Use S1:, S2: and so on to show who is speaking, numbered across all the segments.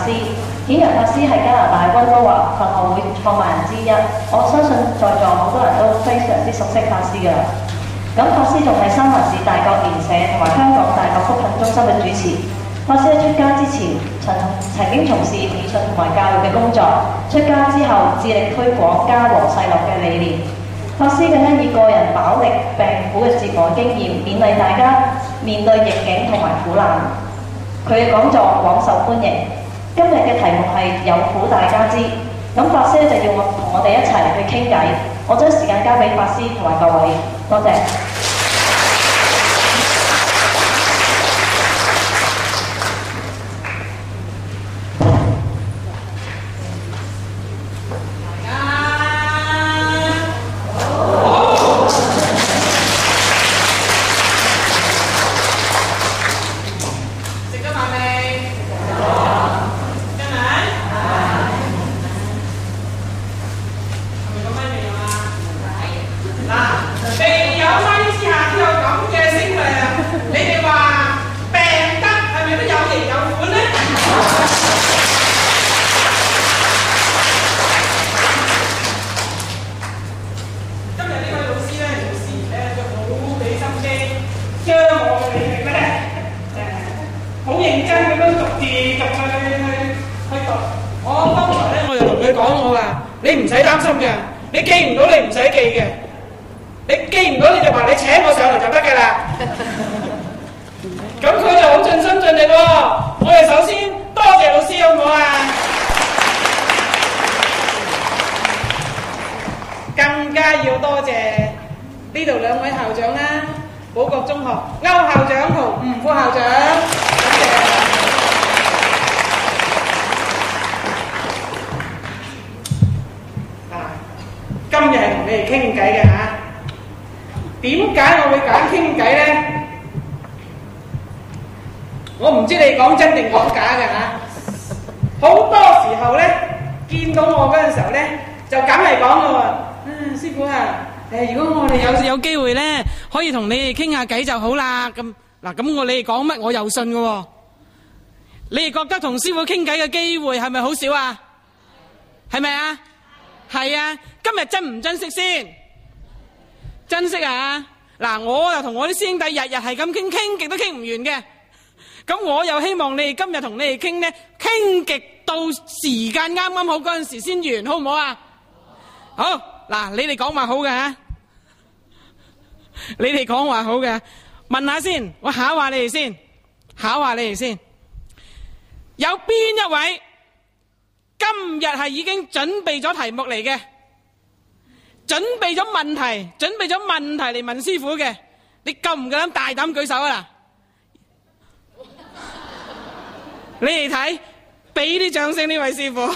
S1: 師。顯仁法師係加拿大溫哥華佛學會創辦人之一，我相信在座好多人都非常之熟悉法師㗎啦。咁法師仲係三藩市大覺蓮社同埋香港大覺福訓中心嘅主持。法師喺出家之前曾經從事理信同埋教育嘅工作，出家之後致力推廣家和世樂嘅理念。法師更加以個人飽歷病苦嘅折磨經驗，勉勵大家面對逆境同埋苦難。佢嘅講座廣受歡迎。今日嘅題目係有苦大家知，咁法師就要同我哋一齊去傾偈。我將時間交俾法師同埋各位，多謝。偈就好啦，咁嗱，咁你哋講乜我又信嘅喎。你哋覺得同師傅傾偈嘅機會係咪好少啊？係咪啊？係啊！今日珍唔珍惜先？珍惜啊！嗱，我又同我啲師兄弟日日係咁傾，傾極都傾唔完嘅。咁我又希望你哋今日同你哋傾呢，傾極到時間啱啱好嗰陣時先完，好唔好啊？好，嗱，你哋講話好嘅嚇。你哋講話好嘅，問下先，我考下你哋先，有邊一位今日係已經準備咗題目嚟嘅，準備咗問題嚟問師傅嘅？你夠唔夠膽大膽舉手啊？你哋睇，俾啲掌聲呢位師傅。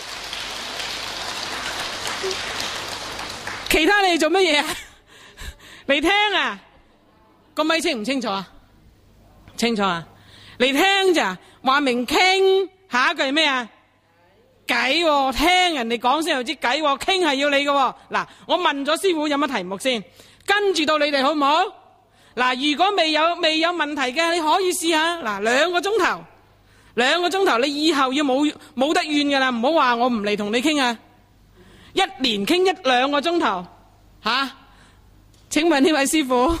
S1: 其他你哋做乜嘢啊？嚟聽啊！個咪清唔清楚啊？清楚啊！嚟聽咋？話明傾，下一句係咩啊？偈喎，聽人哋講先又知偈喎，傾係要你嘅喎。嗱，我問咗師傅有乜題目先，跟住到你哋好唔好？嗱，如果未有問題嘅，你可以試下。嗱，2個鐘頭，你以後要冇得怨㗎啦，唔好話我唔嚟同你傾啊！一年傾1-2個鐘頭，嚇？請問呢位師傅，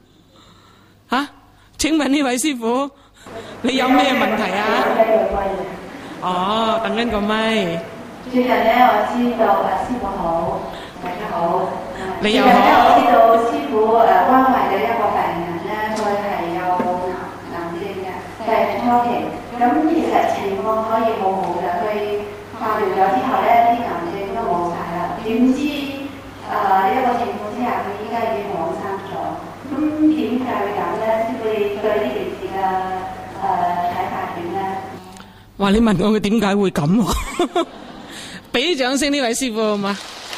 S1: 請問呢位師傅，你有咩問題啊？哦，等緊個咪。最近咧，我知道師傅好，大家好。你又好。最近咧，我知道師傅關懷嘅一個病人咧，佢係有癌症嘅，係初期。咁其實情況可以好好嘅，佢化療咗之後咧，啲癌症都冇晒啦。點知一個情況之下，佢依家已經往生咗。咁點解會咁咧？師傅你對呢件事嘅睇法點咧？哇！你問我佢點解會咁喎？俾啲掌聲呢位師傅好嘛？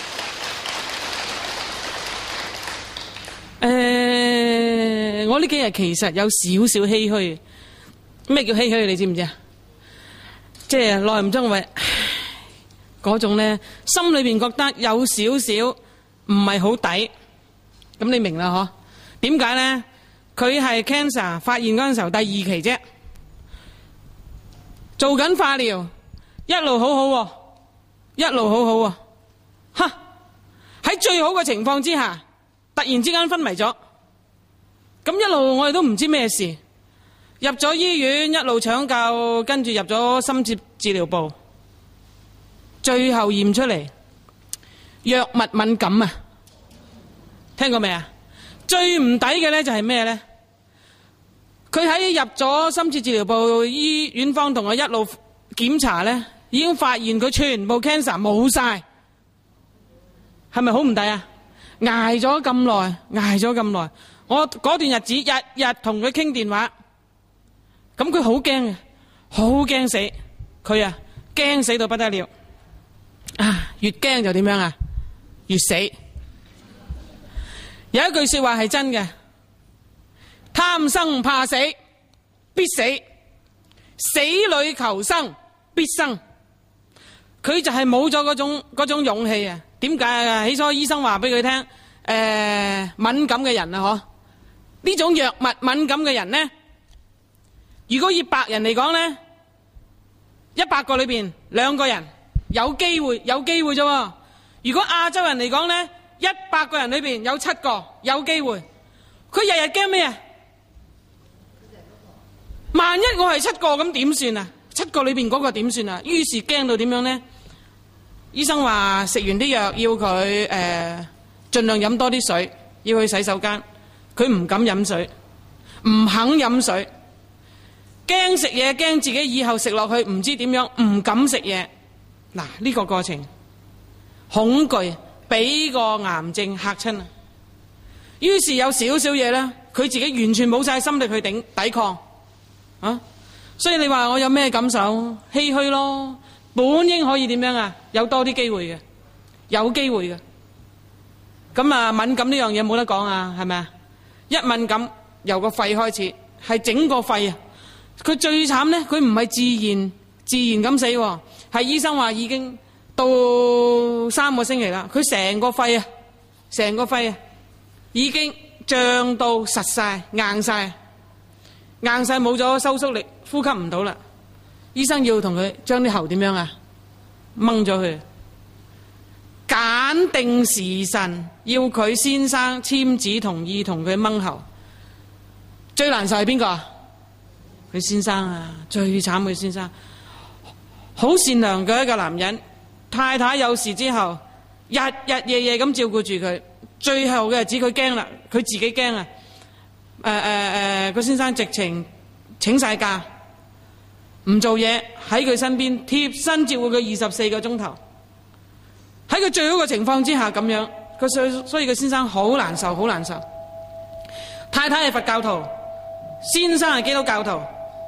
S1: 我呢幾日其實有少少唏噓。咩叫唏噓？你知唔知啊？即係耐唔中為嗰種咧，心裏邊覺得有少少唔係好抵。咁你明啦嗬？點解咧？佢係 cancer 發現嗰陣時候第2期啫。 做緊化療，一路好好喎，一路好好喎，哈！喺最好嘅情況之下，突然之間昏迷咗，咁一路我哋都唔知咩事，入咗醫院，一路搶救，跟住入咗深切治療部，最後驗出嚟藥物敏感啊！聽過未啊？最唔抵嘅咧就係咩咧？佢喺入咗深切治療部，醫院方同我一路檢查咧，已經發現佢全部 cancer 冇晒，係咪好唔抵啊？挨咗咁耐，我嗰段日子日日同佢傾電話，咁佢好驚嘅，好驚死，佢啊驚死到不得了，啊越驚就點樣啊？越死。有一句說話係真嘅，貪生怕死，必死；死裏求生，必生。佢就係冇咗嗰種勇氣啊！點解啊？起初醫生話俾佢聽，敏感嘅人啊，嗬，呢種藥物敏感嘅人呢，如果以白人嚟講呢，100個裏邊2個人有機會啫。如果亞洲人嚟講呢，100個人裏邊有7個有機會。佢日日驚咩啊？萬一我係7個咁點算啊？7個裏邊嗰個點算啊？於是驚到點樣呢？醫生話食完啲藥要佢盡量飲多啲水，要去洗手間。佢唔敢飲水，唔肯飲水，驚食嘢，驚自己以後食落去唔知點樣，唔敢食嘢。嗱，呢個過程恐懼俾個癌症嚇親啊！於是有少少嘢咧，佢自己完全冇晒心力去抵抗啊！所以你話我有咩感受？唏噓咯。本應可以點樣啊？有多啲機會嘅，有機會嘅。咁啊，敏感呢樣嘢冇得講啊，係咪啊？一敏感由個肺開始，係整個肺啊！佢最慘咧，佢唔係自然咁死，係醫生話已經到3個星期啦。佢成個肺啊，已經脹到實晒、硬晒，冇咗收縮力，呼吸唔到啦。醫生要同佢將啲喉點樣啊？掹咗佢，揀定時辰要佢先生簽字同意同佢掹喉。最難受係邊個啊？佢先生啊，最慘佢先生，好善良嘅一個男人。太太有事之後，日日夜夜咁照顧住佢。最後嘅日子佢驚啦，佢自己驚啊！個先生直情請晒假，唔做嘢喺佢身邊貼身照顧佢24個鐘頭。喺佢最好嘅情況之下咁樣，所以個先生好難受，好難受。太太係佛教徒，先生係基督教徒，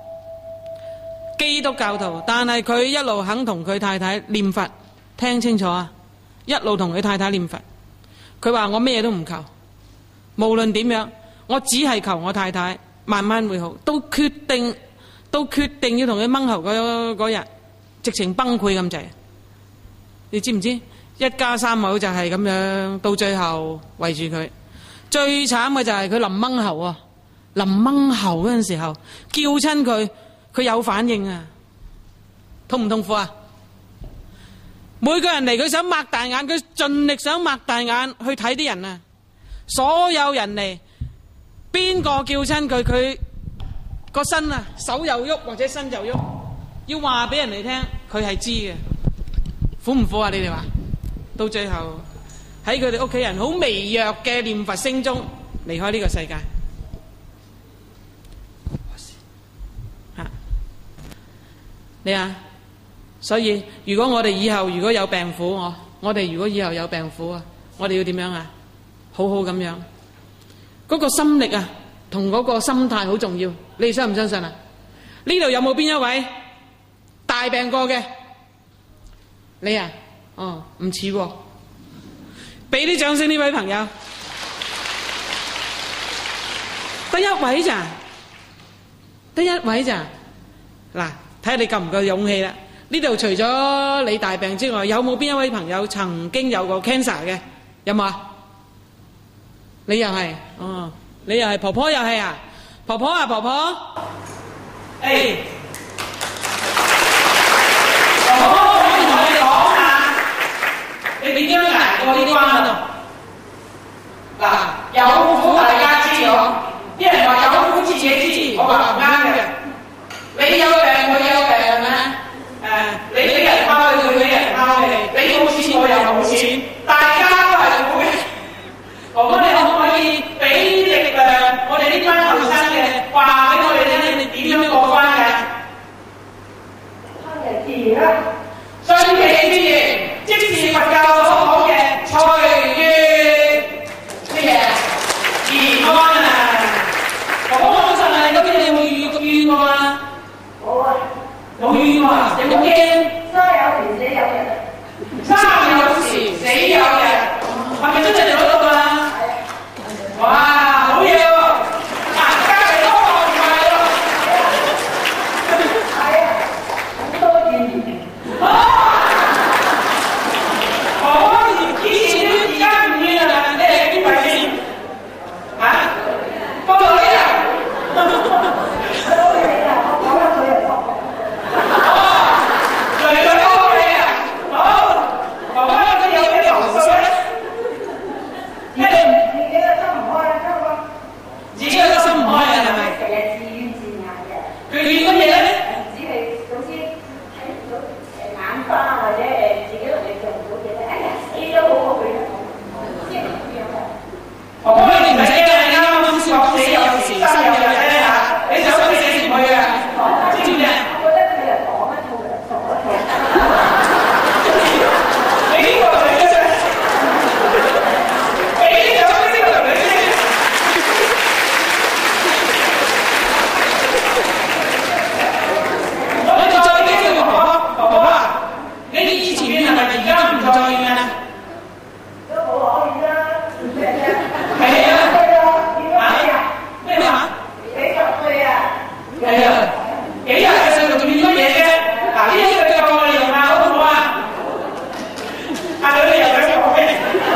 S1: 但係佢一路肯同佢太太念佛，聽清楚啊！一路同佢太太念佛。佢話我咩都唔求，無論點樣，我只係求我太太慢慢會好。到決定要同佢掹喉嗰日，直情崩潰咁滯。你知唔知？一家3口就係咁樣，到最後圍住佢。最慘嘅就係佢臨掹喉啊！臨掹喉嗰陣時候，叫親佢，佢有反應啊！痛唔痛苦啊？每個人嚟，佢想擘大眼，佢盡力想擘大眼去睇啲人啊！所有人嚟，邊個叫親佢，佢個身啊，手又喐或者身就喐，要話俾人哋聽，佢係知嘅。苦唔苦啊？你哋話？到最後喺佢哋屋企人好微弱嘅念佛聲中離開呢個世界。你啊！所以如果我哋以後如果有病苦，我哋如果以後有病苦啊，我哋要點樣啊？好好咁樣，嗰個心力啊，同嗰個心態好重要。你哋相唔相信啊？呢度有冇邊一位大病過嘅？你啊？哦，唔似喎。俾啲掌聲呢位朋友。得一位咋？嗱，睇下你夠唔夠勇氣啦。呢度除咗你大病之外，有冇邊一位朋友曾經有過 cancer 嘅？有冇啊？你又係？哦，你又係，婆婆又係啊？婆婆啊，婆婆，誒。
S2: 你點樣捱過呢關啊？嗱，有苦大家知嗬，啲人話有苦自己知，我話唔啱嘅。你有病佢有病啊！你俾人拋佢俾人拋你，你冇錢我又冇錢，大家都係苦嘅。我哋可唔可以俾力量我哋呢班後生嘅話俾我哋聽，你點樣過關嘅？順其自然啦，順其自然，即是佛教所講嘅隨緣咩嘢？自安啊！我老實係嗰啲你有冇遇過啊？冇啊！冇遇過啊？有冇驚？生有時死有日，係咪真係做得到啊？哇！好嘢喎！大家嚟多學唔係喎。係啊，好多意見。以前都而家唔怨啦，你係邊位先？幫到你啊！幫你啊！我講得佢又錯。嚟嚟幫你啊！好，爸爸佢有咩投訴咧？自己個心唔開啊，自己個心唔開啊，係咪？成日自怨自艾嘅。佢怨乜嘢咧？只係總之睇唔到眼花或者自己能力做唔到嘢咧，哎呀死咗好過佢啦，即係咁樣嘅。爸爸你唔使驚，你啱啱先講死有時生有日咧嚇，你想死先唔去啊？知唔知啊？我覺得佢又講一套又做一套。你呢個嚟嘅啫，你有咩先嚟嘅先？我哋再俾機會婆婆，婆婆啊，你以前怨係咪而家唔再怨啊？都冇可以啦，係啊，咩話？幾十歲啊？係啊，幾廿歲仲怨乜嘢啫？嗱，呢個腳我哋用下好唔好啊？阿女你又想講咩？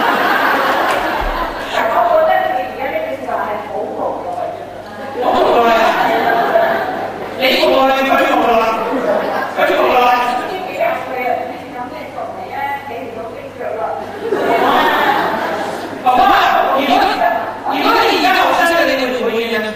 S2: 我覺得你而家呢句説話係好無奈嘅，好無奈啊！你無奈，佢無奈，佢無奈。幾廿歲啊？有咩做嚟啊？企唔到幾腳啦！爸爸，如果你而家後生嘅，你會唔會怨啊？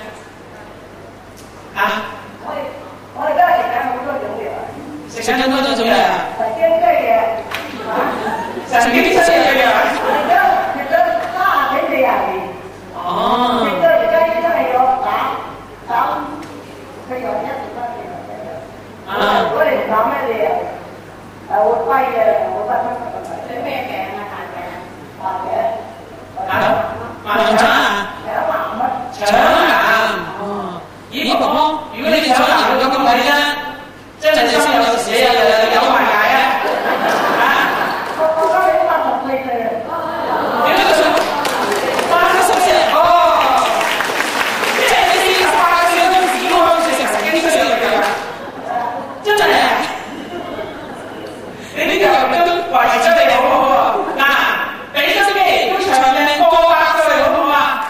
S2: 我哋都係食緊好多種嘢，食緊好多種嘢啊！神經質嘅，神經質嘅藥，食咗30幾40年。哦。食到而家已經係要打，佢又一直得嘅。如果你唔打咩，你又會跛嘅，又會不分咁樣。你咩病啊？大病啊？大病。盲腸啊？腸癌。哦。咦，婆婆，如果你哋腸癌咁睇咧，真係心有時有埋解啊！我今年80歲啦。你呢個歲80歲哦，即係你48歲嗰陣時已經開始食神經質藥㗎啦，真係啊！你呢個藥都維持得好好喎。嗱，俾心機都長命過100歲好唔好啊？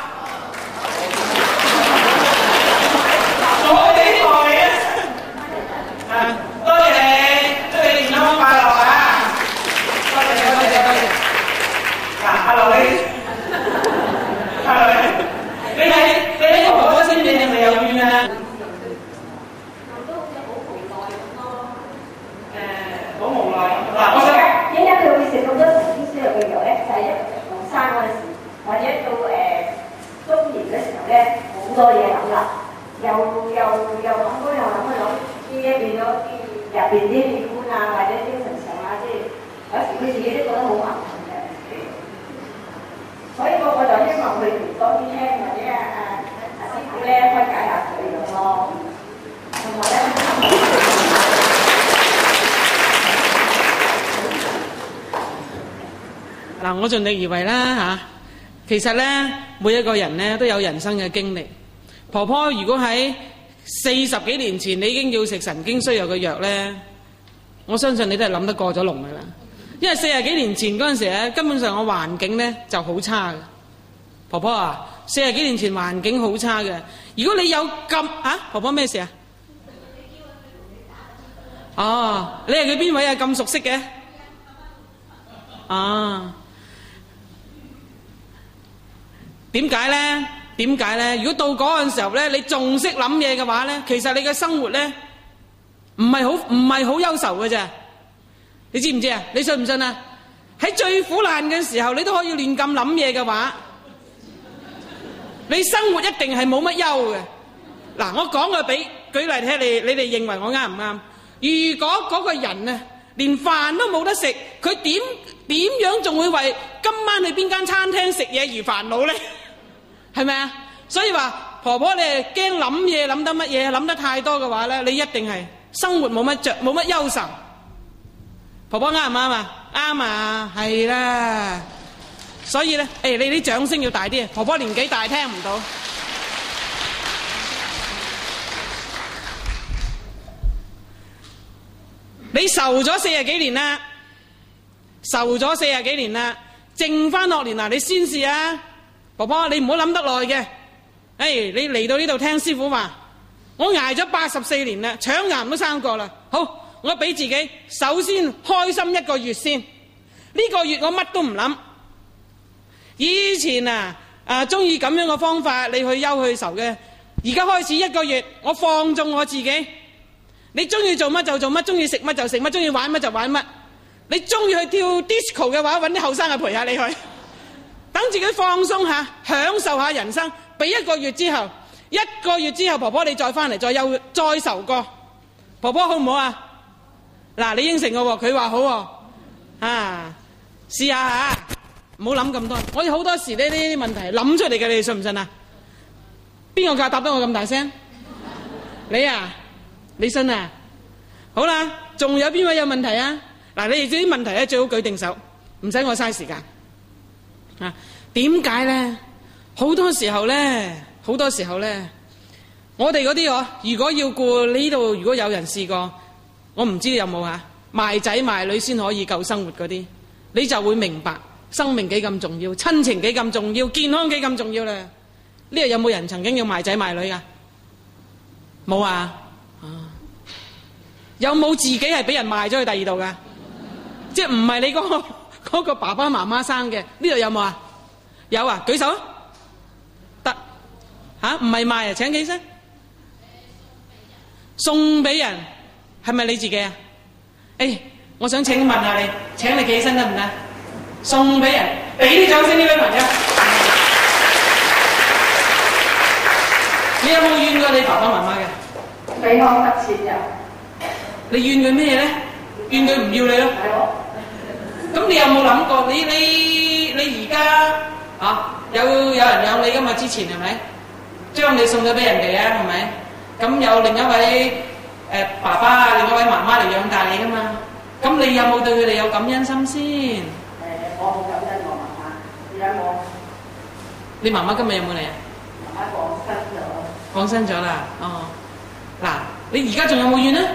S2: 我哋希望你啊！多謝你，祝你健康快樂啊！多謝。阿劉你，你睇婆婆先，你係咪有怨啊？好無奈。嗱，我想點解佢會食咁多神經衰弱嘅藥咧？就係因為後生嗰陣時，或者到中年嘅時候咧，好多嘢諗啦。又諗嗰又諗嗰，啲嘢變咗入邊啲器官啊，或者精神上啊，即係有時佢自己都覺得好矛盾嘅。所以我就希望佢多啲聽，或者阿師傅咧開解下佢咁咯。同埋咧，
S1: 嗱，我盡力而為啦嚇。其實咧，每一個人咧都有人生嘅經歷。婆婆如果喺40幾年前你已經要食神經衰弱嘅藥咧，我相信你都係諗得過咗龍㗎啦。因為40幾年前嗰陣時咧，根本上個環境咧就好差嘅。婆婆啊，40幾年前環境好差嘅。如果你有咁婆婆咩事啊？哦，你係佢邊位啊？咁熟悉嘅？ 啊，點解咧？點解咧？如果到嗰陣時候咧，你仲識諗嘢嘅話咧，其實你嘅生活咧唔係好憂愁嘅啫。你知唔知啊？你信唔信啊？喺最苦難嘅時候，你都可以亂咁諗嘢嘅話，你生活一定係冇乜憂嘅。嗱，我講個舉例睇你哋認為我啱唔啱？如果嗰個人啊連飯都冇得食，佢點樣仲會為今晚去邊間餐廳食嘢而煩惱咧？係咪啊？所以話婆婆你係驚諗嘢諗得乜嘢，諗得太多嘅話咧，你一定係生活冇乜憂愁。婆婆啱唔啱啊？啱啊，係啦。所以咧，你啲掌聲要大啲啊！婆婆年紀大聽唔到。你受咗40幾年啦，受咗40幾年啦，剩翻落年嗱，你先試啊！婆婆，你唔好諗得耐嘅。你嚟到呢度聽師傅話，我捱咗84年啦，腸癌都生過啦。好，我俾自己首先開心1個月先。呢個月我乜都唔諗。以前中意咁樣嘅方法，你去憂去愁嘅。而家開始1個月，我放縱我自己。你中意做乜就做乜，中意食乜就食乜，中意玩乜就玩乜。你中意去跳 disco 嘅話，揾啲後生去陪下你去，等自己放鬆下，享受下人生。俾1個月之後，1個月之後，婆婆你再翻嚟再愁過。婆婆好唔好啊？嗱，你應承我喎，佢話好喎，試下嚇，唔好諗咁多。我哋好多時呢啲問題諗出嚟嘅，你信唔信啊？邊個夠答得我咁大聲？你啊？你信啊？好啦，仲有邊位有問題啊？嗱，你哋啲問題咧最好舉定手，唔使我嘥時間。點解咧？好多時候咧，我哋嗰啲如果要顧呢度，如果有人試過，我唔知你有冇賣仔賣女先可以夠生活嗰啲，你就會明白生命幾咁重要，親情幾咁重要，健康幾咁重要啦。呢度有冇人曾經要賣仔賣女噶？冇啊？有冇自己係俾人賣咗去第二度噶？即係唔係你嗰個爸爸媽媽生嘅？呢度有冇啊？有啊，舉手啊！得唔係賣啊？請起身。送俾人係咪你自己啊？我想請問下你，請你企起身得唔得？送俾人，俾啲掌聲呢位朋友。你有冇怨過你爸爸媽媽嘅？
S2: 俾我得錢呀！
S1: 你怨佢咩咧？怨佢唔要你咯。係咯。咁你有冇諗過？你而家有人養你噶嘛？之前係咪？將你送咗俾人哋啊？係咪？咁有另一位爸爸啊，另一位媽媽嚟養大你噶嘛？咁你有冇對佢哋有感恩心先？
S2: 我冇感恩我媽媽，而家我。
S1: 你媽媽今日有冇嚟啊？
S2: 媽媽過身咗。
S1: 過身咗啦。嗱，你而家仲有冇怨咧？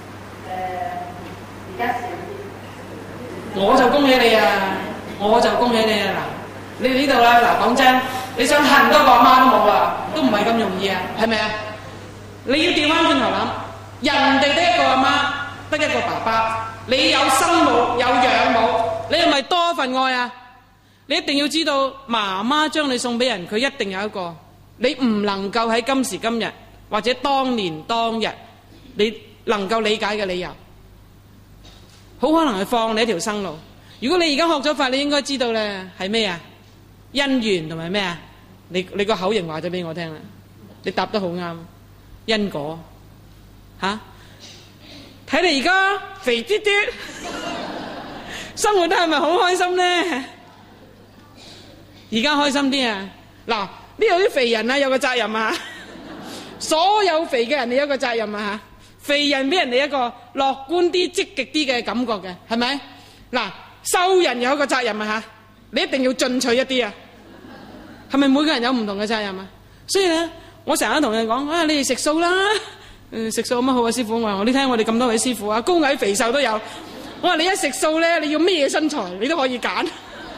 S2: 而家少啲。
S1: 我就恭喜你啊！嗱，你呢度啦，嗱，講真，你想恨多個阿媽都冇啊，都唔係咁容易啊，係咪啊？你要調翻轉頭諗，人哋得一個阿媽，得一個爸爸，你有生母有養母，你係咪多份愛啊？你一定要知道，媽媽將你送俾人，佢一定有一個，你唔能夠喺今時今日或者當年當日，你能夠理解嘅理由。好可能係放你一條生路。如果你而家學咗法，你應該知道咧係咩啊？因緣同埋咩啊？你個口型話咗俾我聽啦，你答得好啱。因果睇你而家肥嘟嘟，生活得係咪好開心咧？而家開心啲啊！嗱，呢度啲肥人啊有個責任啊，所有肥嘅人你有個責任啊。肥人俾人哋一個樂觀啲、積極啲嘅感覺嘅，係咪？嗱，瘦人有一個責任啊，你一定要進取一啲啊。係咪每個人有唔同嘅責任啊？所以咧，我成日同人講，你哋食素啦，食素有乜好啊？師傅，我話你聽我哋咁多位師傅啊，高矮肥瘦都有。我話你一食素咧，你要咩身材你都可以揀。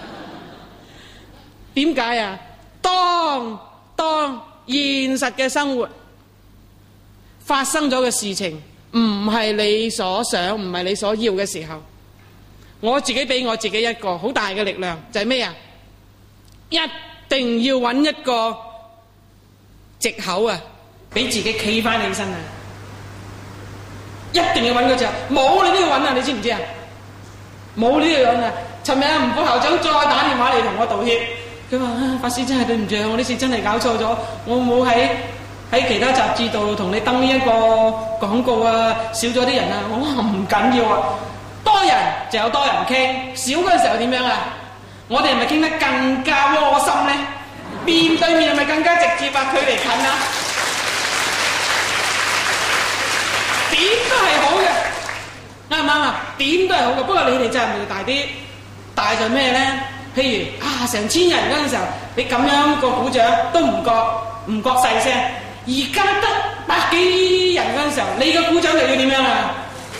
S1: 點解啊？當現實嘅生活發生咗嘅事情唔係你所想，唔係你所要嘅時候， 我自己俾我自己一個好大嘅力量，就係咩啊？一定要揾一個藉口啊，俾自己企翻起身啊！一定要揾個藉口，冇你都要揾啊！你知唔知啊？冇你都要揾啊！尋日吳副校長再打電話嚟同我道歉，佢話法師真係對唔住啊！我呢次真係搞錯咗，我冇喺其他雜誌度同你登呢一個廣告啊，少咗啲人啊！我話唔緊要啊，多人就有多人傾，少嗰陣時候點樣啊？我哋係咪傾得更加窩心咧？面對面係咪更加直接啊？距離近啊？點都係好嘅，啱唔啱啊？點都係好嘅，不過你哋責任大啲，大在咩咧？譬如啊，成千人嗰陣時候，你咁樣個鼓掌都唔覺細聲，而家得百幾人嗰陣時候，你個鼓掌就要點樣啊？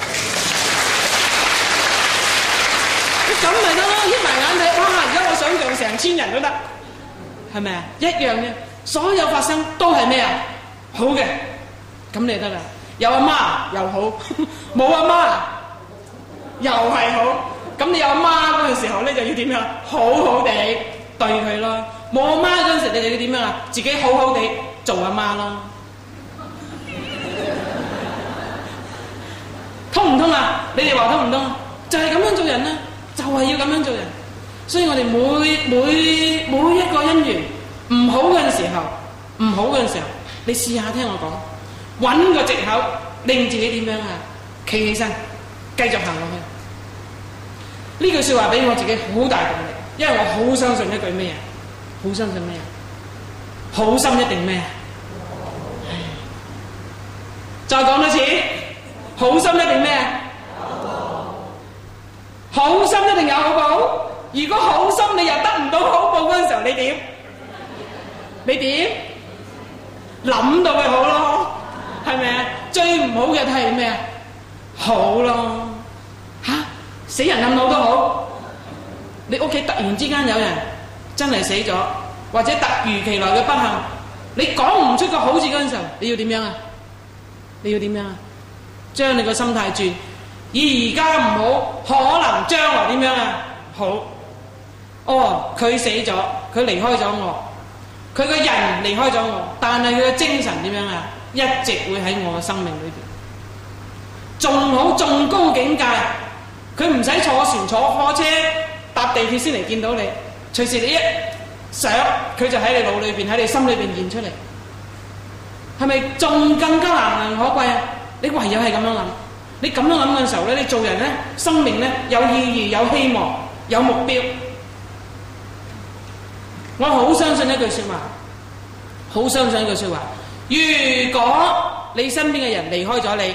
S1: 咁咪得咯，瞇埋眼睇，哇！而家我想象成千人都得，係咪啊？一樣嘅，所有發生都係咩啊？好嘅，咁你得啦。有阿媽又好，冇阿媽又係好。咁你有阿媽嗰陣時候咧，就要點樣？好好地對佢咯。冇阿媽嗰陣時，你就要點樣啊？自己好好地做阿媽咯。通唔通啊？你哋話通唔通？就係咁樣做人啦，就係要咁樣做人。所以我哋每一個因緣唔好嘅時候，你試下聽我講，揾個藉口令自己點樣啊？企起身，繼續行落去。呢句說話俾我自己好大動力，因為我好相信一句咩啊？好相信咩啊？好心一定咩啊？再講多次，好心一定咩啊？好心一定有好報。如果好心你又得唔到好報嗰陣時候，你點？你點？諗到佢好咯，係咪啊？最唔好嘅都係咩啊？好咯，吓死人冧腦都好。你屋企突然之間有人真係死咗，或者突如其來嘅不幸，你講唔出個好字嗰陣時候，你要點樣啊？你要點樣啊？將你個心態轉，而家唔好，可能將來點樣啊？好。哦，佢死咗，佢離開咗我，佢個人離開咗我，但係佢嘅精神點樣啊？一直會喺我嘅生命裏邊。仲好，仲高境界，佢唔使坐船、坐火車、搭地鐵先嚟見到你，隨時你一想，佢就喺你腦裏邊、喺你心裏邊現出嚟。係咪仲更加難能可貴啊？你唯有係咁樣諗，你咁樣諗嘅時候咧，你做人咧，生命咧有意義、有希望、有目標。我好相信一句說話，好相信一句說話。如果你身邊嘅人離開咗你，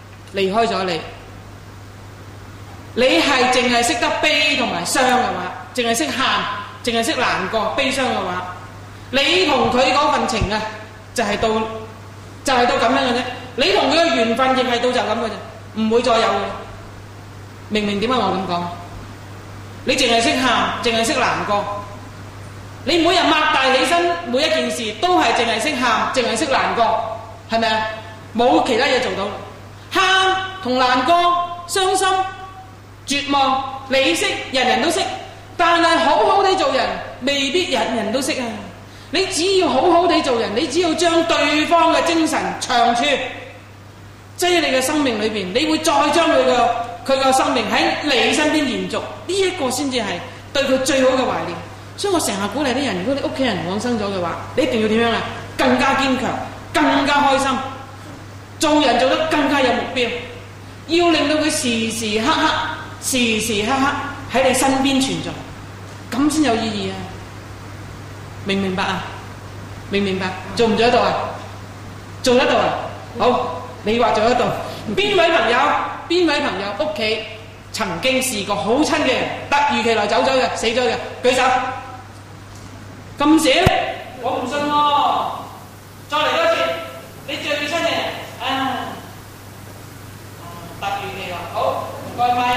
S1: 你係淨係識得悲同埋傷嘅話，淨係識喊，淨係識難過、悲傷嘅話，你同佢嗰份情啊，就係到咁樣嘅啫。你同佢嘅緣分亦係到就咁嘅啫，唔會再有嘅。明明點解我咁講？你淨係識喊，淨係識難過。你每日擘大起身，每一件事都係淨係識喊，淨係識難過，係咪啊？冇其他嘢做到。喊同難過、傷心、絕望，你識，人人都識，但係好好地做人，未必人人都識啊！你只要好好地做人，你只要將對方嘅精神長處擠喺你嘅生命裏邊，你會再將佢個生命喺你身邊延續，呢一個先至係對佢最好嘅懷念。所以我成日鼓勵啲人，如果你屋企人往生咗嘅話，你一定要點樣啊？更加堅強，更加開心，做人做得更加有目標，要令到佢時時刻刻喺你身邊存在，咁先有意義啊！明唔明白啊？明唔明白？做唔做得到啊？做得到啊！好，你話做得到？邊位朋友屋企曾經試過好親嘅人，突如其來走咗嘅、死咗嘅，舉手。咁少？我唔信喎。再嚟多次，你最親嘅人啊！突如其來，好，唔該咪。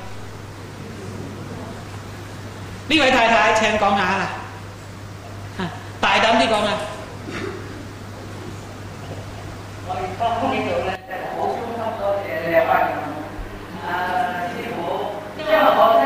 S1: 呢位太太請講下啦，大膽啲講啊！
S2: 我哋當呢度咧，好衷心多謝兩位師傅，因為我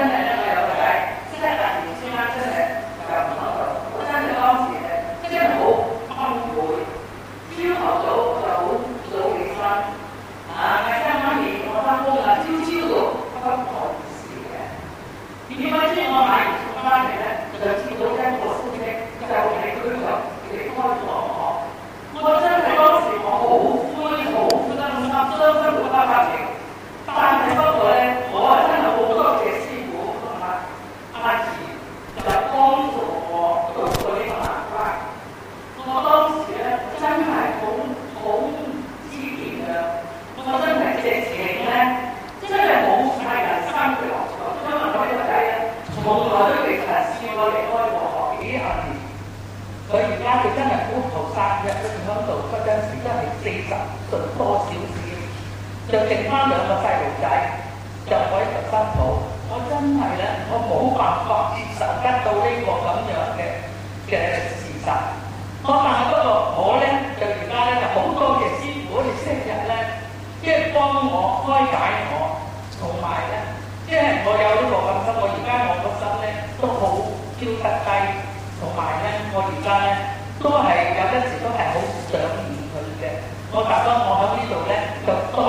S2: 幾廿年。佢而家佢真係好後生嘅，佢喺度嗰陣時都係40歲多少少，就剩翻2個細路仔，就可以特登好。我真係咧，我冇辦法接受得到呢個咁樣嘅事實。但係不過我咧就而家咧就好多謝師傅，你成日咧即係幫我開解我，同埋咧即係我有呢個咁心，我而家我個心咧都好飄得低。同埋咧，我而家咧都係有陣時都係好想念佢嘅。我覺得我喺呢度咧就多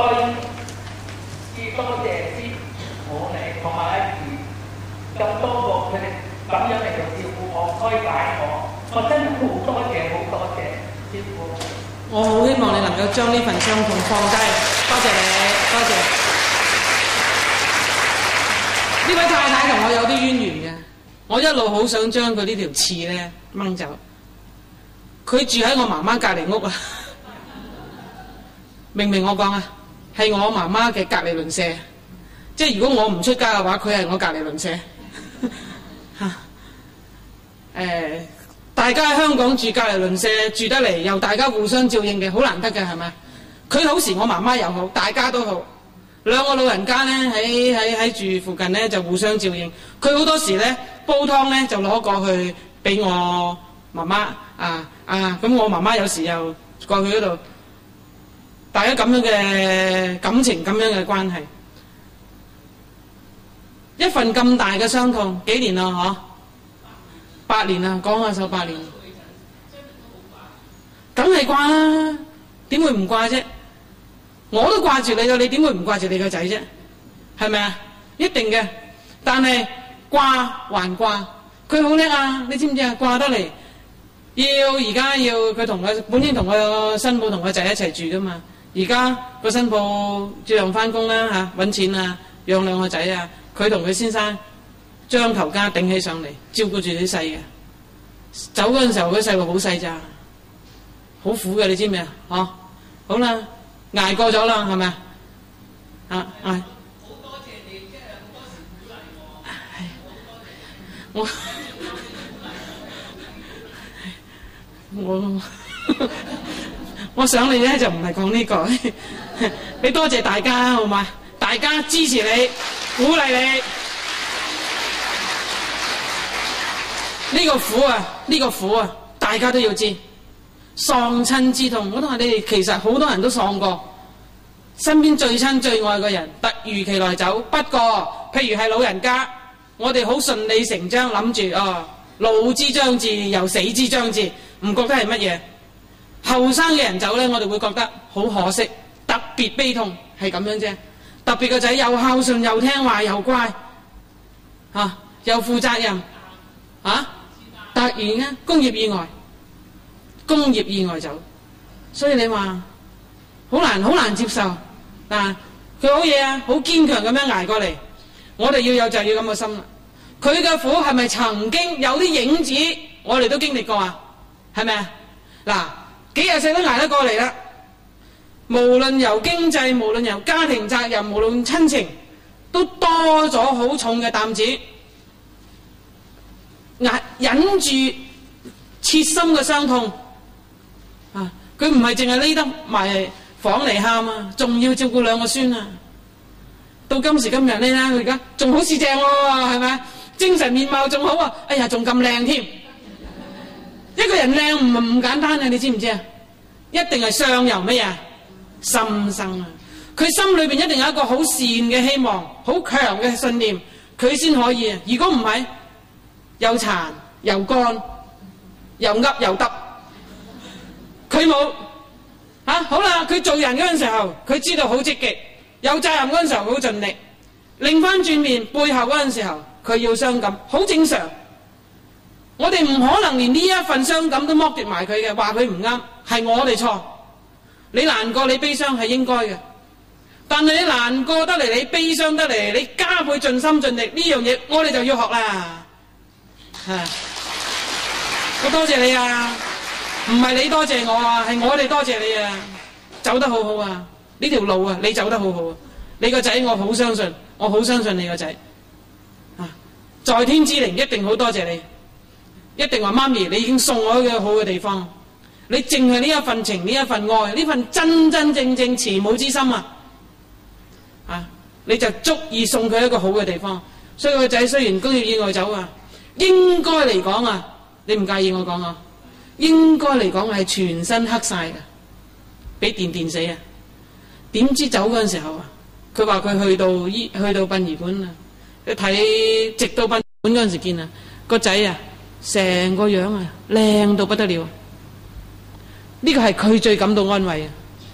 S2: 謝師傅你同埋阿姨咁多個佢哋咁樣嚟到照顧我、開解我，我真係好多謝師傅。
S1: 我好希望你能夠將呢份傷痛放低，多謝你，多謝。呢位太太同我有啲淵源嘅。我一路好想將佢呢條刺咧掹走。佢住喺我媽媽隔離屋啊！明明我講啊，係我媽媽嘅隔離鄰舍。即係如果我唔出家嘅話，佢係我隔離鄰舍。大家喺香港住隔離鄰舍住得嚟，又大家互相照應嘅，好難得嘅係咪？佢好時我媽媽又好，大家都好。兩個老人家咧喺住附近咧就互相照應。佢好多時咧煲湯咧就攞過去俾我媽媽咁我媽媽有時又過去嗰度，大家咁樣嘅感情，咁樣嘅關係，一份咁大嘅傷痛，幾年啦8年啦，講下首8年，梗係掛啦，點會唔掛啫？我都掛住你㗎，你點會唔掛住你個仔啫？係咪啊？一定嘅。但係掛還掛，佢好叻啊！你知唔知啊？掛得嚟，而家要佢同佢本應同佢新抱同個仔一齊住噶嘛。而家個新抱照樣翻工啦嚇，揾錢啊，養2個仔啊。佢同佢先生將頭家頂起上嚟，照顧住啲細嘅。走嗰陣時候，嗰細路好細咋，好苦嘅，你知唔知啊？好啦。捱過咗啦，係咪啊？好多謝你，即係好多時鼓勵我想你咧就唔係講呢個，你多謝大家好嘛？大家支持你，鼓勵你。呢個苦啊，大家都要知。喪親之痛，我都話你哋其實好多人都喪過，身邊最親最愛嘅人突如其來走。不過譬如係老人家，我哋好順理成章諗住老之將至又死之將至，唔覺得係乜嘢。後生嘅人走呢，我哋會覺得好可惜，特別悲痛，係咁樣啫。特別個仔又孝順又聽話又乖又負責任突然間工業意外走，所以你話好難接受。佢好嘢啊，好堅強咁樣捱過嚟。我哋要有就要咁嘅心啦。佢嘅苦係咪曾經有啲影子，我哋都經歷過啊？係咪啊？幾廿世都捱得過嚟啦。無論由經濟，無論由家庭責任，無論親情，都多咗好重嘅擔子，忍住切心嘅傷痛。佢唔係淨係匿得埋房嚟喊啊，仲要照顧2個孫啊！到今時今日呢，佢而家仲好似正喎，係咪？精神面貌仲好啊！哎呀，仲咁靚添！一個人靚唔簡單啊！你知唔知啊？一定係相由乜嘢？心生啊！佢心裏邊一定有一個好善嘅希望，好強嘅信念，佢先可以啊！如果唔係，又殘又乾又噏又耷。佢冇好啦，佢做人嗰陣時候，佢知道好積極，有責任嗰陣時候好盡力，擰翻轉面背後嗰陣時候，佢要傷感，好正常。我哋唔可能連呢一份傷感都剝奪埋佢嘅，話佢唔啱，係我哋錯。你難過你悲傷係應該嘅，但係你難過得嚟，你悲傷得嚟，你加倍盡心盡力呢樣嘢，我哋就要學啦。我多謝你啊！唔係你多謝我啊，係我哋多謝你啊！走得好好啊，呢條路啊，你走得好好啊！你個仔我好相信，我好相信你個仔在天之靈一定好多謝你。 一定話媽咪，你已經送我去個好嘅地方，你淨係呢一份情、呢一份愛、呢份真真正正慈母之心啊，你就足以送佢一個好嘅地方。所以個仔雖然工業意外走啊，應該嚟講啊，你唔介意我講啊？應該嚟講係全身黑晒嘅，俾電死啊！點知走嗰陣時候啊，佢話佢去到殯儀館啊，佢睇直到殯儀館嗰陣時見啊，個仔啊成個樣啊靚到不得了，呢個係佢最感到安慰啊！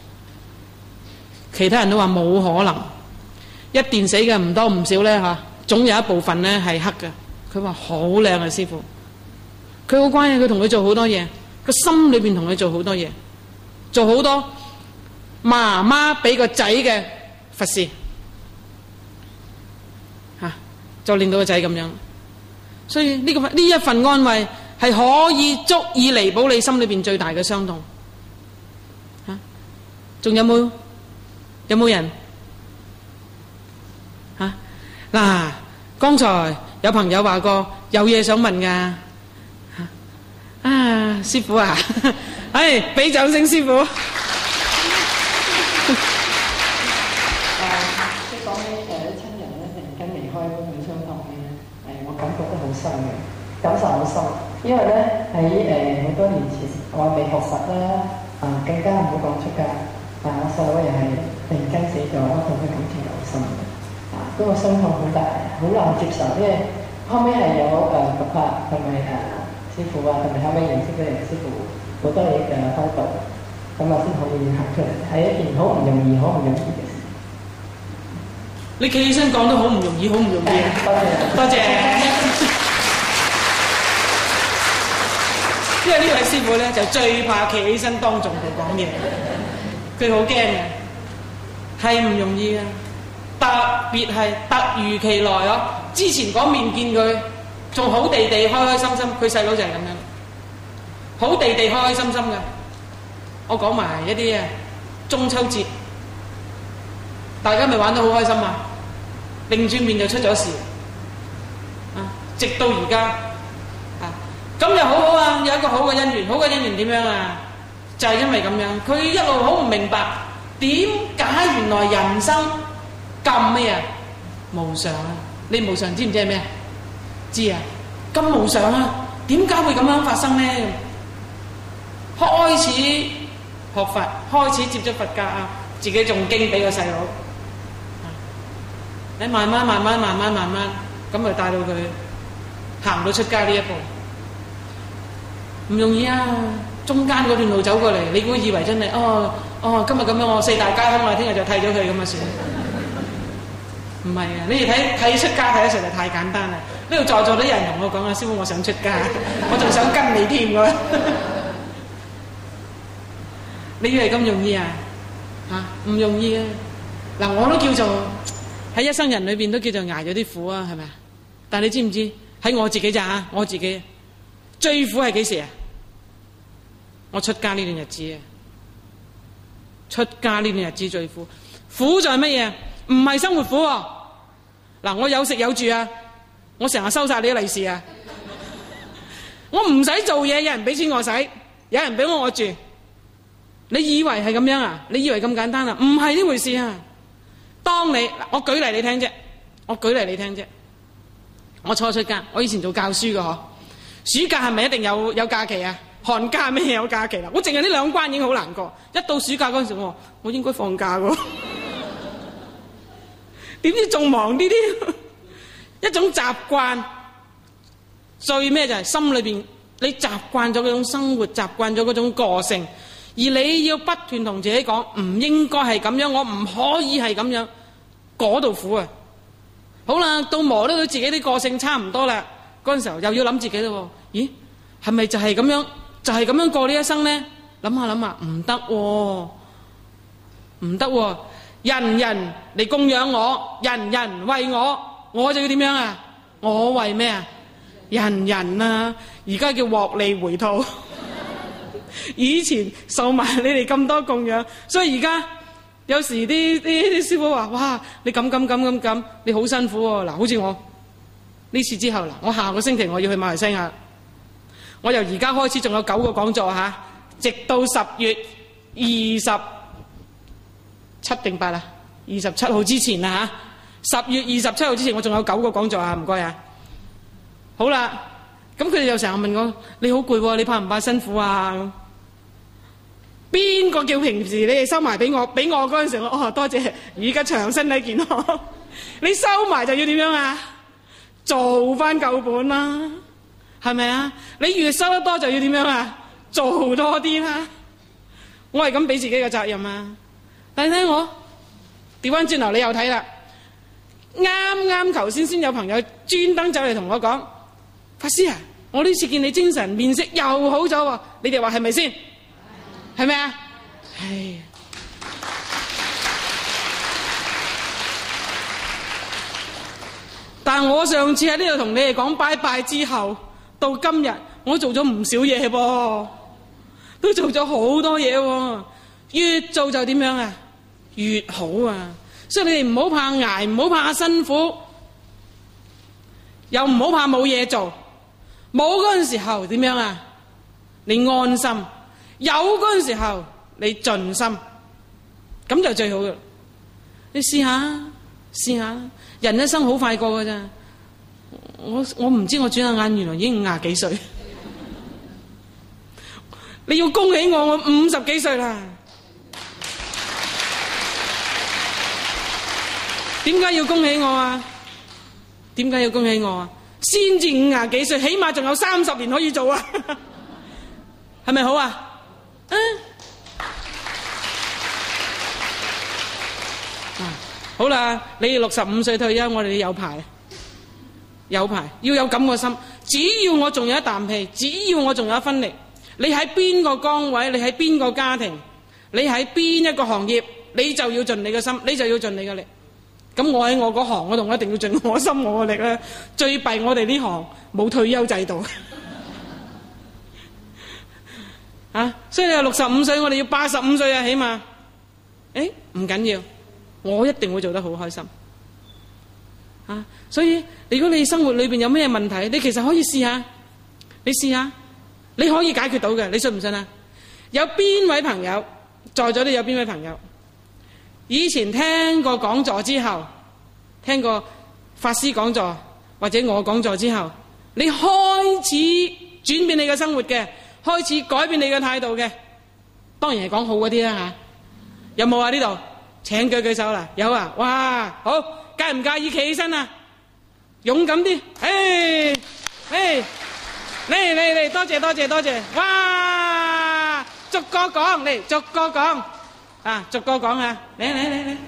S1: 其他人都話冇可能，一電死嘅唔多唔少咧嚇，總有一部分咧係黑嘅。佢話好靚啊，師父，佢好乖啊，佢同佢做好多嘢，個心裏邊同佢做好多嘢，做好多媽媽俾個仔嘅佛事嚇，就令到個仔咁樣。所以呢一份安慰係可以足以彌補你心裏邊最大嘅傷痛嚇。仲有冇人嚇？嗱，剛才有朋友話過有嘢想問㗎啊，師父啊，唉，俾掌聲師父。
S2: 即係講起啲親人咧，突然間離開嗰種傷痛咧，我感覺都好深嘅，感受好深。因為咧喺好多年前，我未學佛啦，更加唔好講出家。我細佬又係突然間死咗，同佢感情好深嘅，嗰個傷痛好大，好難接受。因為後尾係有佛法同埋師父啊，同埋後尾認識嘅師父好多嘢開導，咁啊先可以行出嚟，係一件好唔容易嘅事。
S1: 你企起身講都好唔容易，好唔容易啊！多謝。因為呢位師父咧就最怕企起身當眾地講嘢，佢好驚嘅，係唔容易嘅。特別係突如其來咯。之前嗰面見佢仲好地地開開心心，佢細佬就係咁樣，好地地開開心心嘅。我講埋一啲中秋節，大家咪玩得好開心啊！擰轉面就出咗事直到而家咁又好好啊，有一個好嘅姻緣。好嘅姻緣點樣啊？就係因為咁樣，佢一路好唔明白點解原來人生咁咩啊？無常啊！你無常知唔知係咩？知啊！咁無常啊！點解會咁樣發生呢？開始學佛，開始接觸佛教啊，自己仲經俾個細佬，你慢慢咁就帶到佢行到出家呢一步，唔容易啊！中間嗰段路走過嚟，你估以為真係今日咁樣我四大皆空啦，聽日就剃咗佢咁啊算？唔係啊！你哋睇出家睇得實在太簡單啦！呢度在座啲人同我講啊，師父我想出家，我仲想跟你添㗎。你以為咁容易啊？唔容易啊！嗱，我都叫做喺一生人裏邊都叫做捱咗啲苦啊，係咪啊？但你知唔知喺我自己咋？我自己最苦係幾時啊？我出家呢段日子啊！出家呢段日子最苦，苦在乜嘢？唔係生活苦喎。嗱，我有食有住啊，我成日收晒你啲利是啊，我唔使做嘢，有人俾錢我使，有人俾我住。你以為係咁樣啊？你以為咁簡單啊？唔係呢回事啊！當你我舉例你聽啫，我初出家，我以前做教書嘅嗬，暑假係咪一定有假期啊？寒假咩有假期啦？我淨係呢兩關已經好難過，一到暑假嗰陣時我應該放假喎，點知仲忙啲添？一種習慣，最咩就係心裏邊你習慣咗嗰種生活，習慣咗嗰種個性。而你要不斷同自己講，唔應該係咁樣，我唔可以係咁樣，嗰度苦啊！好啦，到磨得到自己啲個性差唔多啦，嗰陣時候又要諗自己咯。咦，係咪就係咁樣，就係咁樣過呢一生呢？諗下，唔得喎，唔得喎！人人嚟供養我，人人為我，我就要點樣啊？我為咩啊？人人啊，而家叫獲利回吐。以前受埋你哋咁多供養，所以而家有時啲師傅話：哇，你咁，你好辛苦喎！嗱，好似我呢次之後啦，我下個星期我要去馬來西亞， 我由而家開始仲有9個講座嚇，直到10月27定8啊，27號之前啊嚇，10月27號之前我仲有9個講座啊，唔該啊。好啦，咁佢哋又成日問我：你好攰喎，你怕唔怕辛苦啊？邊個叫平時你哋收埋俾我嗰陣時，我多謝，而家長身體健康。你收埋就要點樣啊？做翻夠本啦，係咪啊？你越收得多就要點樣啊？做多啲啦。我係咁俾自己嘅責任啊！但係睇我調翻轉頭，你又睇啦。啱頭先有朋友專登走嚟同我講：法師啊，我呢次見你精神面色又好咗喎，你哋話係咪先？係咪啊？唉，但我上次喺呢度同你哋講拜拜之後，到今日我做咗唔少嘢噃，都做咗好多嘢喎。越做就點樣啊？越好啊！所以你哋唔好怕捱，唔好怕辛苦，又唔好怕冇嘢做。冇嗰陣時候點樣啊？你安心。有嗰陣時候，你盡心，咁就最好嘅。你試下，人一生好快過㗎咋。我唔知我轉下眼，原來已經50幾歲。你要恭喜我50幾歲啦。點解要恭喜我啊？點解要恭喜我啊？先至50幾歲，起碼仲有30年可以做啊。係咪好啊？好啦，你哋65歲退休，我哋有排，要有咁個心。只要我仲有一啖氣，只要我仲有一分力，你喺邊個崗位，你喺邊個家庭，你喺邊一個行業，你就要盡你嘅心，你就要盡你嘅力。咁我喺我嗰行嗰度，我一定要盡我心我嘅力啦。最弊我哋呢行冇退休制度。所以你話65歲，我哋要85歲啊，起碼。唔緊要，我一定會做得好開心。所以如果你生活裏邊有咩問題，你其實可以試下，你試下，你可以解決到嘅，你信唔信啊？有邊位朋友在座都有邊位朋友，以前聽過講座之後，聽過法師講座或者我講座之後，你開始轉變你嘅生活嘅？開始改變你嘅態度嘅，當然係講好嗰啲啦嚇。有冇啊？呢度請舉手啦。有啊，哇，好，介唔介意企起身啊？勇敢啲，嚟，多謝，哇，逐個講嚟，逐個講啊，嚟。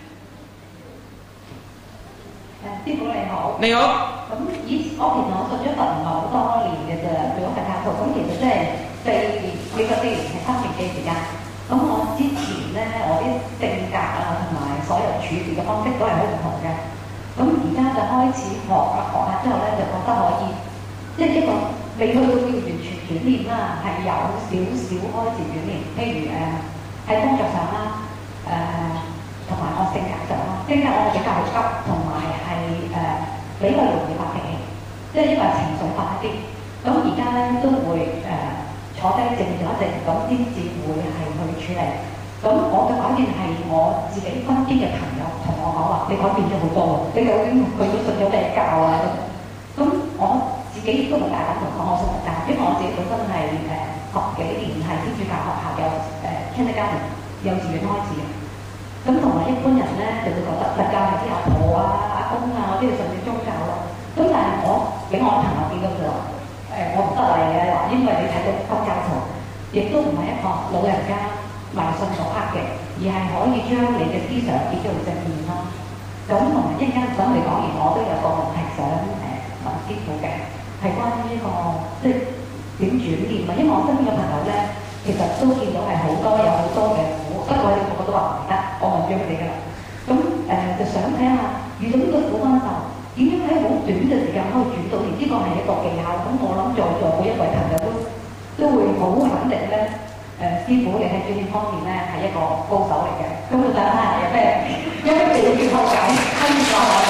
S2: 師傅你好。
S1: 你好。
S2: 咁我其實我信咗佛唔係好多年嘅啫，做咗佛教徒，咁其實即係4年係3年嘅時間。咁我之前咧，我啲性格啊同埋所有處事嘅方式都係好唔同嘅。咁而家就開始學下之後咧，就覺得可以，即係一個未去到要完全轉變啦，係有少少開始轉變。譬如喺工作上啦，同埋我性格上啦，我比較急，同埋係比較容易發脾氣，即係因為情緒化一啲。咁而家咧都會坐低靜咗一靜，咁先至會係去處理。咁我嘅改變係我自己身邊嘅朋友同我講話：你改變咗好多喎，你究竟佢都信咗咩教啊？咁我自己亦都唔大膽同講我信佛教，因為我自己本身係10幾年係天主教學校嘅kindergarten幼稚園開始嘅。咁同埋一般人咧就會覺得佛教係啲阿婆啊、阿公啊嗰啲就信宗教咯。咁但係我俾我朋友見到就話：我唔得嚟嘅話，因為你睇到佛教徒，亦都唔係一個老人家迷信所呃嘅，而係可以將你嘅思想變做正面咯。咁同埋一陣間想你講完，我都有個問題想問師傅嘅，係關於呢個即係點轉念啊。因為我身邊嘅朋友咧，其實都見到係有好多嘅苦，不過我哋個個都話唔得，我問咗佢哋㗎啦。咁就想睇下遇到呢個苦嗰陣時候，點樣喺好短嘅時間可以轉到念？呢個係一個技巧。咁我諗在座每一位朋友都會好肯定咧。師傅你喺轉念方面咧係一個高手嚟嘅。咁我想睇下有咩技巧解可以教我？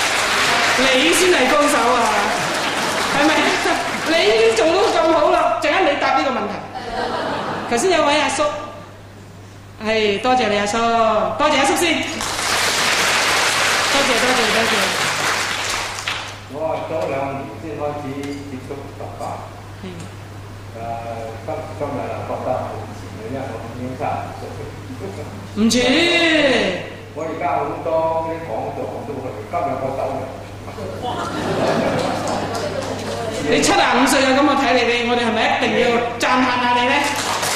S2: 你先係高手啊，係咪？你已經做到咁好啦，獎
S1: 頭先有位阿叔，係多謝你阿叔，多謝阿叔先，多謝。
S3: 我係早2年先開始接觸佛法，今日覺得好遲嘅，因為我已經30歲。
S1: 唔遲。
S3: 我而家好多啲講座我都去，今日我走咗。
S1: 你75歲啊，咁我睇你，我哋係咪一定要讚歎下你咧？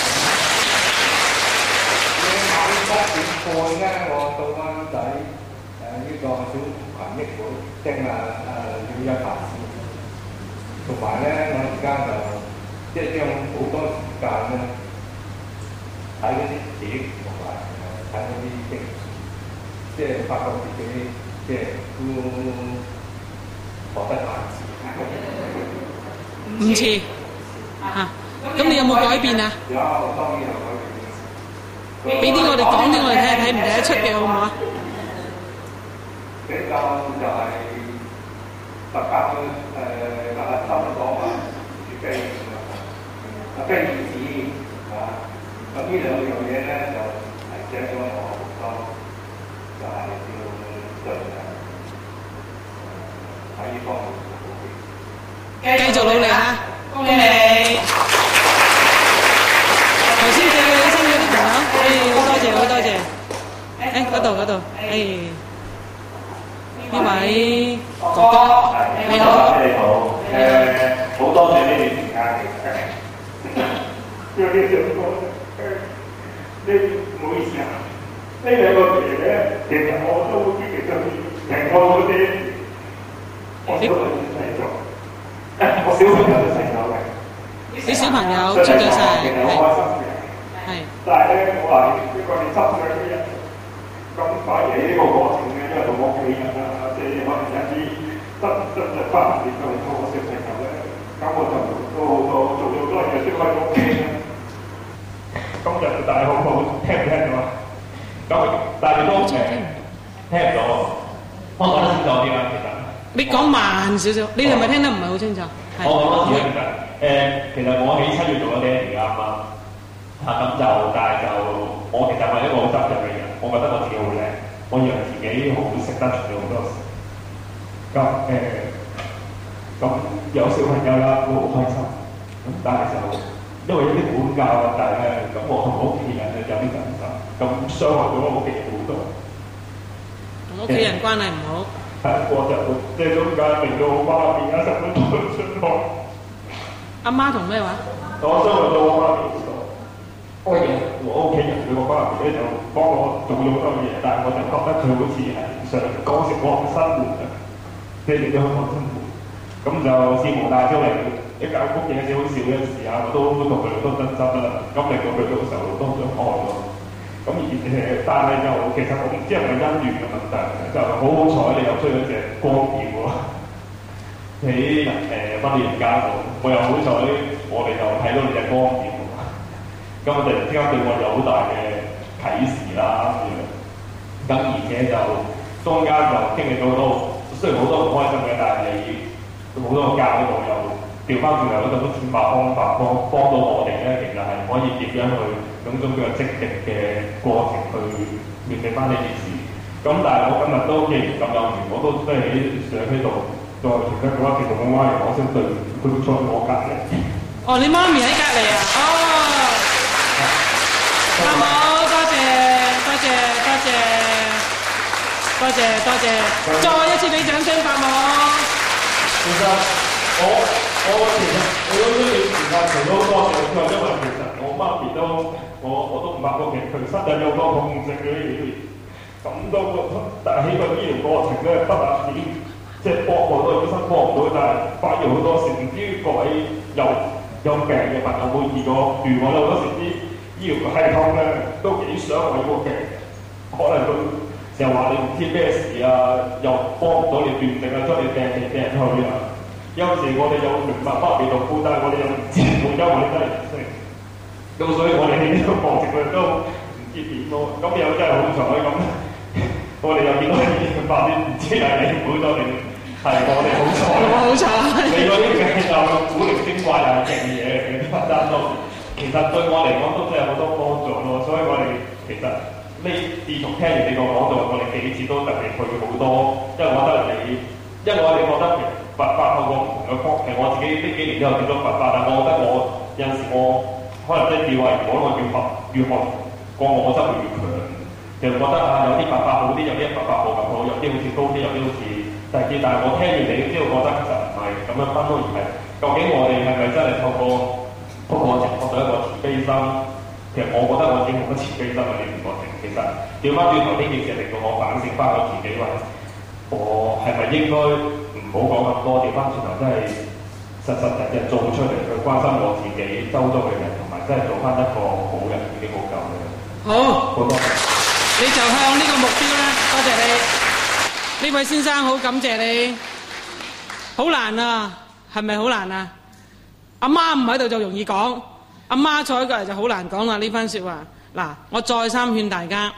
S3: 7點半咧，我到灣仔呢個小群益會聽了一法師，同埋咧我而家就即係將好多時間咧睇嗰啲碟同埋睇嗰啲經，即係發覺自己即係都學得太遲。
S1: 唔遲嚇，咁你有冇改變啊？
S3: 有，當然有改變。
S1: 俾啲我哋講啲我哋睇下睇唔睇得出嘅好唔好啊？
S3: 比較就係佛教差唔多講話如悲悲與止咁呢兩樣嘢咧就提醒咗我好多，就係要對喺呢方面
S1: 繼續努力嚇，恭喜你！頭先借佢起身嗰啲朋友，好多謝。嗰度，呢位哥哥，你好。
S4: 好多謝呢段時間其實，因為呢兩個唔好意思啊，呢兩個爺咧，其實我都經歷咗成個嗰啲，我小朋友細咗，我小朋友都細咗嘅。
S1: 啲小朋友出咗世，
S4: 其實好開心嘅。係。但係咧，我話呢個你7歲嗰啲人，咁反而呢個過程咧，因為同屋企人啊，即係可能有啲真係翻嚟佢哋個小朋友咧，咁我就做好多嘢先可以屋企啦。今日大家好唔好？聽唔聽到啊？咁但係都聽唔到，我講得清楚啲啦，其實。
S1: 你講慢少少，你係咪聽得唔係好清楚？
S4: 我講得清楚其實，其實我喺7月做咗爹哋㗎嘛，咁就但係就我其實係一個好責任嘅人，我覺得我自己好叻，我以為自己好識得做好多事。咁有小朋友啦，都好開心。咁但係就因為有啲管教啊，但係咧咁我同屋企人咧有啲緊張，咁傷害咗我屋企人好多。
S1: 同屋企人關係唔好。
S4: 我就即係中間令到我媽咪一生都冇信我。
S1: 阿媽同咩話？
S4: 我傷害到我媽咪好多。我屋企人佢個媽咪咧就幫我做咗好多嘢，但係我就覺得佢好似係想干涉我嘅生活啊，即係影響我生活。咁就事無大小嚟，一間屋嘢少少嘅時啊，我都同佢哋都爭執啦。咁令到佢都受到多傷害咯。咁但係就其實我唔知係咪因緣嘅問題，就好好彩你又出咗隻光耀喎喺婚禮人間度，我又好彩我哋又睇到你隻光耀，咁我突然之間對我有好大嘅啟示啦咁而且就中間就經歷咗好多，雖然好多唔開心嘅，但係好多教導又調翻轉頭嗰陣都轉化方法幫到我哋咧，其實係可以點樣去種種比較積極嘅過程去面對翻呢件事。咁但係我今日都既然咁有緣，我都即係上喺度再同佢講一次，同我媽咪講聲對唔住，佢坐喺我隔離。
S1: 哦，你媽咪喺隔離啊？哦，好，多謝，再一次俾掌聲，伯母。
S4: 其實我其實我嗰段時間除咗好多謝佢，因為其實我媽咪都我都唔發覺其實佢身體有好多痛症嗰啲嘢，咁多個但係喺個醫療過程咧不但止即係幫好多醫生幫唔到，但係反而好多時唔知各位有病嘅朋友會遇過，譬如我哋好多時啲醫療系統咧都幾想為個病，可能佢成日話你唔知咩事啊，又幫唔到你斷症啊，將你掟嚟掟去啊。有時我哋有明白媽咪痛苦，但係我哋又唔知道，因為我哋都係人性。咁所以我哋喺呢個過程裏都唔知點咯。咁又真係好彩咁，我哋又見到你發啲唔知係你估咗定係我哋好彩。
S1: 我好彩。
S4: 你嗰啲嘅就古靈精怪又係勁嘢嚟嘅，單都。咁其實對我嚟講都真係好多幫助咯，所以我哋其實自從聽完你個講道，我哋幾次都特別去好多，因為我覺得我哋覺得其實佛法透過唔同嘅方，其實我自己呢幾年都有接觸佛法，但我覺得有陣時我可能真係智慧，如果我越學個我真係越強，其實覺得有啲佛法好啲，有啲佛法冇咁好，有啲好似高啲，有啲好似低啲，但係我聽完你之後覺得其實唔係咁樣分咯，而係究竟我哋係咪真係透過情況對一個慈悲心？其實我覺得我已經冇乜慈悲心啊！呢段過程其實調翻轉頭呢件事令到我反省翻我自己話，我係咪應該唔好講咁多？調翻轉頭真係實日做出嚟去關心我自己周遭嘅人，同埋真係做翻一個好人已經好夠嘅。
S1: 好，好多謝。你就向呢個目標啦，多謝你。呢位先生好感謝你。好難啊，係咪好難啊？阿媽唔喺度就容易講，阿媽坐喺過嚟就好難講啦。呢番説話嗱，我再三勸大家，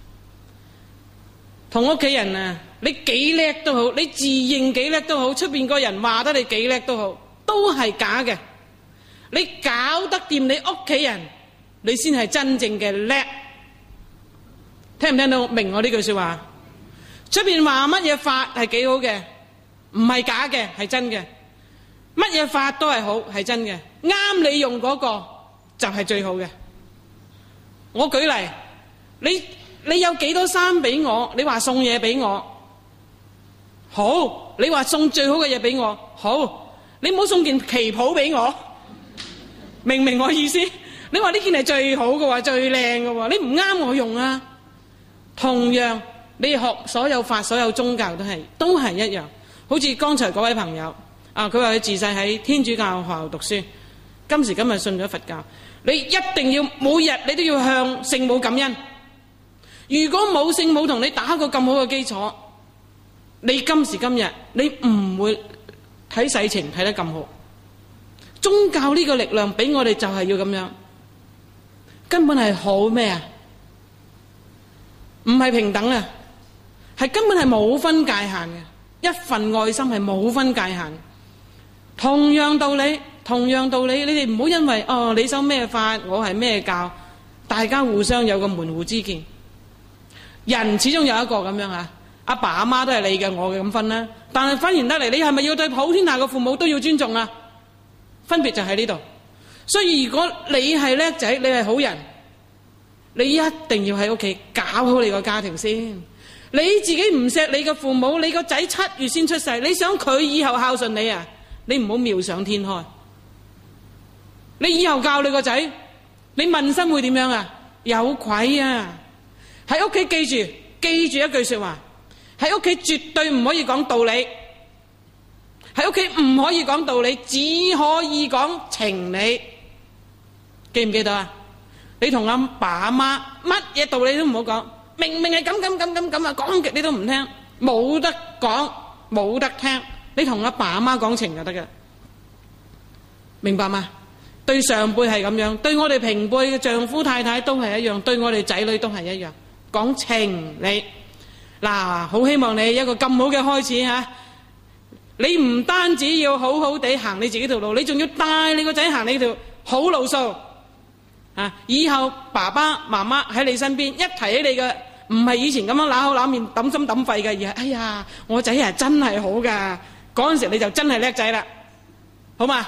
S1: 同屋企人啊，你幾叻都好，你自認幾叻都好，出邊個人話得你幾叻都好，都係假嘅。你搞得掂你屋企人，你先係真正嘅叻。聽唔聽到明我呢句説話？出邊話乜嘢法係幾好嘅，唔係假嘅，係真嘅。乜嘢法都係好，係真嘅，啱你用嗰個就係最好嘅。我舉例，你有幾多衫俾我？你話送嘢俾我，好。你話送最好嘅嘢俾我，好。你唔好送件旗袍俾我，明唔明我意思？你話呢件係最好嘅話，最靚嘅話，你唔啱我用啊。同樣，你學所有法、所有宗教都係一樣。好似剛才嗰位朋友。佢話佢自細喺天主教學校讀書，今時今日信咗佛教。你一定要每日你都要向聖母感恩。如果冇聖母同你打個咁好嘅基礎，你今時今日你唔會睇世情睇得咁好。宗教呢個力量俾我哋就係要咁樣，根本係好咩啊？唔係平等啊，係根本係冇分界限嘅。一份愛心係冇分界限。同樣道理，你哋唔好因為你修咩法，我係咩教，大家互相有個門戶之見。人始終有一個咁樣嚇，阿爸阿媽都係你嘅，我嘅咁分啦。但係分完得嚟，你係咪要對普天下嘅父母都要尊重啊？分別就喺呢度。所以如果你係叻仔，你係好人，你一定要喺屋企搞好你個家庭先。你自己唔錫你嘅父母，你個仔7月先出世，你想佢以後孝順你啊？你唔好妙想天開。你以後教你個仔，你問心會點樣啊？有愧啊！喺屋企記住一句說話，喺屋企絕對唔可以講道理，喺屋企唔可以講道理，只可以講情理。記唔記得啊？你同阿爸阿媽乜嘢道理都唔好講，明明係咁啊，講極你都唔聽，冇得講，冇得聽。你同阿爸阿媽講情就得嘅，明白嗎？對上輩係咁樣，對我哋平輩嘅丈夫太太都係一樣，對我哋仔女都係一樣，講情理。嗱，好希望你一個咁好嘅開始嚇，你唔單止要好好地行你自己條路，你仲要帶你個仔行你條好路數啊！以後爸爸媽媽喺你身邊，一提起你嘅，唔係以前咁樣揦口揦面揼心揼肺嘅，而係哎呀，我仔係真係好㗎。嗰陣時你就真係叻仔啦，好嘛？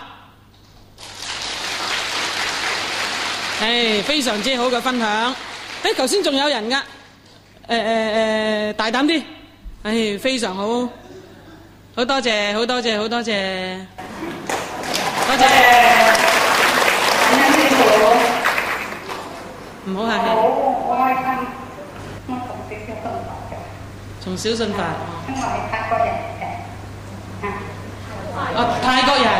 S1: 非常之好嘅分享。頭先仲有人㗎，大膽啲，非常好，好多謝，多謝。多謝。唔好客氣。從小信佛。因為泰國人嚟嘅。泰國人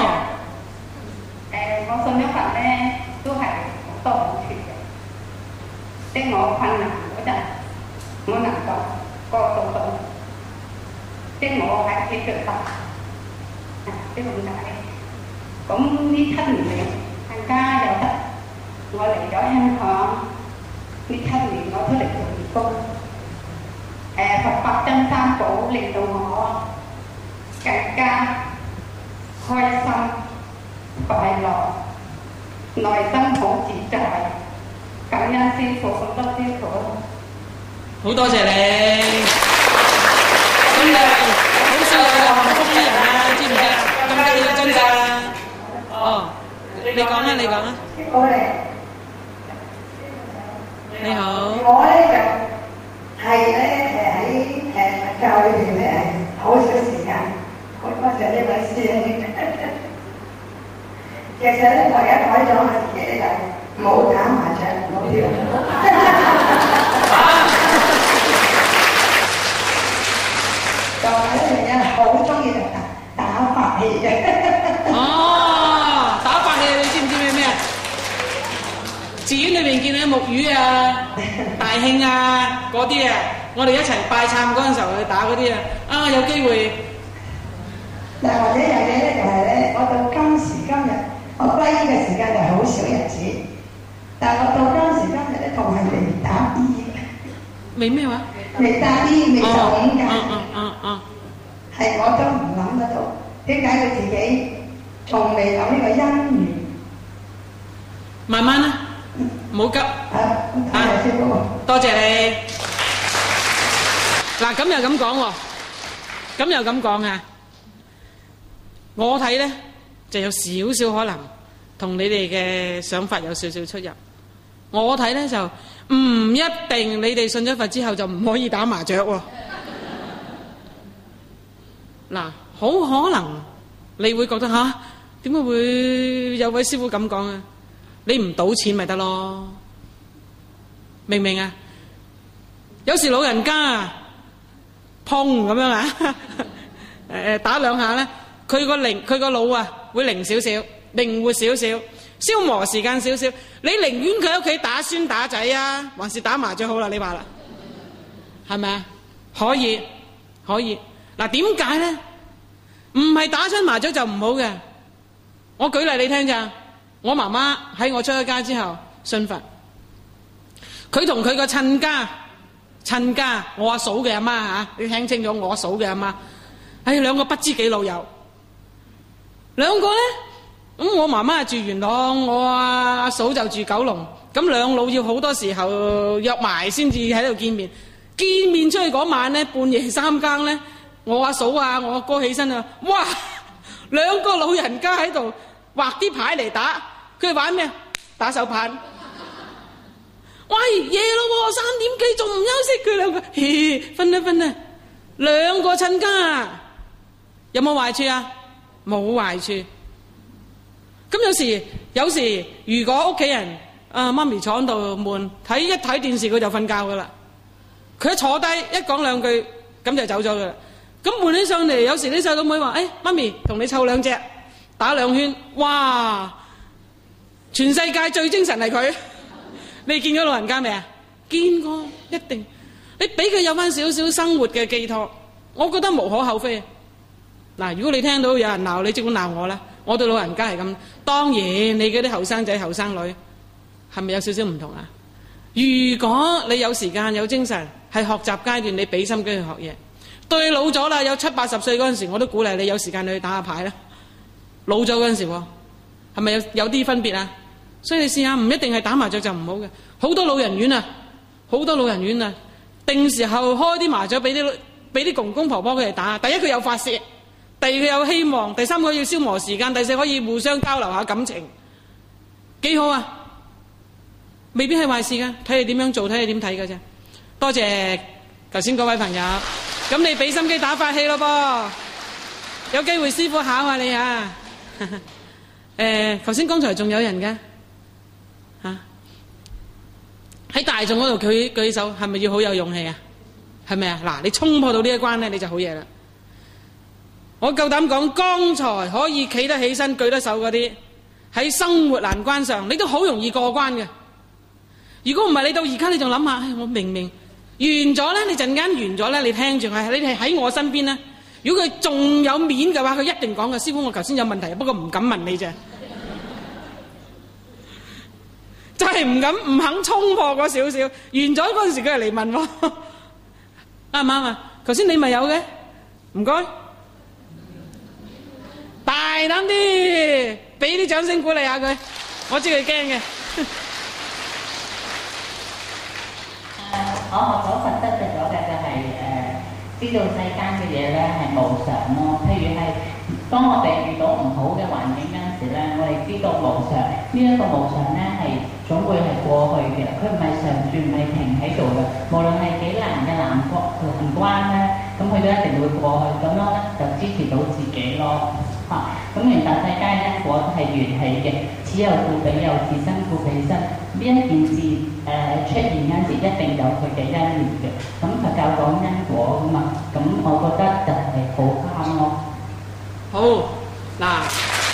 S1: 我信咗佛咧，都係好多好處嘅。即係我困難嗰陣，我能夠過渡到，即係我喺屋企長大，即係咁解。咁呢7年嚟，更加有得我嚟咗香港，呢7年我出嚟做義工，佛法真三寶令到我更加開心快樂，
S2: 內心好自在。感恩師傅，好多師傅。
S1: 好多謝你。咁你好少有幸福啲人啊，知唔知啊？咁得你真㗎。哦，你講啊，你講啊。
S2: 我哋。
S1: 你好。
S2: 我咧就係咧喺教裏邊咧係好少時間，好多謝呢位師兄。其實咧，我而家改咗我自己咧就冇打麻雀，冇跳。就係咧，好中意打法器嘅。
S1: 哦，打法器你知唔知咩啊？寺院裏邊見到木魚啊、大慶啊嗰啲啊，我哋一齊拜懺嗰陣時候去打嗰啲啊，啊有機會。
S2: 嗱，或者有嘢咧，就係咧，我到今時今日，我皈依嘅時間就係好少日子，但係我到今時今日咧，仲係未打醫。
S1: 未咩話？
S2: 未打醫，未受五戒。係我都唔諗得到，點解佢自己從未有呢個因緣？
S1: 慢慢啦，唔好急。多謝你。嗱，咁又咁講喎，咁又咁講啊！我睇咧就有少少可能同你哋嘅想法有少少出入。我睇咧就唔一定，你哋信咗佛之後就唔可以打麻雀喎。嗱，好可能你會覺得吓，點解會有位師傅咁講啊？你唔賭錢咪得咯，明唔明啊？有時老人家啊，砰咁樣啊，打兩下咧，佢個腦啊會靈少少，靈活少少，消磨時間少少。你寧願佢喺屋企打孫打仔啊，還是打麻雀好啦？你話啦，係咪啊？可以。嗱，點解咧？唔係打親麻雀就唔好嘅。我舉例你聽咋。我媽媽喺我出咗家之後信佛，佢同佢個親家，我阿嫂嘅阿媽嚇，你聽清楚，我阿嫂嘅阿媽，兩個不知幾老友。兩個咧，咁我媽媽住元朗，我阿嫂就住九龍，咁兩老要好多時候約埋先至喺度見面。見面出去嗰晚咧，半夜3更咧，我阿嫂啊，我阿哥起身啊，哇！兩個老人家喺度畫啲牌嚟打，佢哋玩咩？打手牌。喂，夜咯喎，3點幾仲唔休息？佢兩個，瞓啦。兩個親家，有冇壞處啊？冇壞處。咁有時，如果屋企人媽咪坐喺度悶，睇電視佢就瞓覺噶啦。佢一坐低一講兩句，咁就走咗噶啦。咁悶起上嚟，有時啲細佬妹話：媽咪同你湊兩隻，打2圈，哇！全世界最精神係佢。你見咗老人家未啊？見過，一定。你俾佢有翻少少生活嘅寄託，我覺得無可厚非。嗱，如果你聽到有人鬧你，即管鬧我啦。我對老人家係咁。當然，你嗰啲後生仔後生女係咪有少少唔同啊？如果你有時間有精神，係學習階段，你俾心機去學嘢。對老咗啦，有70、80歲嗰陣時，我都鼓勵你有時間你去打下牌啦。老咗嗰陣時，係咪有啲分別啊？所以你試下，唔一定係打麻雀就唔好嘅。好多老人院啊，定時候開啲麻雀俾啲公公婆婆佢哋打。第一佢有發泄，第二佢有希望，第三佢要消磨時間，第四可以互相交流下感情，幾好啊！未必係壞事㗎，睇你點樣做，睇你點睇㗎啫。多謝頭先嗰位朋友，咁你俾心機打法器咯噃，有機會師傅考下你啊。頭先剛才仲有人㗎嚇，喺大眾嗰度舉手，係咪要好有勇氣啊？係咪啊？嗱，你衝破到呢一關咧，你就好嘢啦。我夠膽講，剛才可以企得起身舉得手嗰啲，喺生活難關上，你都好容易過關嘅。如果唔係，你到而家你仲諗下，我明明完咗咧，你陣間完咗咧，你聽住係，你係喺我身邊咧。如果佢仲有面嘅話，佢一定講嘅。師傅，我頭先有問題，不過唔敢問你啫，就係唔肯衝破嗰少少。完咗嗰陣時，佢係嚟問我啱唔啱啊？頭先你咪有嘅，唔該，大膽啲，俾啲掌聲鼓勵下佢。 我知佢驚嘅。
S5: 我學咗佛得咗嘅就係知道世間嘅嘢咧係無常咯。譬如係當我哋遇到唔好嘅環境嗰陣時咧，我哋知道無常，呢一個無常咧係總會係過去嘅，佢唔係常住，唔係停喺度嘅。無論係幾難嘅難關咧，咁佢都一定會過去。咁樣咧就支持到自己咯。咁原來世間因果都係緣起嘅，此有故彼有，自生故彼生。呢一件事出現嗰陣時，一定有佢嘅因緣嘅。咁佛教講因果噶嘛，咁我覺得就係好啱咯。
S1: 好嗱，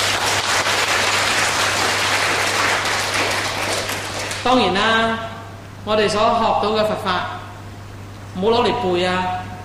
S1: 當然啦，我哋所學到嘅佛法，唔好攞嚟背啊！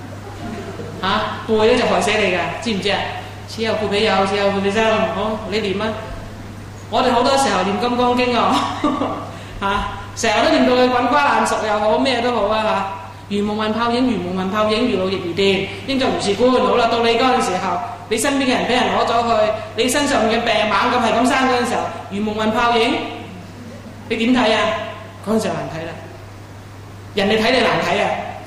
S1: 背咧就害死你㗎，知唔知啊？此有故彼有，此有故彼生。好，你念啊！我哋好多時候念《金剛經》成日都念到佢滾瓜爛熟又好，咩都好啊如夢幻泡影，如夢幻泡影，如露亦如電，應作如是觀。好啦，到你嗰陣時候，你身邊嘅人俾人攞咗去，你身上嘅病猛咁係咁生嗰陣時候，如夢幻泡影，你點睇啊？嗰陣時候難睇啦，人哋睇你難睇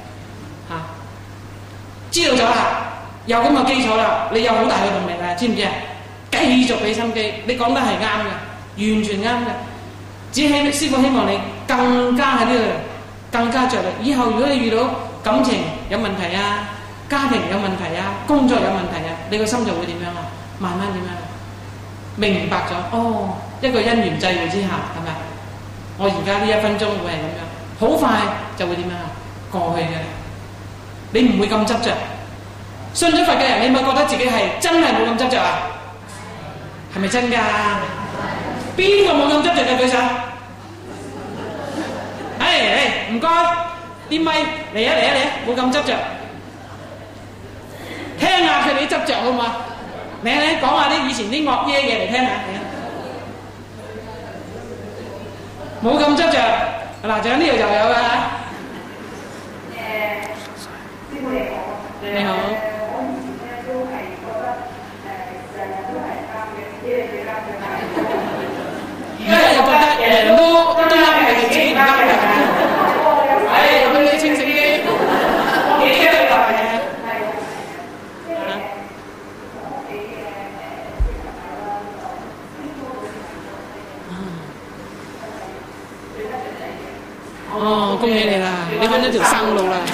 S1: 知道咗啦，有咁嘅基礎啦，你有好大嘅動力啦，知唔知啊？繼續俾心機，你講得係啱嘅，完全啱嘅。只希師父希望你更加喺呢度，更加着力。以後如果你遇到感情有問題啊，家庭有問題啊，工作有問題啊，你個心就會點樣啊？慢慢點樣？明白咗，一個因緣際會之下，係咪？我而家呢1分鐘會係咁樣，好快就會點樣啊？過去嘅，你唔會咁執着。信咗佛嘅人，你咪覺得自己係真係冇咁執着啊？係咪真㗎？邊個冇咁執着嘅舉手？唔該，啲咪嚟啊，冇咁執着，聽下佢哋啲執着好嘛？嚟講下啲以前啲惡嘢嚟聽下，冇咁執着。嗱，仲有呢度就有㗎。
S2: 師傅你好。
S1: 你好。
S2: 我以前咧都係覺得成日都係啱嘅，自己係最啱嘅。
S1: 而家又覺得人人都啱嘅，自己唔啱嘅。又俾你清醒啲，幾多個係啊？恭喜你啦！你揾咗條生路啦！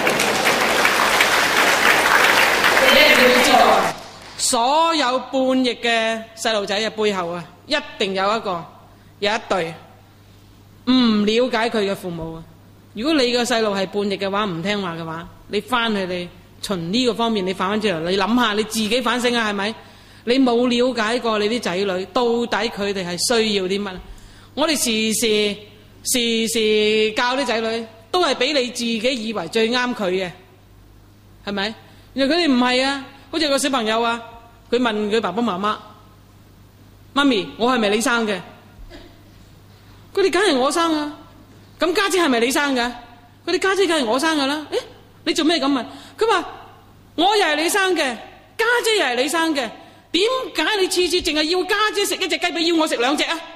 S1: 你要知道啊，所有叛逆嘅細路仔嘅背後啊，一定有一對唔了解佢嘅父母啊！如果你個細路係叛逆嘅話，唔聽話嘅話，你翻去你從呢個方面你反翻轉頭，你諗下你自己反省啊，係咪？你冇了解過你啲仔女到底佢哋係需要啲乜？我哋時時教啲仔女，都係俾你自己以為最啱佢嘅，係咪？原來佢哋唔係啊！好似個小朋友啊，佢問佢爸爸媽媽：媽咪，我係咪你生嘅？佢哋梗係我生啊！咁家姐係咪你生㗎？佢哋家姐梗係我生㗎啦。誒，你做咩咁問？佢話我又係你生嘅，家姐又係你生嘅，點解你次次淨係要家姐食一隻雞髀，要我食2隻啊？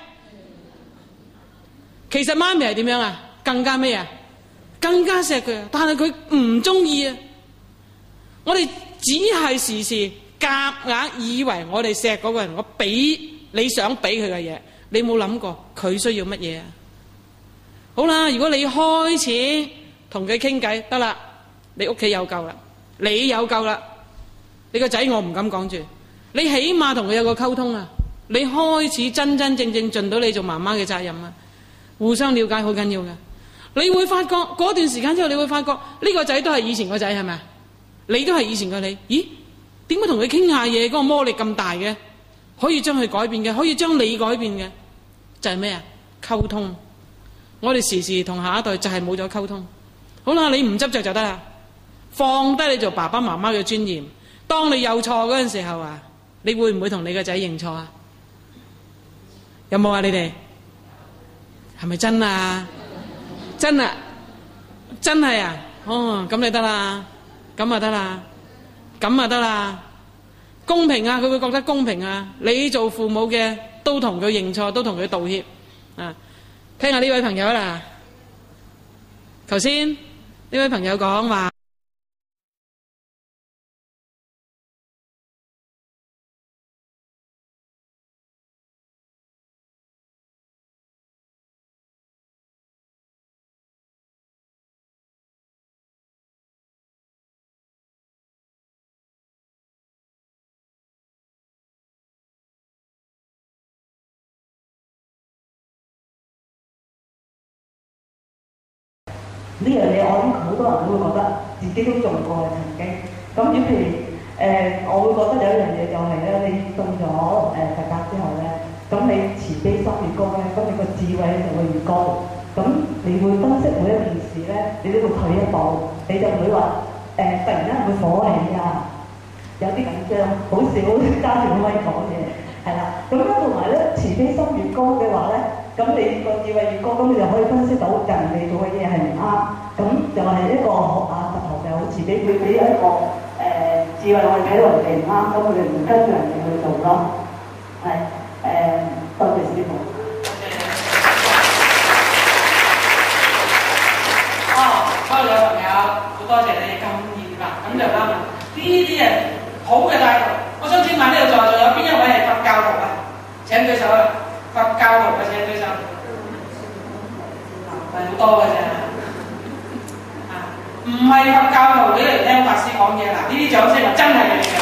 S1: 其實媽咪係點樣啊？更加咩啊？更加錫佢啊！但係佢唔中意啊！我哋只係時時夾硬以為我哋錫嗰個人，我俾你想俾佢嘅嘢，你冇諗過佢需要乜嘢啊？好啦，如果你開始同佢傾偈，得啦，你屋企有救啦，你有救啦，你個仔我唔敢講住，你起碼同佢有個溝通啊！你開始真真正正盡到你做媽媽嘅責任啊！互相了解好緊要嘅，你會發覺嗰段時間之後，你會發覺呢個仔都係以前個仔，係咪啊？你都係以前個你，咦？點解同佢傾下嘢嗰個魔力咁大嘅？可以將佢改變嘅，可以將你改變嘅，就係咩啊？溝通。我哋時時同下一代就係冇咗溝通。好啦，你唔執着就得啦，放低你做爸爸媽媽嘅尊嚴。當你有錯嗰陣時候啊，你會唔會同你個仔認錯啊？有冇啊？你哋？係咪真啊？真啊？真係啊？咁你得啦，咁啊得啦，咁啊得啦，公平啊！佢會覺得公平啊！你做父母嘅都同佢認錯，都同佢道歉啊！聽下呢位朋友啦，頭先呢位朋友講話。
S2: 呢樣嘢我諗好多人都會覺得自己都做過曾經。咁譬如我會覺得有一樣嘢就係咧，你信咗佛教之後咧，咁你慈悲心越高咧，咁你個智慧就會越高。咁你會分析每一件事咧，你都會退一步，你就唔會話突然間會火起啊，有啲緊張，好少家長可以講嘢，係啦。咁樣同埋咧，慈悲心越高嘅話咧，咁你個智慧越高，咁你就可以分析到人哋做嘅嘢係唔啱，咁就係一個佛陀就好慈悲，佢俾一個智慧我哋睇到人哋唔啱，咁我哋唔跟住人哋去做咯。係多謝師父。
S1: 各位朋友，好多謝你咁熱烈，咁就得啦。呢啲係好嘅態度。我想請問呢度在座有邊一位係佛教徒啊？請舉手啊！佛教徒嘅請舉手。係好多嘅啫。唔係佛教徒你嚟聽法師講嘢嗱，呢啲掌聲啊真係嚟嘅。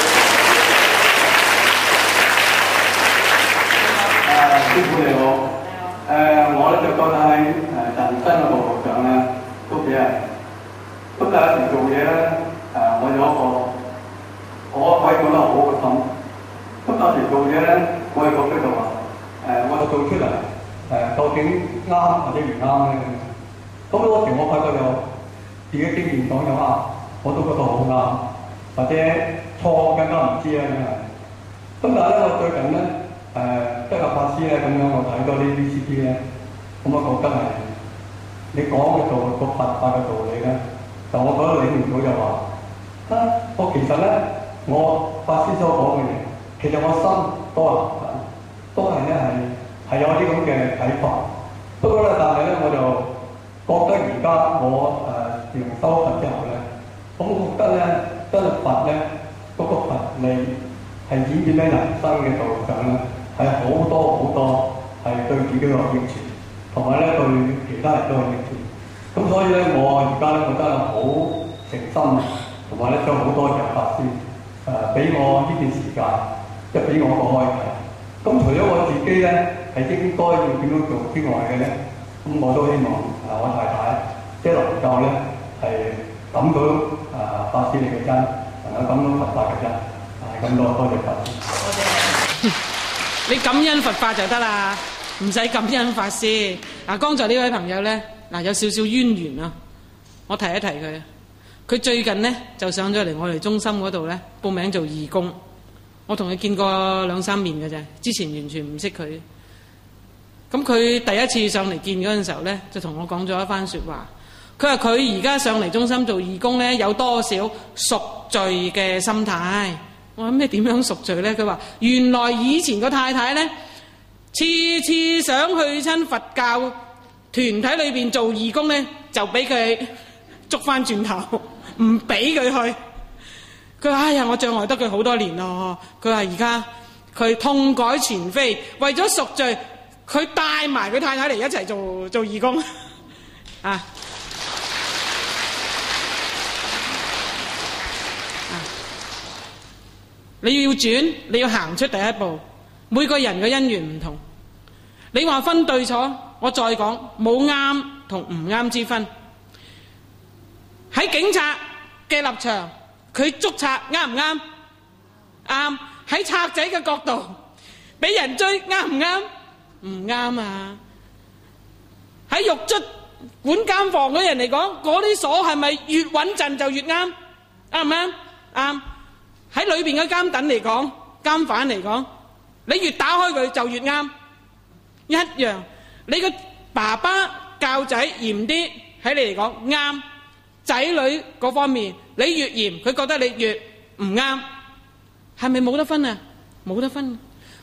S3: 師傅你好。我咧就覺得喺人生嘅路上咧，都幾係。不過有時做嘢咧，我有一個我可以講得好嘅心。不過有時做嘢咧，我係覺得就話我做出嚟究竟啱或者唔啱咧？咁嗰時我發覺就自己經驗講就啱，我都覺得好啱，或者錯更加唔知啊咁啊。咁但係咧，我最近咧得個法師咧咁樣，我睇多啲 VCD 咧，咁我覺得係你講嘅道個佛法嘅道理咧，就我覺得領悟到就話我其實咧，我法師所講嘅嘢，其實我心都係咧係有啲咁嘅睇法。不過咧，但係咧，我就覺得而家我自從修佛之後咧，咁我覺得咧，真係佛咧嗰個佛理係演變喺人生嘅道路上咧，係好多係對自己有益處，同埋咧對其他人都有益處。咁所以咧，我而家咧覺得好誠心，同埋咧想好多謝法師俾我呢段時間，即係俾我個開啟。咁除咗我自己咧係應該要點樣做之外嘅咧，咁我都希望我太太即係能夠咧係感到法師你嘅真，能夠感到佛法嘅真。咁多謝法師。
S1: 多謝。你感恩佛法就得啦，唔使感恩法師。剛才呢位朋友咧，有少少淵源啊，我提一提佢。佢最近咧就上咗嚟我哋中心嗰度咧報名做義工。我同佢見過2-3面嘅啫，之前完全唔識佢。咁佢第一次上嚟見嗰陣時候咧，就同我講咗一番説話。佢話佢而家上嚟中心做義工咧，有多少贖罪嘅心態。我諗咩點樣贖罪咧？佢話原來以前個太太咧，次次想去親佛教團體裏邊做義工咧，就俾佢捉翻轉頭，唔俾佢去。佢話：哎呀，我障礙得佢好多年咯。佢話而家佢痛改前非，為咗贖罪，佢帶埋佢太太嚟一齊做義工啊！你要轉，你要行出第一步。每個人嘅因緣唔同，你話分對錯，我再講冇啱同唔啱之分。喺警察嘅立場，佢捉賊啱唔啱？啱。喺賊仔嘅角度，俾人追啱唔啱？唔啱啊！喺獄卒管監房嘅人嚟講，嗰啲鎖係咪越穩陣就越啱？啱唔啱？啱。喺裏邊嘅監躉嚟講，監犯嚟講，你越打開佢就越啱。一樣，你個爸爸教仔嚴啲，喺你嚟講啱。仔女嗰方面，你越嚴，佢覺得你越唔啱。係咪冇得分啊？冇得分。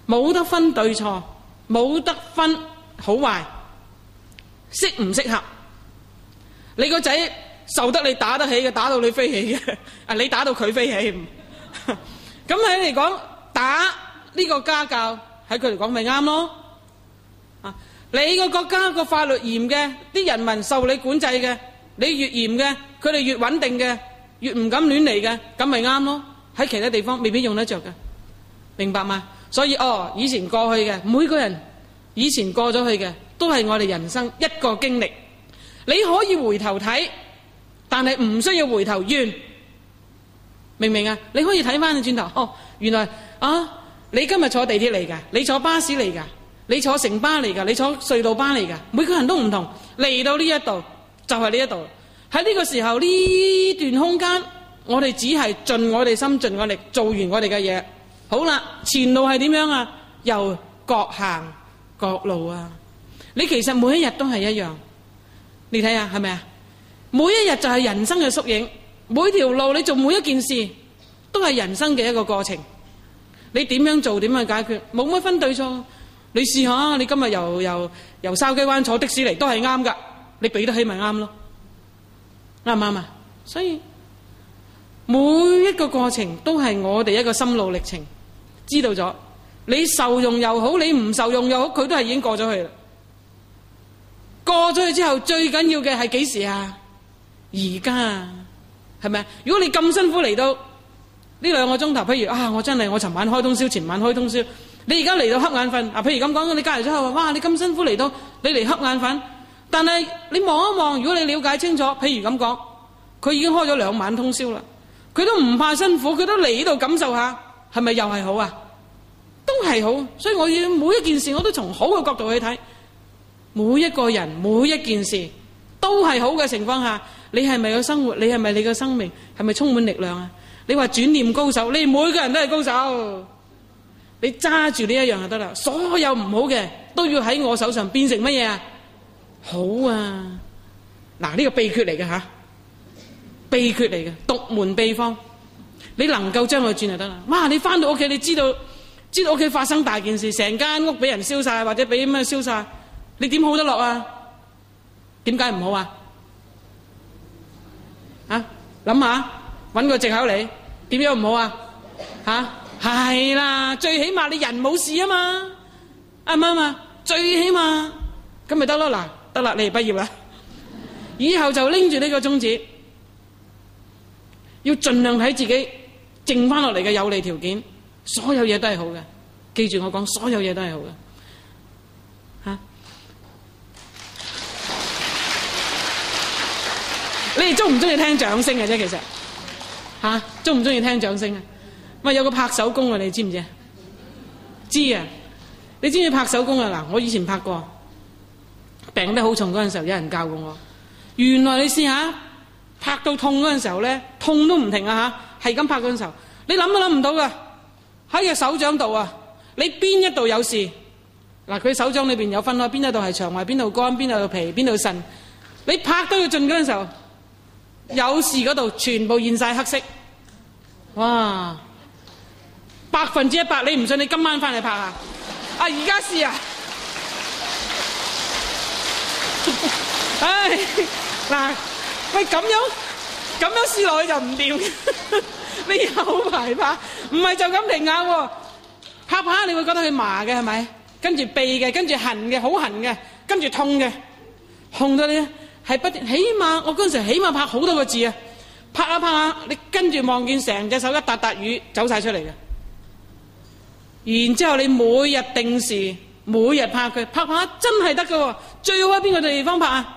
S1: 冇得分對錯，冇得分好壞，適唔適合？你個仔受得你打得起嘅，打到你飛起嘅，你打到佢飛起。咁喺嚟講，打呢個家教喺佢嚟講咪啱咯？你個國家個法律嚴嘅，啲人民受你管制嘅，你越嚴嘅，佢哋越穩定嘅，越唔敢亂嚟嘅，咁咪啱咯？喺其他地方未必用得着嘅，明白嗎？所以以前過去嘅每個人，以前過咗去嘅，都係我哋人生一個經歷。你可以回頭睇，但係唔需要回頭怨，明唔明啊？你可以睇翻轉頭，原來你今日坐地鐵嚟㗎，你坐巴士嚟㗎，你坐城巴嚟㗎，你坐隧道巴嚟㗎，每個人都唔同，嚟到呢一度就係呢一度。喺呢個時候呢段空間，我哋只係盡我哋心盡我力做完我哋嘅嘢。好啦，前路係點樣啊？又各行各路啊！你其實每一日都係一樣，你睇下係咪啊？每一日就係人生嘅縮影，每條路你做每一件事都係人生嘅一個過程。你點樣做，點樣解決，冇乜分對錯。你試下，你今日由筲箕灣坐的士嚟都係啱㗎，你俾得起咪啱咯？啱唔啱啊？所以每一個過程都係我哋一個心路歷程。知道咗，你受用又好，你唔受用又好，佢都係已經過咗去啦。過咗去之後，最緊要嘅係幾時啊？而家啊，係咪啊？如果你咁辛苦嚟到呢2個鐘頭，譬如我真係我尋晚開通宵，前晚開通宵，你而家嚟到瞌眼瞓譬如咁講，你隔離咗後話，你咁辛苦嚟到，你嚟瞌眼瞓，但係你望一望，如果你了解清楚，譬如咁講，佢已經開咗2晚通宵啦，佢都唔怕辛苦，佢都嚟呢度感受下。係咪又係好啊？都係好，所以我要每一件事我都從好嘅角度去睇。每一個人每一件事都係好嘅情況下，你係咪個生活？你係咪你個生命係咪充滿力量啊？你話轉念高手，你每個人都係高手，你揸住呢一樣就得啦。所有唔好嘅都要喺我手上變成乜嘢啊？好啊！嗱，呢個秘訣嚟嘅吓，秘訣嚟嘅，獨門秘方。你能夠將佢轉就得啦。哇！你翻到屋企，你知道屋企發生大件事，成間屋俾人燒晒，或者俾咩燒晒，你點好得落啊？點解唔好啊？諗下，搵個藉口嚟，點樣唔好啊？係啦，最起碼你人冇事啊嘛，啱唔啱啊？最起碼咁咪得咯。嗱，得啦，你哋畢業啦，以後就拎住呢個宗旨，要盡量睇自己剩翻落嚟嘅有利條件，所有嘢都係好嘅。記住我講，所有嘢都係好嘅。你哋中唔中意聽掌聲嘅啫？其實中唔中意聽掌聲啊？咪有個拍手功啊！你知唔知啊？知啊！你知唔知拍手功啊？嗱，我以前拍過，病得好重嗰陣時候，有人教過我。原來你試下拍到痛嗰陣時候咧，痛都唔停啊！係咁拍嗰陣時候，你諗都諗唔到噶，喺個手掌度啊！你邊一度有事？嗱，佢手掌裏邊有分開，邊一度係腸胃，邊度肝，邊度皮，邊度腎。你拍到佢盡嗰陣時候，有事嗰度全部現晒黑色。哇！100%，你唔信？你今晚翻嚟拍啊！而家試啊！唉，嗱，喂，咁樣試落去就唔掂。你有排拍，唔係就咁停下喎。拍拍你會覺得佢麻嘅係咪？跟住痹嘅，跟住痕嘅，好痕嘅，跟住痛嘅，痛到你係不斷。起碼我嗰陣時起碼拍好多個字啊！拍下拍下，你跟住望見成隻手一笪笪瘀走晒出嚟嘅。然之後你每日定時，每日拍佢，拍拍真係得㗎喎。最好喺邊個地方拍啊？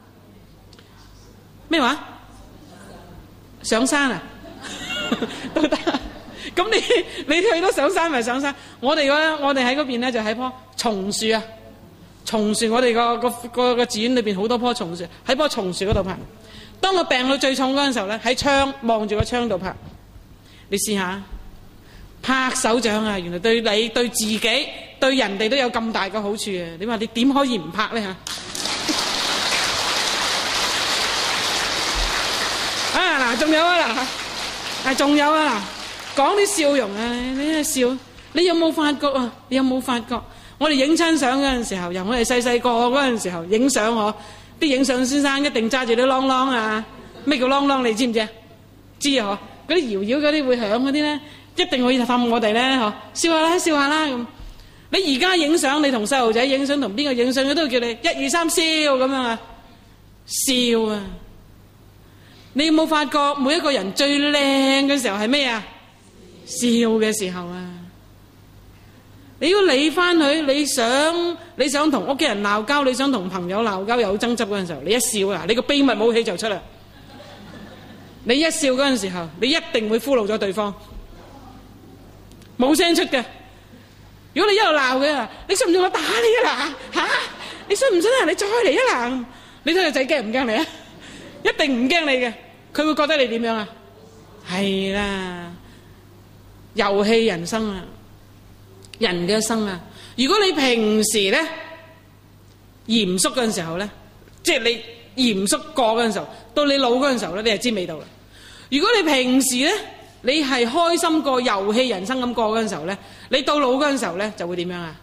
S1: 咩話？上山啊？都得。咁你去到上山咪上山。我哋喺嗰邊咧就喺棵松樹啊，松樹。我哋個寺院裏邊好多棵松樹，喺棵松樹嗰度拍。當我病到最重嗰陣時候咧，喺窗望住個窗度拍。你試下拍手掌啊！原來對你、對自己、對人哋都有咁大嘅好處啊！你話你點可以唔拍咧嚇？嗱，仲有啊嗱，仲有啊嗱，講啲笑容啊！你笑你有冇發覺啊？你有冇發覺？我哋影親相嗰陣時候，由我哋細個嗰陣時候影相，啲影相先生一定揸住啲啷啷啊！咩叫啷啷？你知唔知啊？知啊！嗰啲搖搖嗰啲會響嗰啲咧，一定可以氹我哋咧，笑下啦，笑下啦咁。你而家影相，你同細路仔影相，同邊個影相，佢都會叫你1、2、3笑咁樣啊！笑啊！你有冇發覺每一個人最靚嘅時候係咩啊？笑嘅時候啊！你要理翻佢，你想同屋企人鬧交，你想同朋友鬧交有爭執嗰陣時候，你一笑啊，你個秘密武器就出嚟。你一笑嗰陣時候，你一定會俘虜咗對方，冇聲出嘅。如果你一路鬧嘅，你信唔信我打你啊？嚇！你信唔信啊？你再嚟一鬧，你睇個仔驚唔驚你啊？一定唔驚你嘅，佢會覺得你點樣啊？係啦，遊戲人生啊！人嘅一生啊！如果你平時咧嚴肅嗰陣時候咧，即係你嚴肅過嗰陣時候，到你老嗰陣時候咧，你就知味道啦。如果你平時咧，你係開心過遊戲人生咁過嗰陣時候咧，你到老嗰陣時候咧就會點樣啊？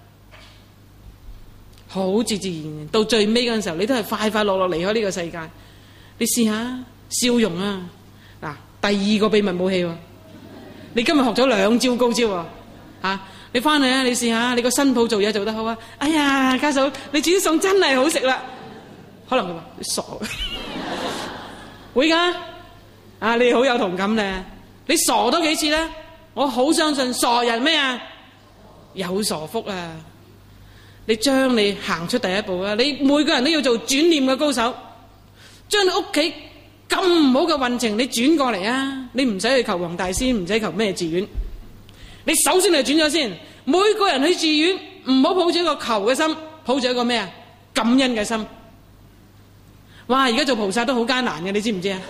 S1: 好自然，到最尾嗰陣時候，你都係快快樂樂離開呢個世界。你試下笑容啊！嗱，第二個秘密武器喎，你今日學咗2招高招喎，嚇！你翻嚟啊！你試下，你個新抱做嘢做得好啊！哎呀，家嫂，你煮啲餸真係好食啦！可能佢話你傻嘅，會㗎啊！你好有同感咧，你傻多幾次咧，我好相信傻人咩啊？有傻福啊！你將你行出第一步啊！你每個人都要做轉念嘅高手，將你屋企咁唔好嘅運程你轉過嚟啊！你唔使去求黃大仙，唔使求咩寺院。你首先係轉咗先，每個人去寺院唔好抱住一個求嘅心，抱住一個咩啊？感恩嘅心。哇！而家做菩薩都好艱難嘅，你知唔知啊？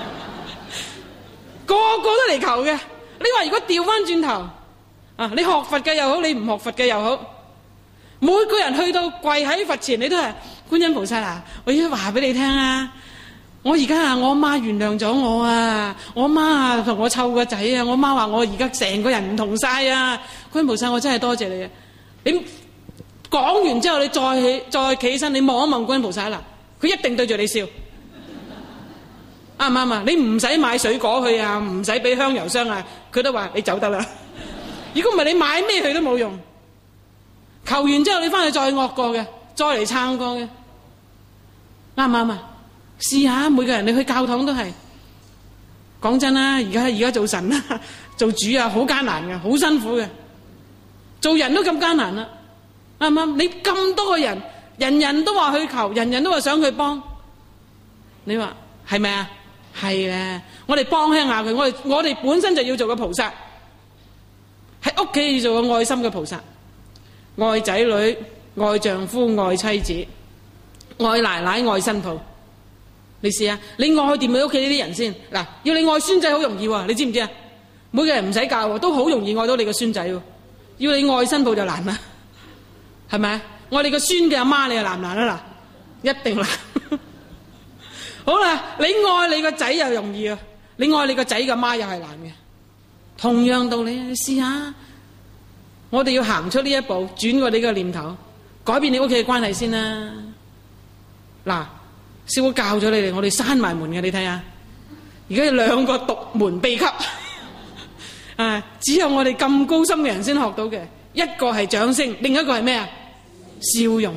S1: 個個都嚟求嘅。你話如果調翻轉頭啊，你學佛嘅又好，你唔學佛嘅又好，每個人去到跪喺佛前，你都係觀音菩薩啊！我要話俾你聽啊！我而家啊，我阿媽原諒咗我啊！我阿媽啊，同我湊個仔啊！我阿媽話我而家成個人唔同晒啊！觀音菩薩，我真係多謝你啊！你講完之後，你再企起身，你望一望觀音菩薩啦，佢一定對住你笑，啱唔啱啊？你唔使買水果去啊，唔使俾香油箱啊，佢都話你走得啦。如果唔係，你買咩去都冇用。求完之後，你翻去再惡過嘅，再嚟撐過嘅，啱唔啱啊？試下每個人，你去教堂都係講真啦。而家做神啦，做主啊，好艱難嘅，好辛苦嘅。做人都咁艱難啦，啱唔啱？你咁多個人，人人都話去求，人人都話想佢幫，你話係咪啊？係咧，我哋幫輕下佢。我哋本身就要做個菩薩，喺屋企要做個愛心嘅菩薩，愛仔女、愛丈夫、愛妻子、愛奶奶、愛新抱。你試下，你愛掂你屋企呢啲人先。嗱，要你愛孫仔好容易喎，你知唔知啊？每個人唔使教喎，都好容易愛到你個孫仔喎。要你愛新抱就難啦，係咪啊？愛你個孫嘅阿媽，你又難唔難啊？嗱，一定難。好啦，你愛你個仔又容易啊，你愛你個仔嘅媽又係難嘅。同樣道理，你試下，我哋要行出呢一步，轉過你個念頭，改變你屋企嘅關係先啦。嗱。師父教咗你哋，我哋閂埋門嘅，你睇下。而家有2個獨門秘笈，啊，只有我哋咁高深嘅人先學到嘅。一個係掌聲，另一個係咩啊？笑容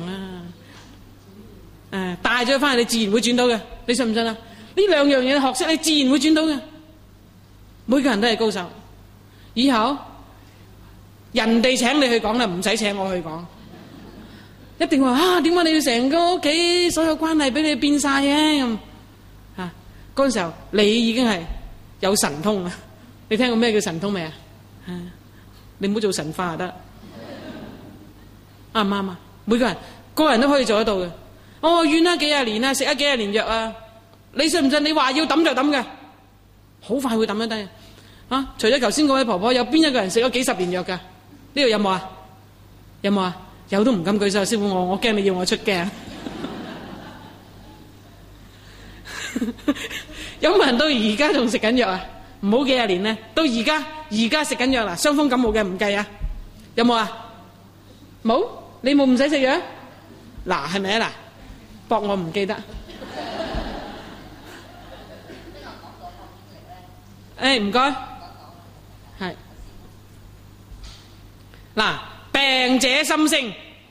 S1: 啊！帶咗翻去，你自然會轉到嘅。你信唔信啊？呢2樣嘢學識，你自然會轉到嘅。每個人都係高手。以後人哋請你去講啦，唔使請我去講。一定話啊，點解你要成個屋企所有關係俾你變晒嘅咁啊？嗰陣時候你已經係有神通啦。你聽過咩叫神通未啊？你唔好做神化就得，啱唔啱啊？每個人都可以做得到嘅。我怨咗幾廿年啦，食咗幾廿年藥啊！你信唔信？你話要抌就抌嘅，好快會抌得低啊！除咗頭先嗰位婆婆，有邊一個人食咗幾10年藥㗎？呢度有冇啊？有冇啊？有都唔敢舉手，師父我驚你要我出鏡。有冇人到而家仲食緊藥啊？唔好幾廿年咧，到而家食緊藥啦，傷風感冒嘅唔計啊！ 有冇啊？冇？你冇唔使食藥？嗱，係咪啊？嗱，博我唔記得。誒，唔該。係。嗱，病者心聲。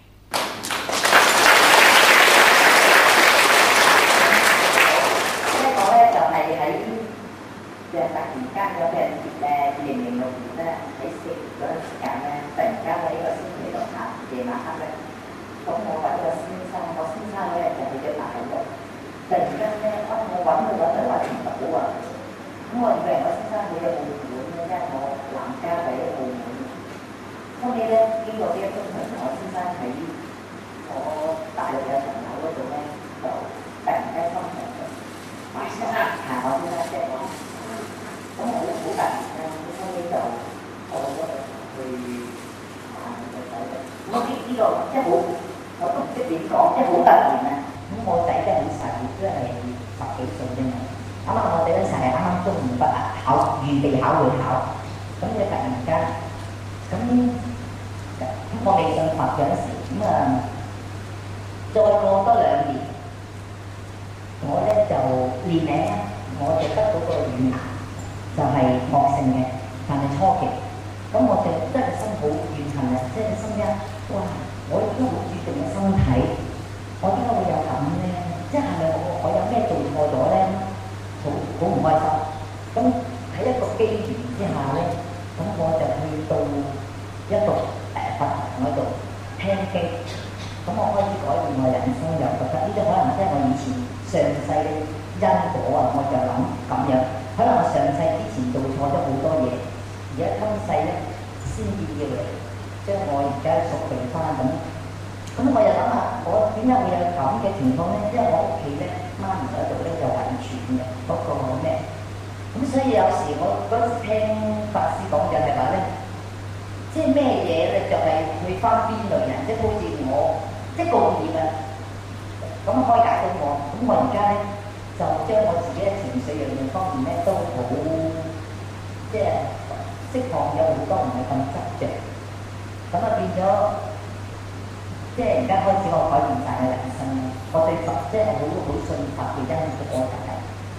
S6: 突然間有人2006年咧喺4月嗰陣時間咧，突然間喺個星期六夜晚黑咧，咁我揾個先生，我先生咧就去咗大陸，突然間咧，我揾佢揾唔到啊！咁我以為我先生去咗澳門咧，我男家喺澳門，後尾咧經過呢一個鐘頭，我先生喺我大陸嘅層樓嗰度咧，就突然間心痛咗。我先生係我先生即係我。咁我都好突然啦，後尾就我嗰度去行個仔嘅。我呢個即係好，我都唔識點講，即係好突然啊！咁我仔真係好細，都係10幾歲啫嘛。啱啱我哋嗰陣係啱啱中五畢啊，預備考會考，咁就突然間，咁我未信佛嗰陣時，咁再過多2年，我咧就年齡咧，我就得到個乳癌。就係惡性嘅，但係初期，咁我就真係心好怨恨啊！即係心一，哇！我已經好注重嘅身體，我點解會有咁咧？即係咪我有咩做錯咗咧？好唔開心。咁喺一個機緣之下咧，咁我就去到一個佛堂嗰度聽經，咁我開始改變我人生，又覺得呢啲可能即係我以前上世嘅因果啊，我就諗咁樣。可能我上世之前做錯咗好多嘢，而家今世咧先至要嚟將我而家贖罪翻咁。咁我又諗下，我點解會有咁嘅情況咧？因為我屋企咧媽咪嗰度咧就遺傳嘅嗰個咩，咁所以有時我嗰時聽法師講就係話咧，即係咩嘢咧就係去翻邊類人，即係好似我即係共業啊，咁開解到我，咁我而家咧。就將我自己嘅情緒樣樣方面咧都好，即係釋放咗好多，唔係咁執着。咁啊變咗，即係而家開始我改變晒嘅人生啦。我對佛即係好信佛嘅因果就係。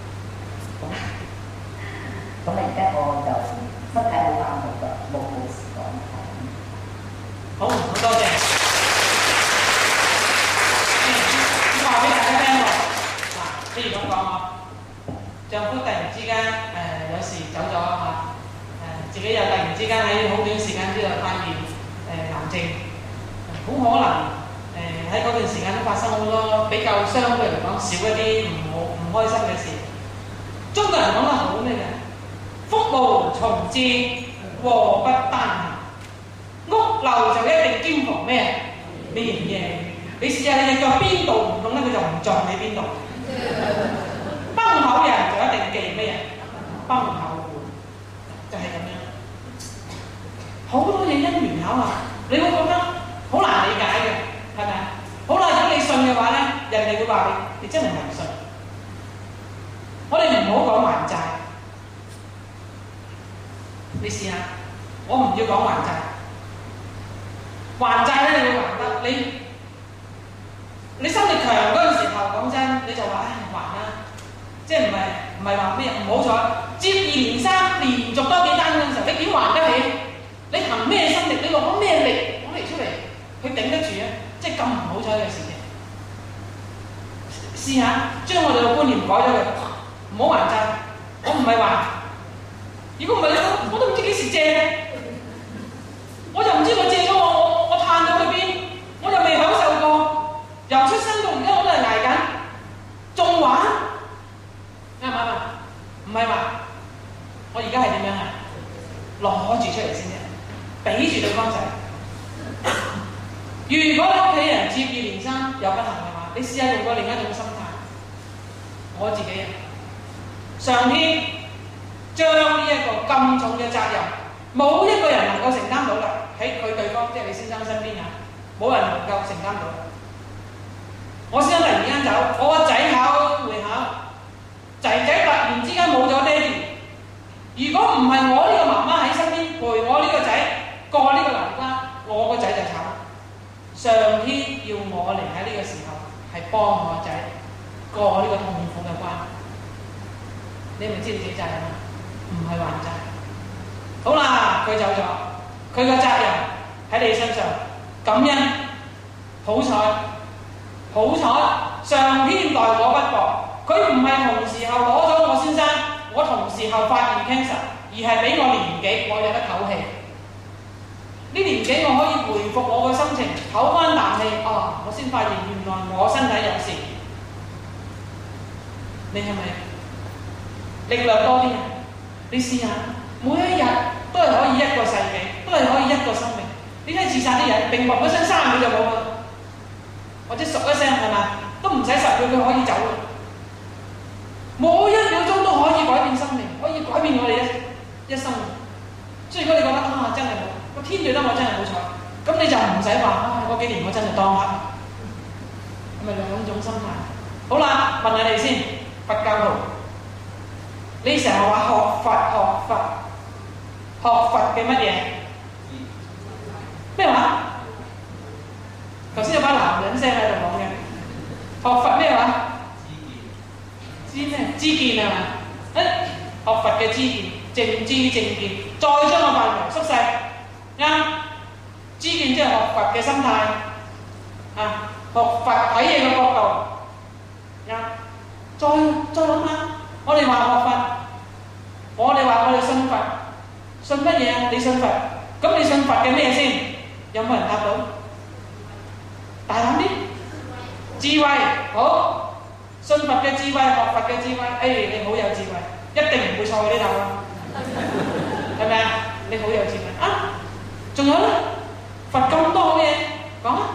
S6: 咁啊而家我就身體好啱好嘅，冇事講。
S1: 好多謝。話俾大家聽喎。譬如咁講丈夫突然之間有事走咗嚇，自己又突然之間喺好短時間之內發現癌症，好可能喺嗰段時間都發生好多比較相對嚟講少一啲唔開心嘅事。中國人講得好咩嘅？福無從至，禍不單行。屋漏就一定兼防咩？連夜。你試下你隻腳邊度唔痛咧，佢就唔撞你邊度。崩口人就一定忌咩啊？崩口碗就係咁樣，好多嘢因緣巧合，你會覺得好難理解嘅，係咪啊？好啦，如果你信嘅話咧，人哋會話你真係唔信。我哋唔好講還債，你試下，我唔要講還債，還債咧你會還得你心力強嗰陣時候，講真，你就話唉還啦，即係唔係話咩唔好彩，接二連三連續多幾單嗰陣時候，你點還得起？你憑咩心力？你攞咩力攞嚟出嚟去頂得住啊？即係咁唔好彩嘅事情，試下將我哋嘅觀念改咗佢，唔好還債。我唔係還，如果唔係我都唔知幾時借，我就唔知佢借咗我攤咗去邊，我又未享受過。由出生到而家我都係捱緊，仲玩啱唔啱啊？唔係話我而家係點樣啊？攞住出嚟先啫，俾住對方仔。如果你屋企人接二連三有不幸嘅話，你試下用過另一種心態。我自己上天將呢一個咁重嘅責任，冇一個人能夠承擔到啦。喺佢對方即係你先生身邊啊，冇人能夠承擔到。我先生突然間走，我個仔考會考，仔突然之間冇咗爹哋。如果唔係我呢個媽媽喺身邊陪我呢個仔過呢個難關， 上天要我嚟喺呢個時候係幫我仔過呢個痛苦嘅關，你咪知你自己責任嘛？唔係還債。好啦，佢走咗，佢個責任喺你身上，感恩，好彩，好彩，上天待我不薄，佢唔係同時候攞咗我先生，我同時候發現 cancer， 而係俾我年紀，我有得唞氣。呢年紀我可以回復我嘅心情，唞翻啖氣，我先發現原來我身體有事。你係咪力量多啲啊？你試下，每一日都係可以一個世紀，都係可以一個生命。你睇自殺啲人，並嘣一聲3秒就冇啦，或者10一聲係嘛，都唔使10秒佢可以走啦。每一秒鐘都可以改變生命，可以改變我哋一生。所以如果你覺得真係冇個天對得我真係好彩，咁你就唔使話嗰幾年我真係當黑，係咪兩種心態？好啦，問下你先，佛教徒，你成日話學佛嘅乜嘢？咩話？頭先有把男人聲喺度講嘅，學佛咩話？知咩？知見係嘛？學佛嘅知見，正知正見，再將個範圍縮細，啱？知見即係學佛嘅心態，學佛睇嘢嘅角度，啱？再諗下，我哋話學佛，我哋話我哋信佛，信乜嘢啊？你信佛，咁你信佛嘅咩先？有冇人答到？大膽啲，智慧好。信佛嘅智慧，學佛嘅智慧，你好有智慧，一定唔會錯嘅呢答案，係咪啊？你好有智慧啊！仲有咧，佛咁多好嘢，講啊！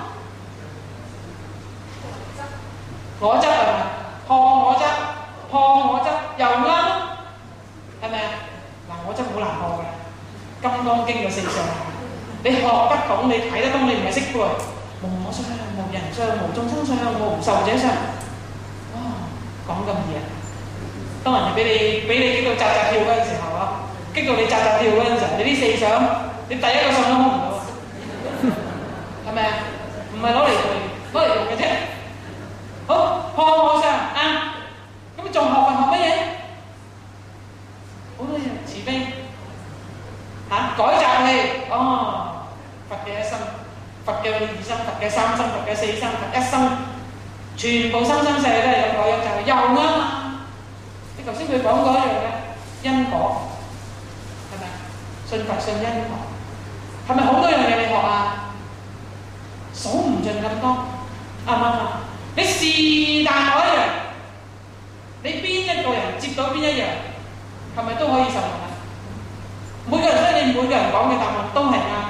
S1: 我執係咪？破我執，破我執又啱，係咪啊？嗱，我執好難破嘅，《金剛經》有4上，你學得懂，你睇得懂，你唔係識背，無我相，無人相，無眾生相，無壽者相。講咁易啊！當人哋俾你激到扎扎跳嗰陣時候啊，激到你扎扎跳嗰陣時候，你啲4相，你第一個相都空唔到，係咪啊？唔係攞嚟用嘅啫。好，破我相啱，咁你仲學佛學乜嘢？好多嘢，慈悲改習氣，佛嘅一生，佛嘅2生，佛嘅3生，佛嘅4生，佛一生。全部生生世世都係有改有習，又啱啊！你頭先佢講嗰一樣嘅因果，係咪？信佛信因果，係咪好多樣嘢你學啊？數唔盡咁多，啱唔啱啊？你是但學一樣，你邊一個人接到邊一樣，係咪都可以受用啊？每個人所以你每個人講嘅答案都係啱。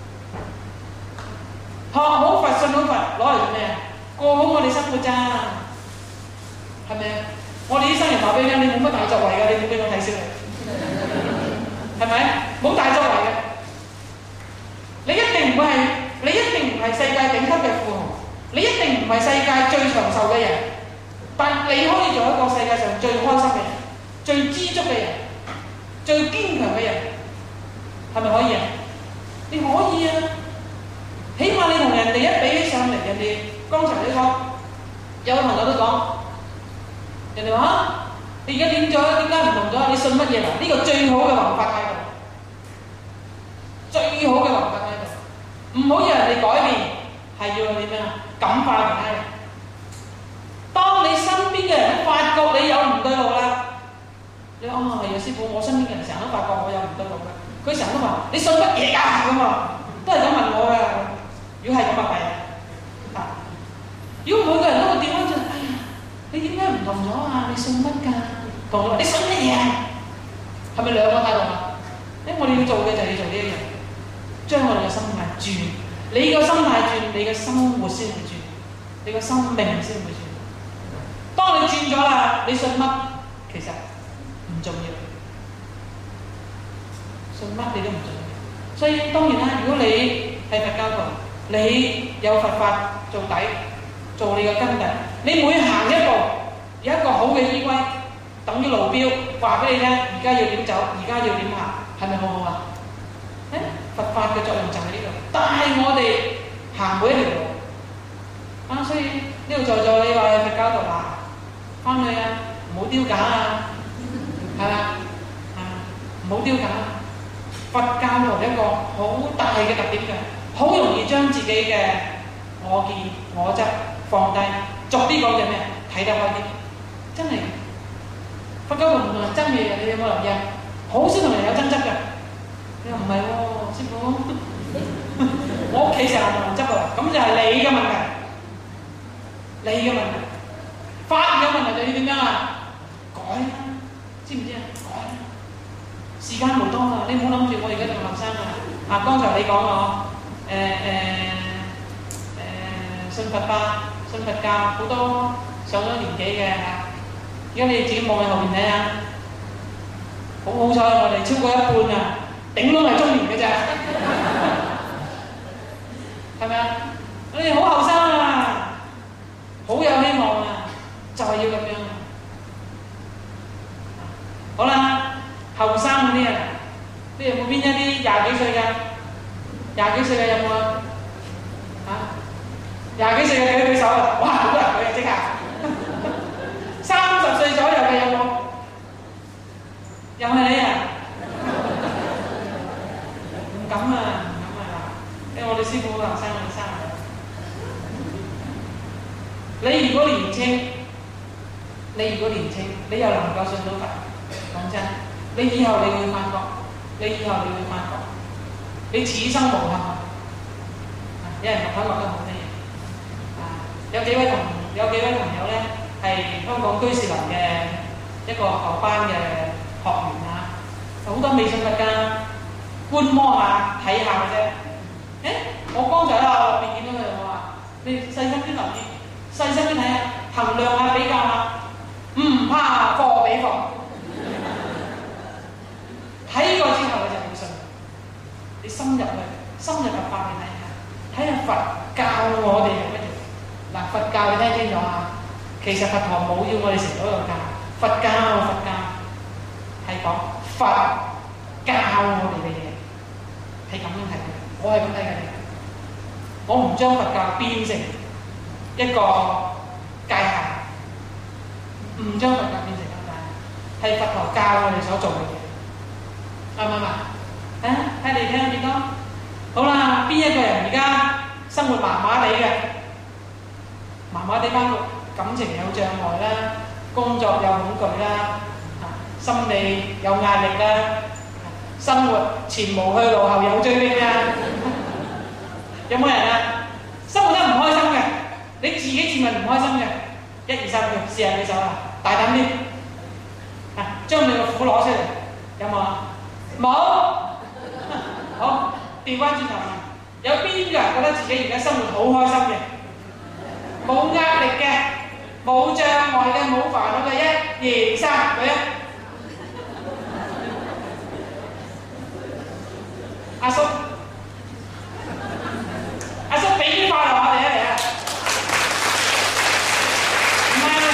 S1: 學好佛信好佛攞嚟做咩啊？過好我哋生活咋，係咪啊？我哋啲生人話俾你聽，你冇乜大作為㗎，你冇俾我睇先，係咪？冇大作為嘅，你一定唔係世界頂級嘅富豪，你一定唔係世界最長壽嘅人，但你可以做一個世界上最開心嘅人、最知足嘅人、最堅強嘅人，係咪可以啊？你可以啊，起碼你同人哋一比起上嚟，人哋。剛才你講，有個朋友都講，人哋話你而家點咗？點解唔同咗？你信乜嘢啊？呢個最好嘅弘法態度，最好嘅弘法態度，唔好要人哋改變，係要你咩啊？感化其他人。當你身邊嘅人發覺你有唔對路啦，你係啊師傅，我身邊嘅人成日都發覺我有唔對路嘅，佢成日都話你信乜嘢㗎咁啊，都係咁問我㗎。如果係咁啊弊啊！如果每個人都會調翻轉，哎呀，你點解唔同咗啊？你信乜㗎？同我話你信乜嘢啊？係咪兩個態度啊？我哋要做嘅就係要做呢一樣，將我哋嘅心態轉。你個心態轉，你嘅生活先會轉，你個生命先會轉。當你轉咗啦，你信乜其實唔重要，信乜你都唔重要。所以當然啦，如果你係佛教徒，你有佛法做底。做你嘅根底，你每行一步有一個好嘅依歸，等於路標話俾你聽，而家要點走，而家要點行，係咪好好啊？佛法嘅作用就喺呢度，但係我哋行每一條路， 啊，所以呢度在座你話係佛教徒嗱，翻去啊，唔好丟架啊，係嘛啊，唔好丟架。佛教徒一個好大嘅特點嘅，好容易將自己嘅我見我執放低，逐啲講嘅咩？睇得開啲，真係。佛教徒唔同人爭嘢嘅，你有冇留意啊？好少同人有爭執嘅。你話唔係喎，師傅，我屋企成日同人執喎，咁就係你嘅問題，你嘅問題。發現有問題就要點樣啊？改啦，知唔知啊？改啦。時間無多啊，你唔好諗住我而家仲後生啊。啊，剛才你講我信佛法、信佛教好多上咗年紀嘅嚇，而家你哋自己望喺後面睇下，好好彩我哋超過一半啊，頂多係中年嘅咋，係咪啊？我哋好後生啊，好有希望啊，就係要咁樣。好啦，後生嗰啲啊，你有冇邊一啲廿幾歲嘅？廿幾歲嘅有冇啊？嚇？廿幾歲嘅舉手啊！哇，好多人舉啊，即刻。30歲左右嘅有冇？又係你啊？唔敢啊，唔敢啊！因為我哋師傅好後生，我哋生你如果年青，你又能夠信到佛，講真，你以後你會發覺，你此生無憾。有人講得好啲。有幾位朋友咧係香港居士林嘅一個學班嘅學員啊，好多未信佛教觀摩下睇下嘅啫。我剛才喺落邊見到佢，我話你細心啲留意，細心啲睇下，衡量下比較下，唔怕貨比貨。睇過之後你就會信，你深入法去睇下佛教我哋係乜嘢。嗱，佛教你聽清楚啊！其實佛陀冇要我哋成嗰個教，佛教係講佛教我哋嘅嘢，係咁樣睇嘅。我係咁睇嘅，我唔將佛教變成一個界限，唔將佛教變成一個界限，係佛陀教我哋所做嘅嘢，啱唔啱啊？睇你聽下點講？好啦，邊一個人而家生活麻麻地嘅？麻麻地，包括感情有障礙啦，工作有恐懼啦，心理有壓力啦，生活前無去路後有追兵啦，有冇人啊？生活得唔開心嘅，你自己自問唔開心嘅，1、2、3嘅，試下舉手啊！大膽啲，將你個苦攞出嚟，有冇啊？冇，好，調翻轉頭問，有邊個人覺得自己而家生活好開心嘅？冇壓力嘅，冇障礙嘅，冇煩惱嘅，1、2、3，舉啊！阿叔俾啲快樂我哋嚟啊！唔係，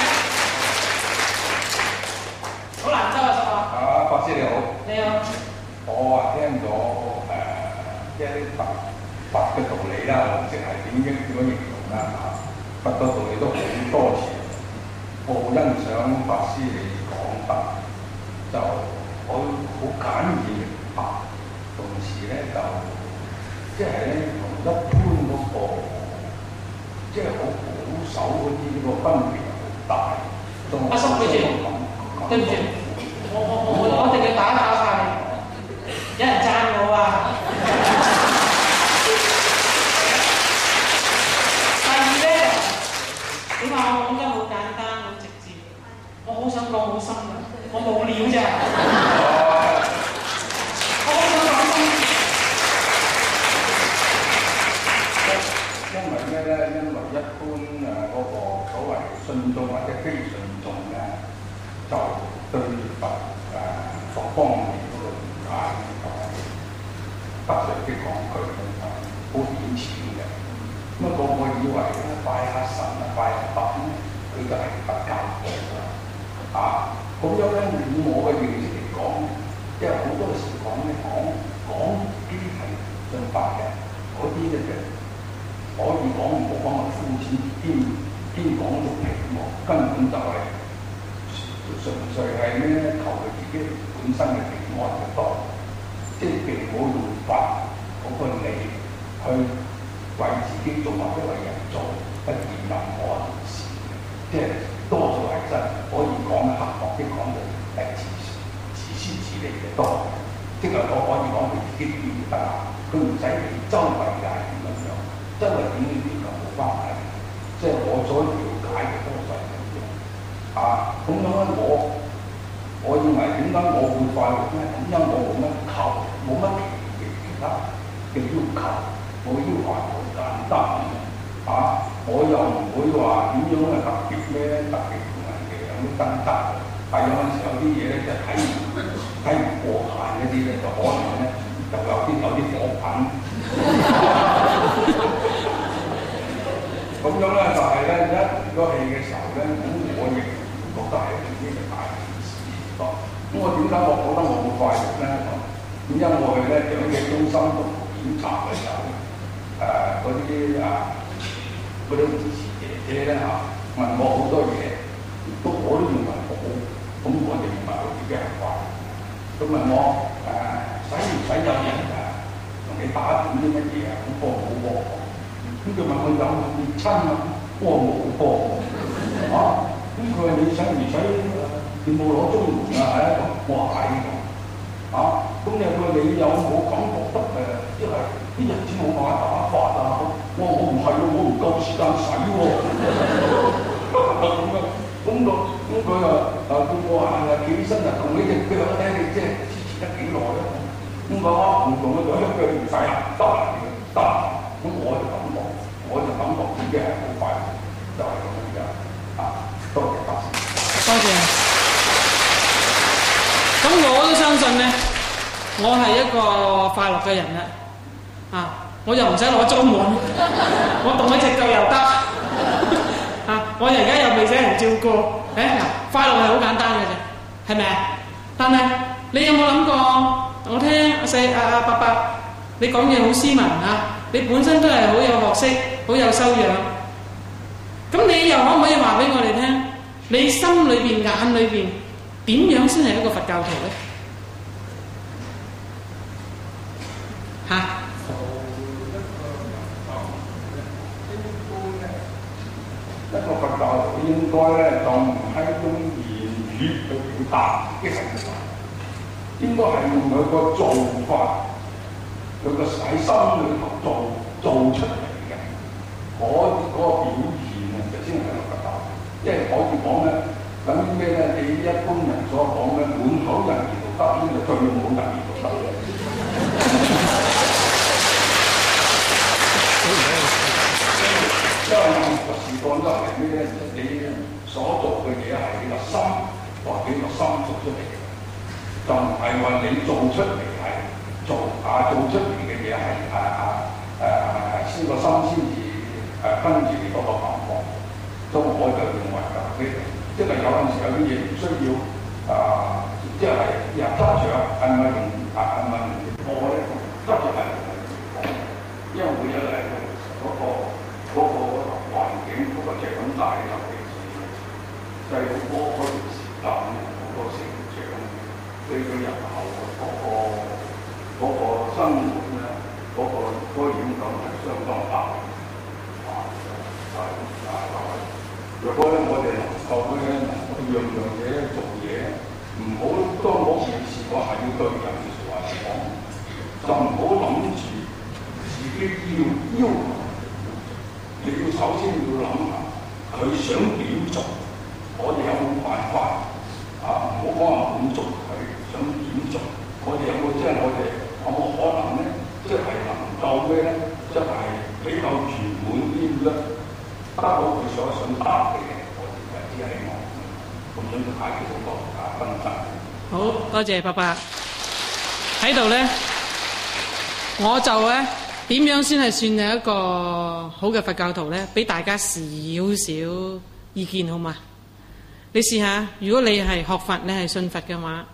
S1: 好難收啊，叔啊！
S3: 法師你好。
S1: 你好。
S3: 我聽咗一啲佛嘅道理啦，我唔識係點樣形容啦嚇。佛嘅道理都好多詞，我好欣賞法師你講法，就我好簡易明白，同時咧就即係咧同一般嗰個即係好保守嗰啲呢個分別好大。
S1: 阿叔，對唔住，我一定要打晒你，有人讚我啊！你話我講得好簡單，好直接，我好想講好深㗎，我冇料啫。我好想講深。
S3: 因為咩咧？因為一般嗰個所謂信眾或者非信眾咧，就對佛各方面嗰個理解不常的講句好顯淺嘅。咁啊，個以為咧拜下神啊，拜下佛咧，佢就係佛教徒啦。咁樣咧，以我嘅認識嚟講，即係好多時講啲係信法嘅，嗰啲咧就
S7: 可以講唔好講係膚淺兼講到平和，根本就係純粹係咩求佢自己本身嘅平安嘅多，即係並冇用法嗰個理去為自己做或者為人做一件任何一件事，即係多數係真可以講刻薄啲講到係自私自利嘅多，即係我可以講佢自己變得啊，佢唔使理周圍嘅係點樣樣，周圍點樣就冇關係，即係我所了解嘅多數係咁樣啊，咁樣咧我認為點解我會快樂咧？因為我冇乜求，冇乜其他嘅要求，我要求好簡單啊！我又唔會話點樣係特別咩，特別同人哋有啲爭執。但有陣時有啲嘢咧就睇唔過眼嗰啲咧，就可能咧就有啲火品。咁樣咧就係咧一如果氣嘅時候咧，咁我亦覺得係呢個大件事多。咁我點解我覺得我會快樂咧？點解我去咧長者中心做檢查嘅時候，嗰啲護士姐姐咧嚇問我好多嘢，我都認為好，咁我哋認為我自己係快。佢問我使唔使有人同你打點啲乜嘢啊？咁我冇喎。咁佢問我有冇熱親啊？我冇噃。咁佢話你使唔使你冇攞綜援啊？我話係咁。咁你話你有冇感覺得即係啲日子冇辦法打發啊？我唔係喎，我唔夠時間使喎。咁佢叫我企起身同你隻腳咧，你即係支持得幾耐咧？咁我唔同佢講一腳唔使啊，得。咁我就感覺自己係好快樂，就係咁樣多謝多謝。
S1: 咁我都相信咧，我係一個快樂嘅人啦。我又唔使攞綜援，我動一隻腳又得。我而家又未使人照顧。快樂係好簡單嘅啫，係咪啊？但係你有冇諗過？我聽阿伯伯你講嘢好斯文啊！你本身都係好有學識、好有修養。咁你又可唔可以話俾我哋聽？你心裏邊、眼裏邊點樣先係一個佛教徒咧？
S7: 一個佛教徒應該咧就唔係用言語去表達自己嘅行為，應該係用佢個做法，佢個喺心裏頭做出嚟嘅嗰個表現啊，就先係一個佛教徒。即係可以講咧，等於咩咧？你一般人所講嘅滿口仁義道德，呢就最冇仁義道德嘅。因為任何事幹都係咩咧？你所做嘅嘢係你個心代表個心做出嚟嘅，就唔係話你做出嚟係做出嚟嘅嘢係先個心先至跟住你嗰個感覺。所以我就認為即係有陣時有啲嘢唔需要即係入執着係咪用我咧執着係因為每一日嗰個環境嗰個長大尤其是細路哥嗰段時間嗰個成長對佢日後嗰個生活咧嗰個影響係相當大。如果咧我哋能夠咧樣樣嘢做嘢，唔好當嗰件事我係要對人嘅説話嚟講，就唔好諗住自己要求。你要首先要諗下佢想點做，我哋有冇辦法唔好講話滿足佢想點做，我哋有冇即係我哋有冇可能咧，即係能夠咩咧，即係比較圓滿啲咧，得到佢想答嘅嘢，我哋就只係希望咁樣解決到個分爭。
S1: 好多謝伯伯喺度咧，我就咧。點樣先係算係一個好嘅佛教徒呢？俾大家少少意見好嘛？你試下，如果你係學佛，你係信佛嘅話，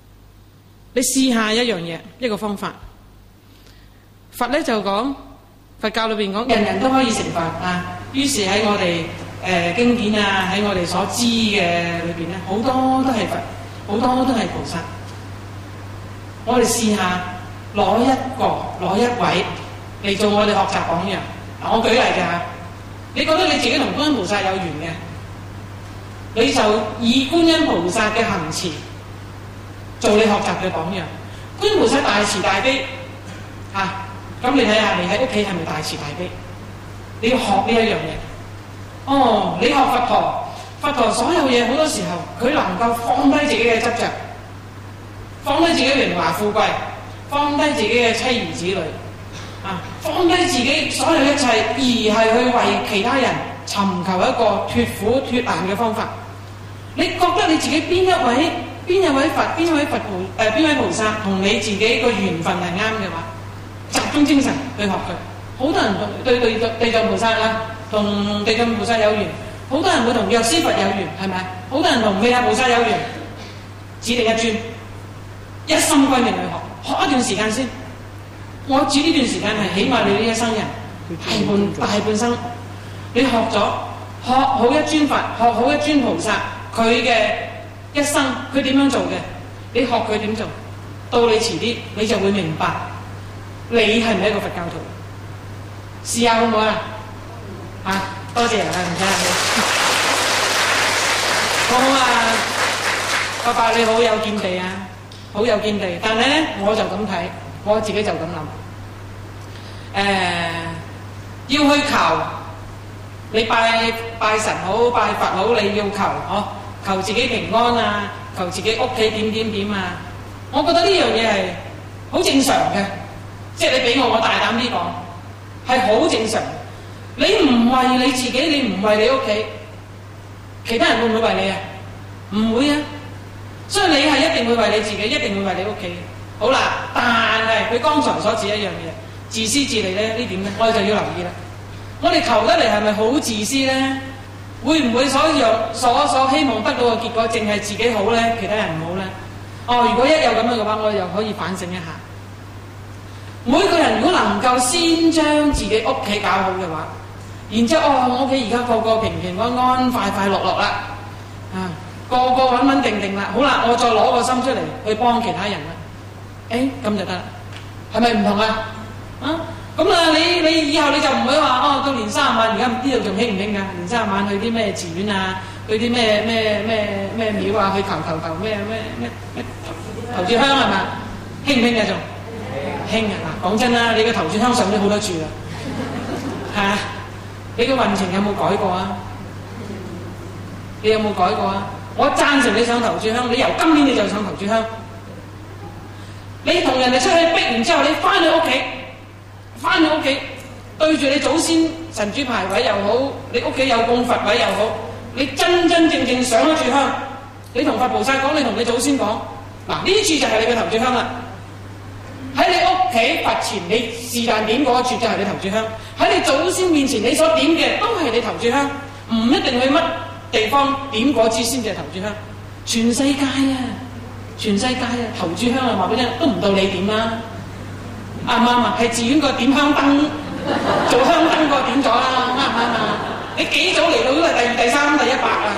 S1: 你試下一樣嘢，一個方法。佛呢就講佛教裏邊講人人都可以成佛啊。於是喺我哋經典啊，喺我哋所知嘅裏邊咧，好多都係佛，好多都係菩薩。我哋試下攞一位嚟做我哋學習榜樣。嗱，我舉例嘅嚇，你覺得你自己同觀音菩薩有緣嘅，你就以觀音菩薩嘅行持做你學習嘅榜樣。觀音菩薩大慈大悲嚇，咁你睇下你喺屋企係咪大慈大悲？你要學呢一樣嘢。哦，你學佛陀，佛陀所有嘢好多時候佢能夠放低自己嘅執着，放低自己嘅榮華富貴，放低自己嘅妻兒子女，啊，放低自己所有一切，而係去為其他人尋求一個脫苦脫難嘅方法。你覺得你自己邊一位佛，邊位菩薩同你自己個緣分係啱嘅話，集中精神去學佢。好多人對地藏菩薩啊，同地藏菩薩有緣；好多人會同藥師佛有緣，係咪？好多人同彌勒菩薩有緣，指定一尊，一心歸命去學一段時間先。我指呢段時間係起碼你呢一生人大半生，你學好一尊佛，學好一尊菩薩，佢嘅一生佢點樣做嘅，你學佢點做，到你遲啲你就會明白你係唔係一個佛教徒。試下好唔好啊？嚇，多謝啊，唔該你。好啊，伯伯你好有見地啊，好有見地。但係咧，我就咁睇，我自己就咁諗。要去求你拜神好，拜佛好，你要求自己平安啊，求自己屋企點啊。我覺得呢樣嘢係好正常嘅，即係你俾我大膽啲講。係好正常，你唔為你自己，你唔為你屋企，其他人會唔會為你啊？唔會啊，所以你係一定會為你自己，一定會為你屋企。好啦，但係佢剛才所指一樣嘢，自私自利咧，呢點咧，我哋就要留意啦。我哋求得嚟係咪好自私咧？會唔會所希望得到嘅結果，淨係自己好咧，其他人唔好咧？哦，如果一有咁樣嘅話，我哋又可以反省一下。每個人如果能夠先將自己屋企搞好嘅話，然之後我屋企而家個個平平安安、快快樂樂啦，啊，個個穩穩定定啦，好啦，我再攞個心出嚟去幫其他人啦，咁就得啦，係咪唔同啊？咁啊，你以後你就唔會話到年30晚，而家呢度仲興唔興㗎？年30晚去啲咩寺院啊，去啲咩廟啊，去求咩頭炷香係咪？興唔興㗎仲？興啊！嗱，講真啦，你個頭炷香上咗好多柱啦，係啊！你個運程有冇改過啊？你有冇改過啊？我贊成你上頭炷香，你由今年你就上頭炷香。你同人哋出去逼完之後，你翻去屋企對住你祖先神主牌位又好，你屋企有供佛位又好，你真正上咗炷香，你同佛菩薩講，你同你祖先講，嗱，呢處就係你嘅頭炷香啦。喺你屋企佛前，你是但點嗰一處就係你頭炷香；喺你祖先面前，你所點嘅都係你頭炷香，唔一定去乜地方點嗰支先至係頭炷香。全世界啊，頭炷香啊，話俾你聽都唔到你點啦，啱唔啱啊？係寺院個點香燈做香燈個點咗啦，啱唔啱啊？你幾早嚟到都係第2、第3、第100啊！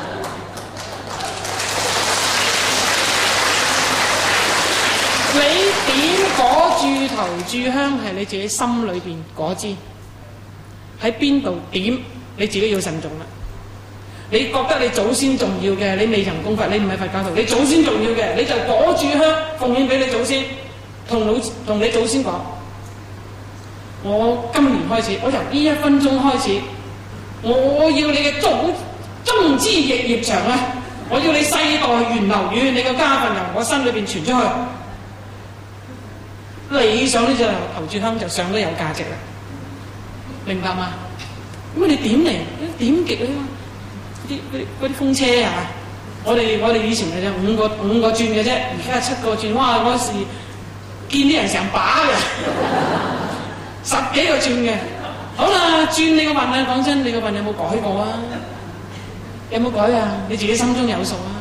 S1: 你點嗰柱頭炷香係你自己心裏邊嗰支，喺邊度點你自己要慎重啦。你覺得你祖先重要嘅，你未曾供佛，你唔係佛教徒，你祖先重要嘅，你就嗰柱香奉獻俾你祖先，同你祖先講，我今年開始，我由呢1分鐘開始，我要你嘅宗枝葉長啊！我要你世代源流遠，你個家份由我身裏邊傳出去。你上呢隻頭炷香就上得有價值啦，明白嗎？咁你點嚟？點極咧？嗰啲風車啊！我哋以前係5個轉嘅啫，而家7個轉。哇！嗰時見啲人成把嘅，10幾個轉嘅。好啦，轉你個運啊！講真，你個運有冇改過啊？有冇改啊？你自己心中有數啊！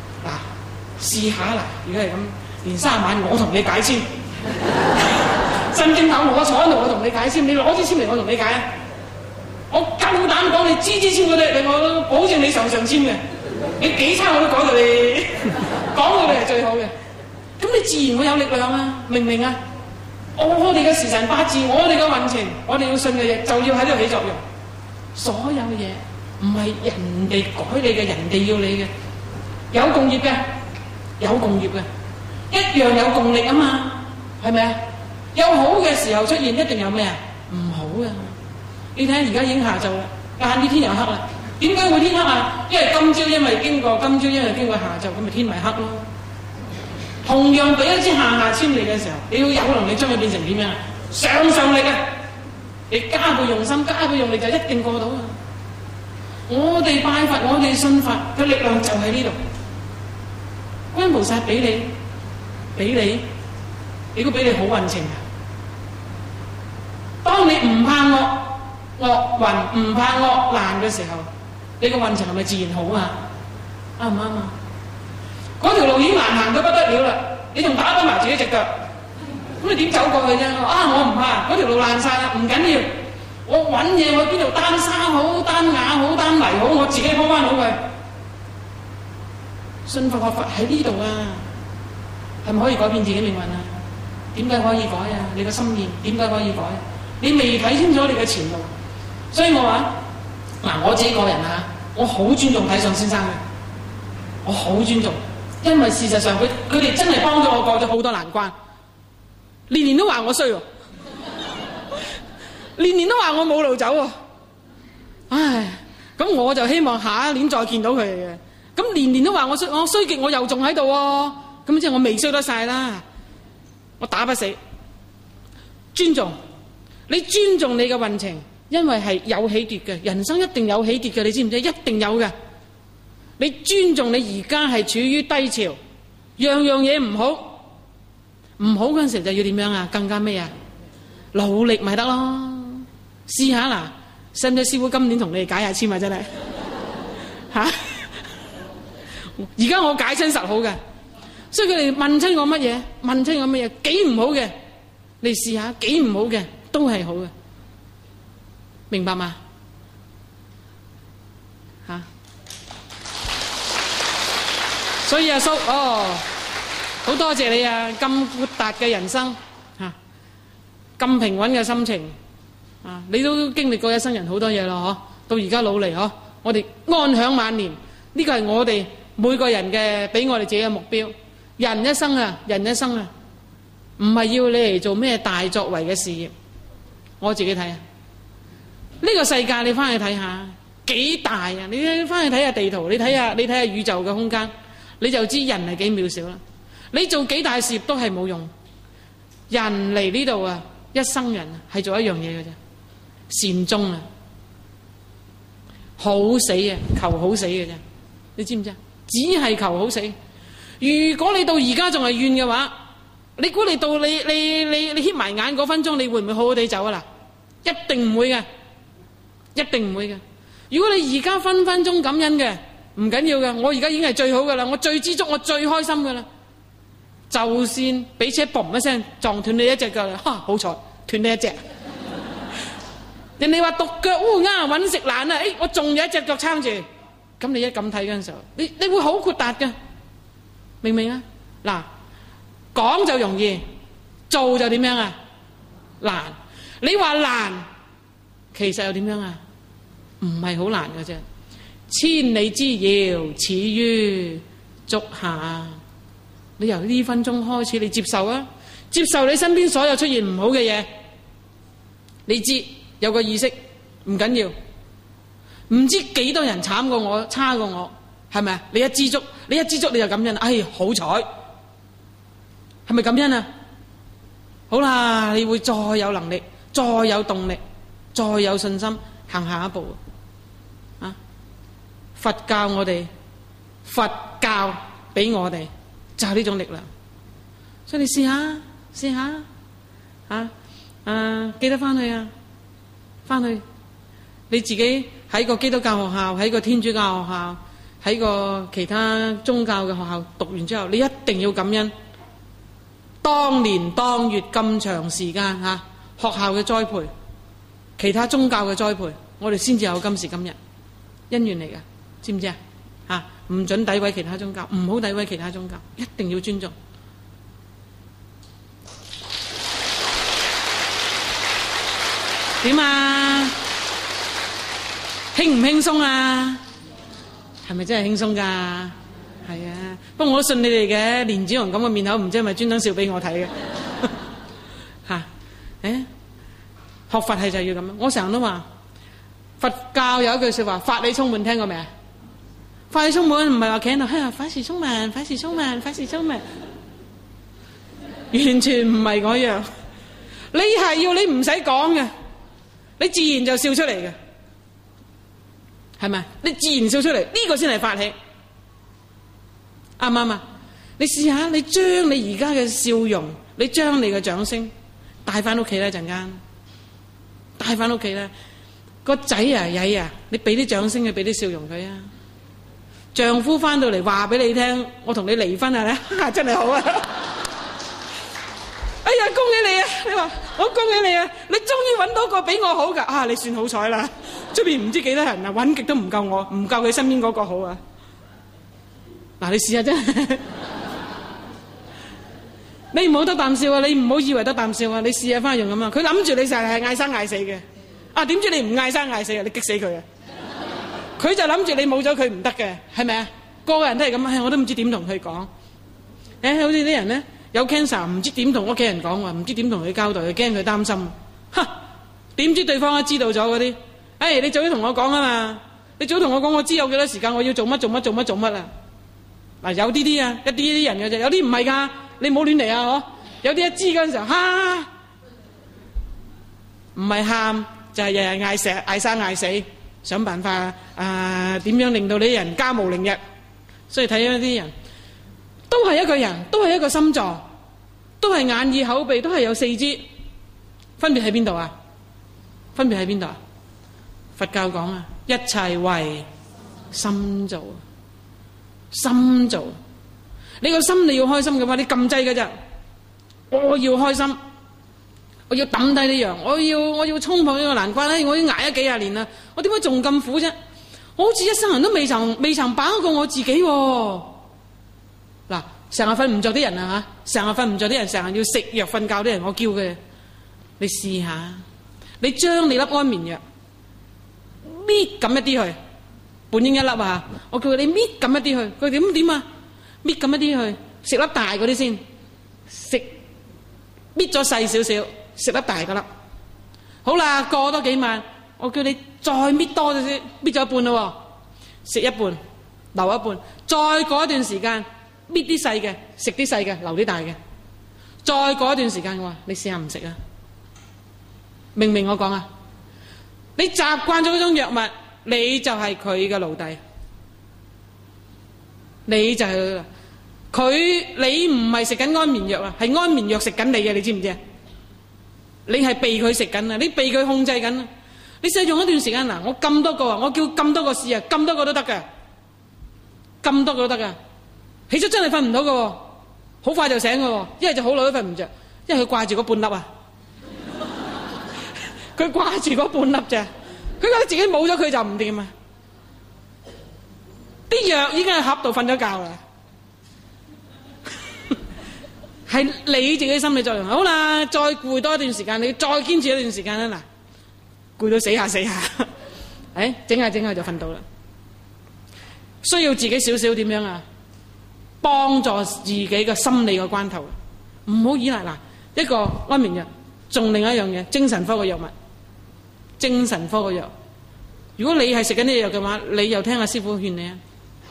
S1: 嗱，試下啦！如果係咁。年30晚我同你解簽， 身經斗我坐喺度，我同你解簽，你攞支簽嚟我同你解啊！我夠膽講，你支簽嗰啲，我保證你上簽嘅。你幾差我都講到你，講到你係最好嘅。咁你自然會有力量啊！明唔明啊？我哋嘅時辰八字，我哋嘅運程，我哋要信嘅嘢，就要喺呢度起作用。所有嘢唔係人哋改你嘅，人哋要你嘅，有共業嘅，有共業嘅，一樣有共力啊嘛，係咪啊？有好嘅時候出現，一定有咩啊？唔好嘅。你睇下而家已經下晝啦，晏啲天又黑啦。點解會天黑啊？因為今朝因為經過下晝，咁咪天咪黑咯。同樣俾一支下簽你嘅時候，你要有能力將佢變成點樣啊？上力啊！你加倍用心，加倍用力就一定過到啊！我哋拜佛，我哋信佛嘅力量就喺呢度。觀音菩薩俾你，亦都俾你好運程啊！當你唔怕惡運，唔怕惡難嘅時候，你個運程係咪自然好啊？啱唔啱啊？嗰條路已經難行到不得了啦，你仲打翻埋自己隻腳，咁你點走過去啫？我唔怕，嗰條路爛晒啦，唔緊要，我揾嘢，我邊度擔沙好、擔瓦好、擔泥好，我自己鋪翻好佢。信佛學佛喺呢度啊，係咪可以改變自己命運啊？點解可以改啊？你個心念點解可以改？你未睇清楚你嘅前路，所以我話嗱，我自己個人啊，我好尊重太上先生嘅，我好尊重。因為事實上佢哋真係幫咗我過咗好多難關，年年都話我衰喎，年年都話我冇路走喎，唉，咁我就希望下一年再見到佢哋嘅，咁年年都話我衰極我又仲喺度喎，咁即係我未衰得晒啦，我打不死，尊重，你尊重你嘅運程，因為係有起跌嘅，人生一定有起跌嘅，你知唔知？一定有嘅。你尊重你而家係處於低潮，樣樣嘢唔好嗰陣時就要點樣啊？更加咩啊？努力咪得咯！試下嗱，使唔使師傅今年同你哋解下簽啊？真係嚇！而家我解親實好嘅，所以佢哋問親我乜嘢，幾唔好嘅，你試下幾唔好嘅都係好嘅，明白嘛？嚇！所以阿叔，好多謝你啊！咁豁達嘅人生嚇，咁平穩嘅心情啊！你都經歷過一生人好多嘢咯，到而家老嚟嗬，我哋安享晚年，呢個係我哋每個人嘅俾我哋自己嘅目標。人一生啊，唔係要你嚟做咩大作為嘅事業。我自己睇啊，呢個世界你翻去睇下幾大啊！你翻去睇下地圖，你睇下宇宙嘅空間。你就知人係幾渺小啦！你做幾大事業都係冇用。人嚟呢度啊，一生人係做一樣嘢嘅啫，善終啊，好死啊，求好死嘅啫。你知唔知啊？只係求好死。如果你到而家仲係怨嘅話，你估你到你瞌埋眼嗰分鐘，你會唔會好好地走啊？嗱，一定唔會嘅，一定唔會嘅。如果你而家分分鐘感恩嘅，唔緊要嘅，我而家已經係最好嘅啦，我最知足，我最開心嘅啦。就算俾車嘣一聲撞斷你一隻腳，好彩斷你一隻。人哋話獨腳烏鴉揾食難啊，我仲有一隻腳撐住。咁你一咁睇嗰陣時候，你會好豁達嘅，明唔明啊？嗱，講就容易，做就點樣啊？難。你話難，其實又點樣啊？唔係好難嘅啫。千里之遙，始於足下。你由呢分鐘開始，你接受啊，接受你身邊所有出現唔好嘅嘢。你知有個意識唔緊要，唔知幾多人慘過我，差過我，係咪啊？你一知足你就感恩，好彩，係咪感恩啊？好啦，你會再有能力，再有動力，再有信心行下一步。佛教我哋，佛教俾我哋就係呢種力量，所以你試下記得翻去啊，翻去你自己喺個基督教學校，喺個天主教學校，喺個其他宗教嘅學校讀完之後，你一定要感恩， 當年當月咁長時間嚇，學校嘅栽培，其他宗教嘅栽培，我哋先至有今時今日，因緣嚟㗎，知唔知啊？嚇，唔準詆毀其他宗教，唔好詆毀其他宗教，一定要尊重。點啊？輕唔輕鬆啊？係咪真係輕鬆㗎？係啊，不過我都信你哋嘅。蓮子蓉咁嘅面口，唔知係咪專登笑俾我睇嘅嚇？學佛係就要咁。我成日都話佛教有一句説話：法理充滿，聽過未啊？法理充滿唔係話企喺度，法事充滿，法事充滿，法事充滿，完全唔係嗰樣。你係要你唔使講嘅，你自然就笑出嚟嘅，係咪？你自然笑出嚟，呢個先係法器。啱唔啱啊？你試下，你將你而家嘅笑容，你將你嘅掌聲帶翻屋企啦，陣間帶翻屋企啦。個仔啊曳啊，你俾啲掌聲佢，俾啲笑容佢啊。丈夫翻到嚟話俾你聽，我同你離婚啊，真係好啊！哎呀，恭喜你啊！你話我恭喜你啊！你終於揾到個比我好㗎啊！你算好彩啦，出邊唔知幾多人啊，揾極都唔夠我，唔夠佢身邊嗰個好啊！嗱，你試下啫，你唔好得啖笑啊！你唔好以為得啖笑啊！你試下翻用咁啊！佢諗住你成日係嗌生嗌死嘅，啊點知你唔嗌生嗌死啊？你激死佢啊！佢就諗住你冇咗佢唔得嘅，係咪啊？個個人都係咁，我都唔知點同佢講。好似啲人咧有 cancer， 唔知點同屋企人講喎，唔知點同佢交代，佢驚佢擔心。點知對方都知道咗嗰啲？你早啲同我講啊嘛！你早同我講，我知有幾多時間，我要做乜做乜做乜做乜啊！嗱，有啲啊，一啲人嘅啫，有啲唔係㗎，你唔好亂嚟啊！有啲一知嗰陣時候，唔係喊就係日日嗌生嗌死，想辦法點樣令到你啲人家無寧日。所以睇咗啲人都係一個人，都係一個心臟，都係眼耳口鼻，都係有四肢，分別喺邊度啊？分別喺邊度啊？佛教講啊，一切為心造。心做，你個心你要開心嘅話，你撳掣㗎咋？我要開心，我要抌低呢樣，我要衝破呢個難關咧！我已經捱咗幾廿年啦，我點解仲咁苦啫？我好似一生人都未曾把握過我自己喎。嗱，成日瞓唔着啲人啊嚇，成日瞓唔着啲人，成日要食藥瞓覺啲人，我叫佢，你試下，你將你粒安眠藥搣咁一啲去。半英一粒啊！我叫佢你搣咁一啲去，佢點啊？搣咁一啲去，食粒大嗰啲先，食搣咗細少少，食粒大嗰粒。好啦，過多幾晚，我叫你再搣多咗先，搣咗一半咯，食一半，留一半。再過一段時間，搣啲細嘅，食啲細嘅，留啲大嘅。再過一段時間，我話你試下唔食啊！明唔明我講啊？你習慣咗嗰種藥物。你就係佢嘅奴隸，你就係佢。你唔係食緊安眠藥啊，係安眠藥食緊你嘅，你知唔知啊？你係被佢食緊啊，你被佢控制緊啊。你試用一段時間嗱，我咁多個啊，我叫咁多個試啊，咁多個都得嘅，咁多個都得嘅。起初真係瞓唔到嘅，好快就醒嘅，一係就好耐都瞓唔着，因為佢掛住嗰半粒啊，佢掛住嗰半粒啫。佢覺得自己冇咗佢就唔掂啊！啲藥已經喺盒度瞓咗覺啦，係你自己心理作用。好啦，再攰多一段時間，你再堅持一段時間啦。嗱，攰到死下，整下就瞓到啦。需要自己少少點樣啊？幫助自己嘅心理嘅關頭，唔好依賴嗱一個安眠藥，仲另一樣嘢精神科嘅藥物。精神科嘅藥，如果你係食緊呢啲藥嘅話，你又聽阿師傅勸你啊，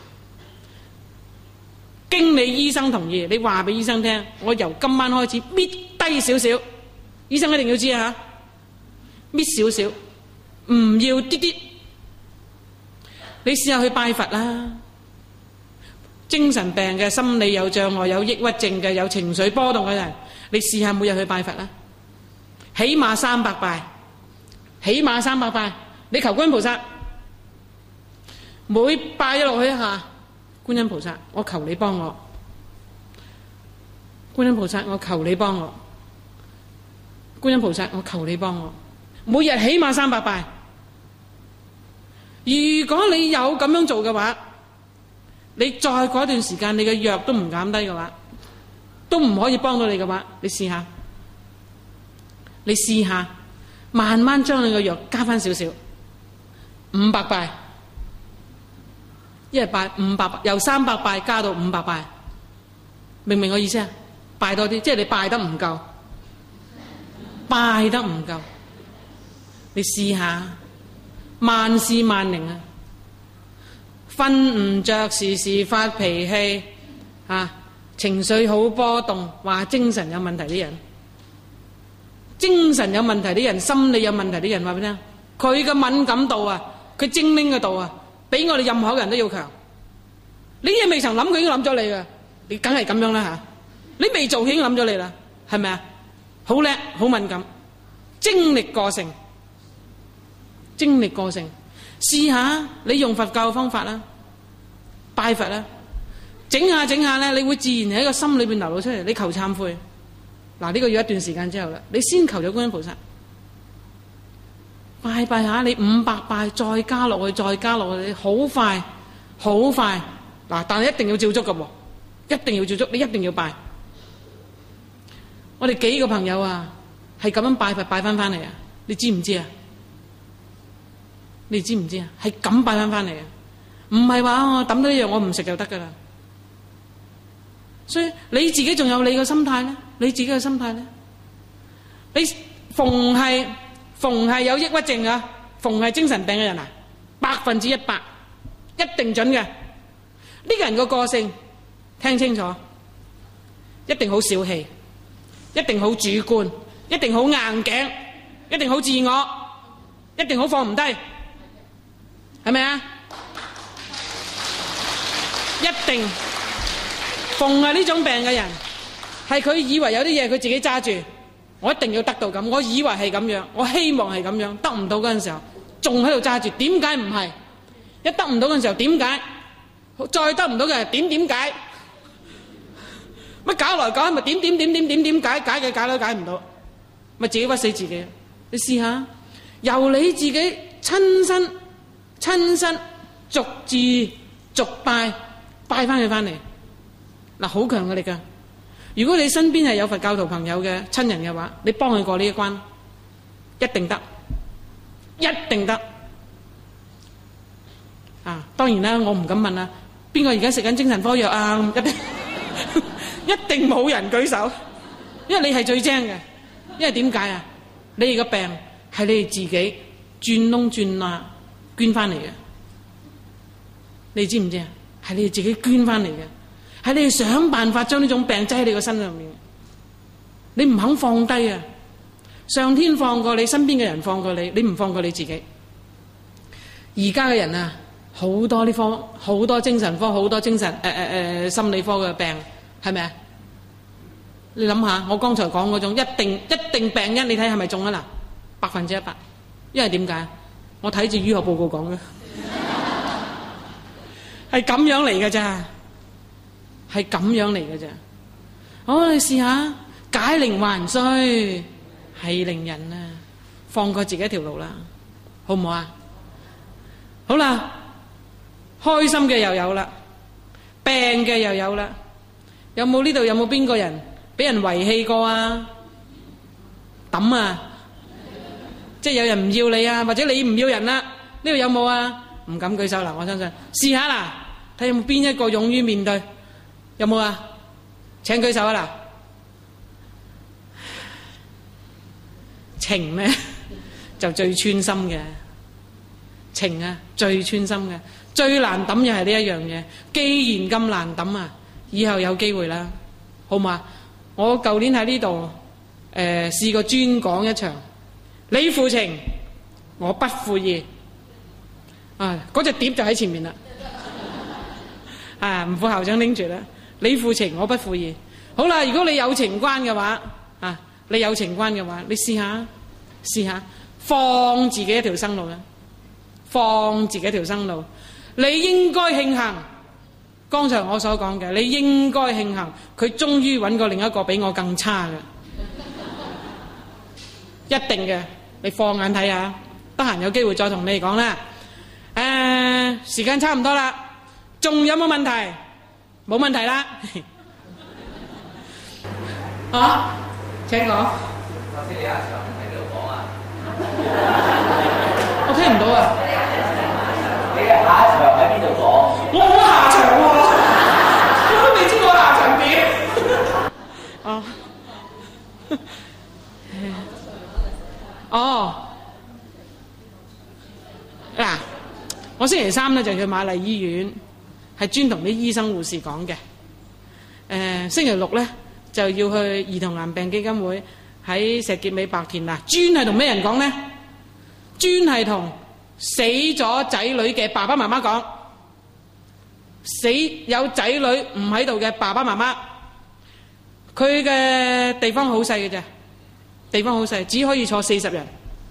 S1: 經你醫生同意，你話俾醫生聽，我由今晚開始搣低少少，醫生一定要知啊，搣少少，唔要啲啲。你試下去拜佛啦，精神病嘅、心理有障礙、有抑鬱症嘅、有情緒波動嘅人，你試下每日去拜佛啦，起碼300拜。起碼300拜，你求觀音菩薩，每拜一落去一下，觀音菩薩，我求你幫我觀音菩薩，我求你幫我。觀音菩薩，我求你幫我。每日起碼300拜。如果你有咁樣做嘅話，你再過一段時間，你嘅藥都唔減低嘅話，都唔可以幫到你嘅話，你試下，你試下，慢慢將你嘅藥加翻少少，500拜，一日拜500拜，由300拜加到500拜，明唔明我意思啊？拜多啲，即係你拜得唔夠，拜得唔夠，你試下，萬事萬靈啊！瞓唔着，時時發脾氣，情緒好波動，話精神有問題啲人，精神有問題啲人，心理有問題啲人，話俾你聽，佢嘅敏感度啊，佢精靈嘅度啊，比我哋任何人都要強。你嘢未曾諗，佢已經諗咗你噶，你梗係咁樣啦吓。你未做，佢已經諗咗你啦，係咪啊？好叻，好敏感，精力過剩，精力過剩。試下你用佛教嘅方法啦，拜佛啦，整下整下咧，你會自然喺個心裏邊流露出嚟。你求懺悔，嗱呢個要一段時間之後啦，你先求咗觀音菩薩，拜拜下，你500拜，再加落去，再加落去，好快，好快。嗱，但係一定要照足㗎喎，一定要照足，你一定要拜。我哋幾個朋友啊，係咁樣拜佛拜翻嚟啊，你知唔知啊？你知唔知啊？係咁拜翻嚟啊！唔係話我抌咗一樣我唔食就得噶啦。所以你自己仲有你嘅心態咧，你自己嘅心態咧，你逢係有抑鬱症啊，逢係精神病嘅人啊，100%一定準嘅。呢個人個個性聽清楚，一定好小氣，一定好主觀，一定好硬頸，一定好自我，一定好放唔低。係咪啊？一定逢係呢種病嘅人，係佢以為有啲嘢佢自己揸住，我一定要得到咁，我以為係咁樣，我希望係咁樣，得唔到嗰陣時候，仲喺度揸住，點解唔係？一得唔到嗰陣時候，點解？再得唔到嘅點解？乜搞來搞去咪點解唔到？咪自己屈死自己。你試下，由你自己親身逐字逐拜翻佢翻嚟，嗱好強嘅力噶。如果你身邊係有佛教徒朋友嘅親人嘅話，你幫佢過呢一關，一定得，一定得。當然啦，我唔敢問啦，邊個而家食緊精神科藥啊？一定冇人舉手，因為你係最精嘅。因為點解啊？你哋個病係你哋自己轉窿轉罅捐翻嚟嘅，你知唔知啊？係你哋自己捐翻嚟嘅，係你哋想辦法將呢種病擠喺你個身上面。你唔肯放低啊！上天放過你，身邊嘅人放過你，你唔放過你自己。而家嘅人啊，好多呢科，好多精神科，好多精神心理科嘅病，係咪啊？你諗下，我剛才講嗰種一定病因，你睇係咪中啊？嗱，100%，因為點解？我睇住醫學報告講嘅，係咁樣嚟嘅咋，係咁樣嚟嘅咋。好，你試下解鈴還須繫鈴人啊，放過自己一條路啦，好唔好啊？好啦，開心嘅又有啦，病嘅又有啦。有冇呢度有冇邊個人俾人遺棄過啊？抌啊！即係有人唔要你啊，或者你唔要人啦，呢度有冇啊？唔敢舉手啦，我相信。試下啦，睇有冇邊一個勇於面對，有冇啊？請舉手啊嗱！情咩？就最穿心嘅情啊，最穿心嘅，最難抌又係呢一樣嘢。既然咁難抌啊，以後有機會啦，好嘛？我舊年喺呢度試過專講一場。你負情，我不負義。嗰隻碟就喺前面啦。吳副校長拎住啦。你負情，我不負義。好啦，如果你有情關嘅話，你有情關嘅話，你試下放自己一條生路啦。放自己一條生路，你應該慶幸剛才我所講嘅，你應該慶幸佢終於揾過另一個比我更差嘅，一定嘅。你放眼睇下，得閒有機會再同你哋講啦。時間差唔多啦，仲有冇問題？冇問題啦。請講。
S8: 頭先你下場喺邊度講啊？
S1: 我聽唔到啊！
S8: 你嘅下一場喺邊度講？
S1: 我冇下場喎，我都未知我下場點。嗱，我星期三咧就去瑪麗醫院，係專同啲醫生護士講嘅。星期六咧就要去兒童癌病基金會喺石硤尾白田啦，專係同咩人講咧？專係同死咗仔女嘅爸爸媽媽講，死有仔女唔喺度嘅爸爸媽媽，佢嘅地方好細嘅啫，地方好細，只可以坐40人。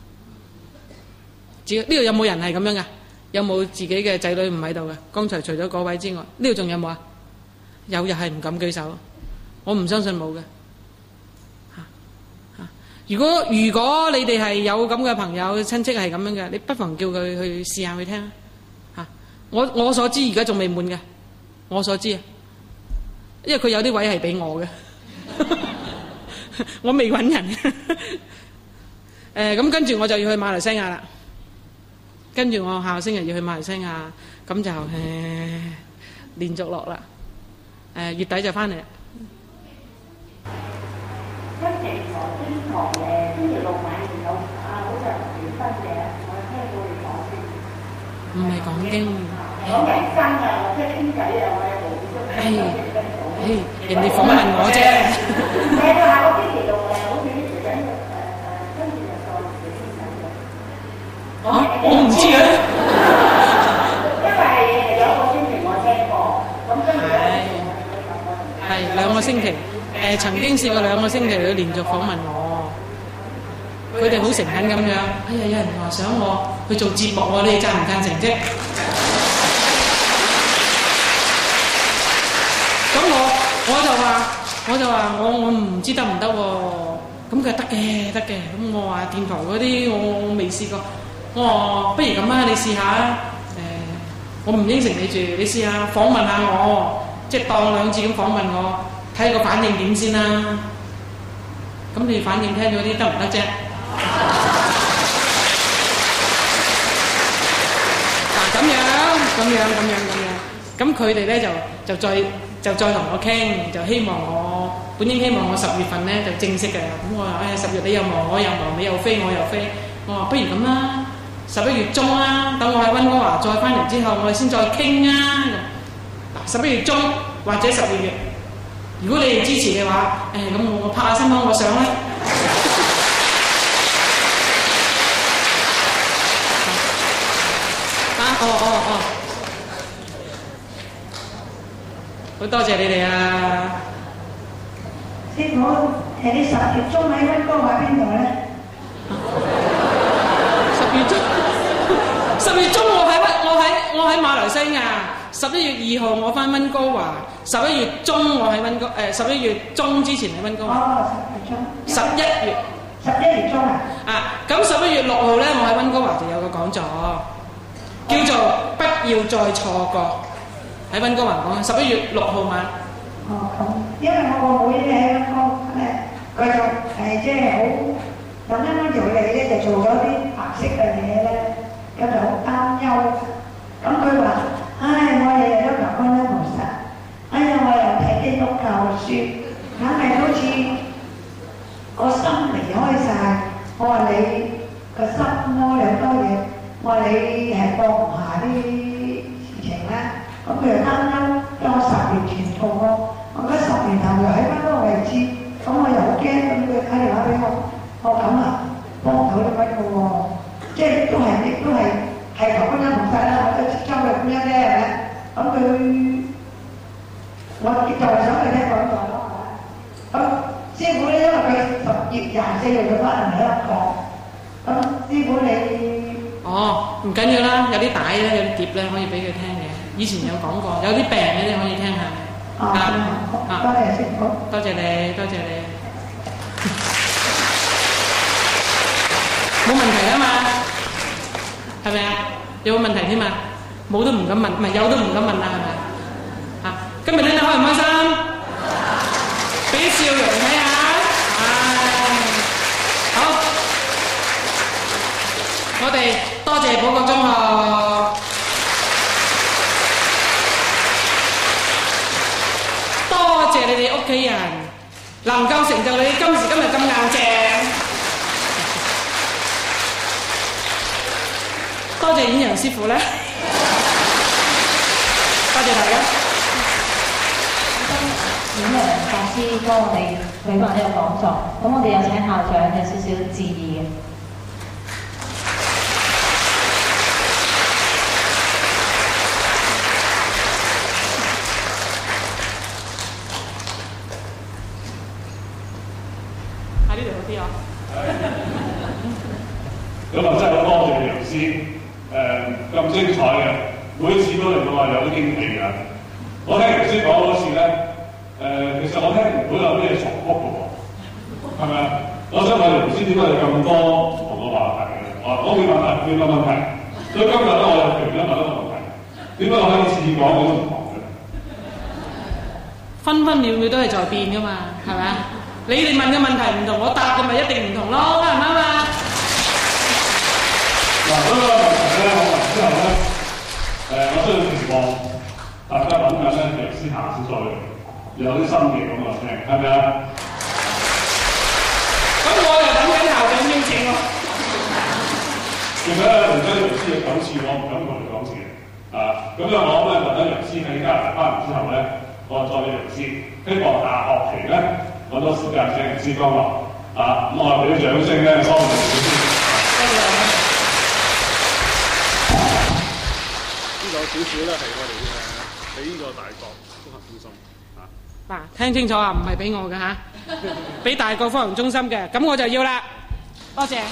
S1: 呢度有冇人係咁樣噶？有冇自己嘅仔女唔喺度嘅？剛才除咗嗰位之外，呢度仲有冇啊？有又係唔敢舉手，我唔相信冇嘅。如果你哋係有咁嘅朋友親戚係咁樣嘅，你不妨叫佢去試下去聽啊！我所知而家仲未滿嘅，我所知啊，因為佢有啲位係俾我嘅，我未揾人。咁跟住我就要去馬來西亞啦，跟住我下個星期要去馬來西亞，咁就連續落啦。月底就翻嚟啦。
S6: 跟住我經常星期六晚有好似係短分嘅，我聽到你講先。
S1: 唔係講經，
S6: 講人生啊，或者傾偈啊，我有冇接觸？
S1: 人哋訪問我啫。
S6: 係啊，下個星期六好似嚟緊跟住就再寫先生嘅。
S1: 我唔知啊。
S6: 因為有一個星期我聽過，咁跟住
S1: 係2個星期。曾經試過2個星期佢連續訪問我，佢哋好誠懇咁樣。哎呀，有人話想我去做節目喎，你哋贊唔贊成啫？咁我就話我唔知得唔得喎。咁佢話得嘅。咁我話電台嗰啲我未試過。我話不如咁啊，你試下。我唔應承你住，你試下訪問下我，即係當2次咁訪問我。睇個反應點先啦，咁你反應聽咗啲得唔得啫？咁樣，咁佢哋咧就再同我傾，就希望我本應希望我10月份咧就正式嘅，咁我話10月你又忙我又忙，你又飛我又飛，我話不如咁啦，11月中啦，等我喺溫哥華再翻嚟之後，我哋先再傾啊。11月中或者12月。如果你哋支持嘅話，咁我拍下心口，我想啦。好多謝你哋啊！
S2: 師傅，你10月中喺溫哥華邊度咧
S1: ？10月中我喺馬來西亞。11月2號我翻溫哥華，11月中我喺11月中之前喺溫哥華。11月中啊！咁11月6號咧，我喺溫哥華就有個講座，叫做不要再錯過。喺溫哥華講，11月6號晚。
S2: 因為我個妹喺溫哥華咧，佢就即係好咁啱條脷咧，就做咗啲白色嘅嘢咧，咁就好擔憂。咁佢話：我日日都求觀音菩薩，我又睇基督教書，硬係好似個心離開晒。我話你個心咯，有多嘢，我話你係放唔下啲事情啦。咁佢又擔憂，當我10年前做我覺得10年後又喺翻嗰個位置，咁我又好驚，咁佢打電話俾我，我咁啊，幫唔到你乜嘅喎，即係都係求觀音菩薩啦，我都周圍咁樣啫，係咪？咁我就係想去聽講座咯，咁師傅咧，因為佢10月24日就翻嚟香港，咁師傅你
S1: 唔該緊要啦，有啲帶咧，有啲碟咧可以俾佢聽嘅。以前有講過，有啲病嘅咧可以聽下。多謝師傅，多謝你，多謝你。冇問題啊嘛，係咪啊？有冇問題添嘛？冇都唔敢問，唔係有都唔敢問啦，係咪？嚇！今日聽得開唔開心？俾笑容睇下。好，我哋多謝寶國中學，多謝你哋屋企人，能夠成就你今時今日咁硬淨。多謝演揚師傅咧，多謝大家。
S9: 演揚法師幫我哋舉辦呢個講座，咁我哋有請校長有少少致意嘅。
S1: 喺呢度好啲啊！
S4: 咁啊，真係好多謝楊師，咁精彩嘅，每一次都令到我有啲驚喜㗎。我聽楊師講嗰次咧，其實我聽唔到有咩重複嘅喎，係咪啊？我想問楊師點解有咁多唔同嘅話題嘅？我會問問題，所以今日咧我有權咧問一個問題，點解我可以次講咁唔同嘅？
S1: 分分秒秒都係在變㗎嘛，係咪啊？你哋問嘅問題唔同，我答嘅咪一定唔同咯，啱唔啱啊？
S4: 嗱，嗰個問題咧，我問之後咧，我相信情況大家揾緊咧，楊師下先再有啲新嘅咁啊聽，係咪啊？
S1: 咁我又等緊校長邀請喎。
S4: 其實咧，而家楊師有9次，我唔敢同你講次啊。咁樣我咧問咗楊師喺加拿大翻嚟之後咧，我再俾楊師，希望下學期咧揾多時間請楊師幫忙啊。咁我俾啲掌聲咧，幫我哋楊師。
S10: 少少咧係我哋俾呢個大角綜合中心
S1: 嗱，聽清楚啊，唔係俾我嘅嚇，俾大角科學中心嘅，咁我就要啦，多謝。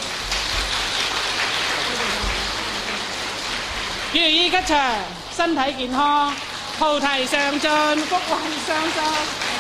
S1: 如意吉祥，身體健康，菩提上進，福慧雙收。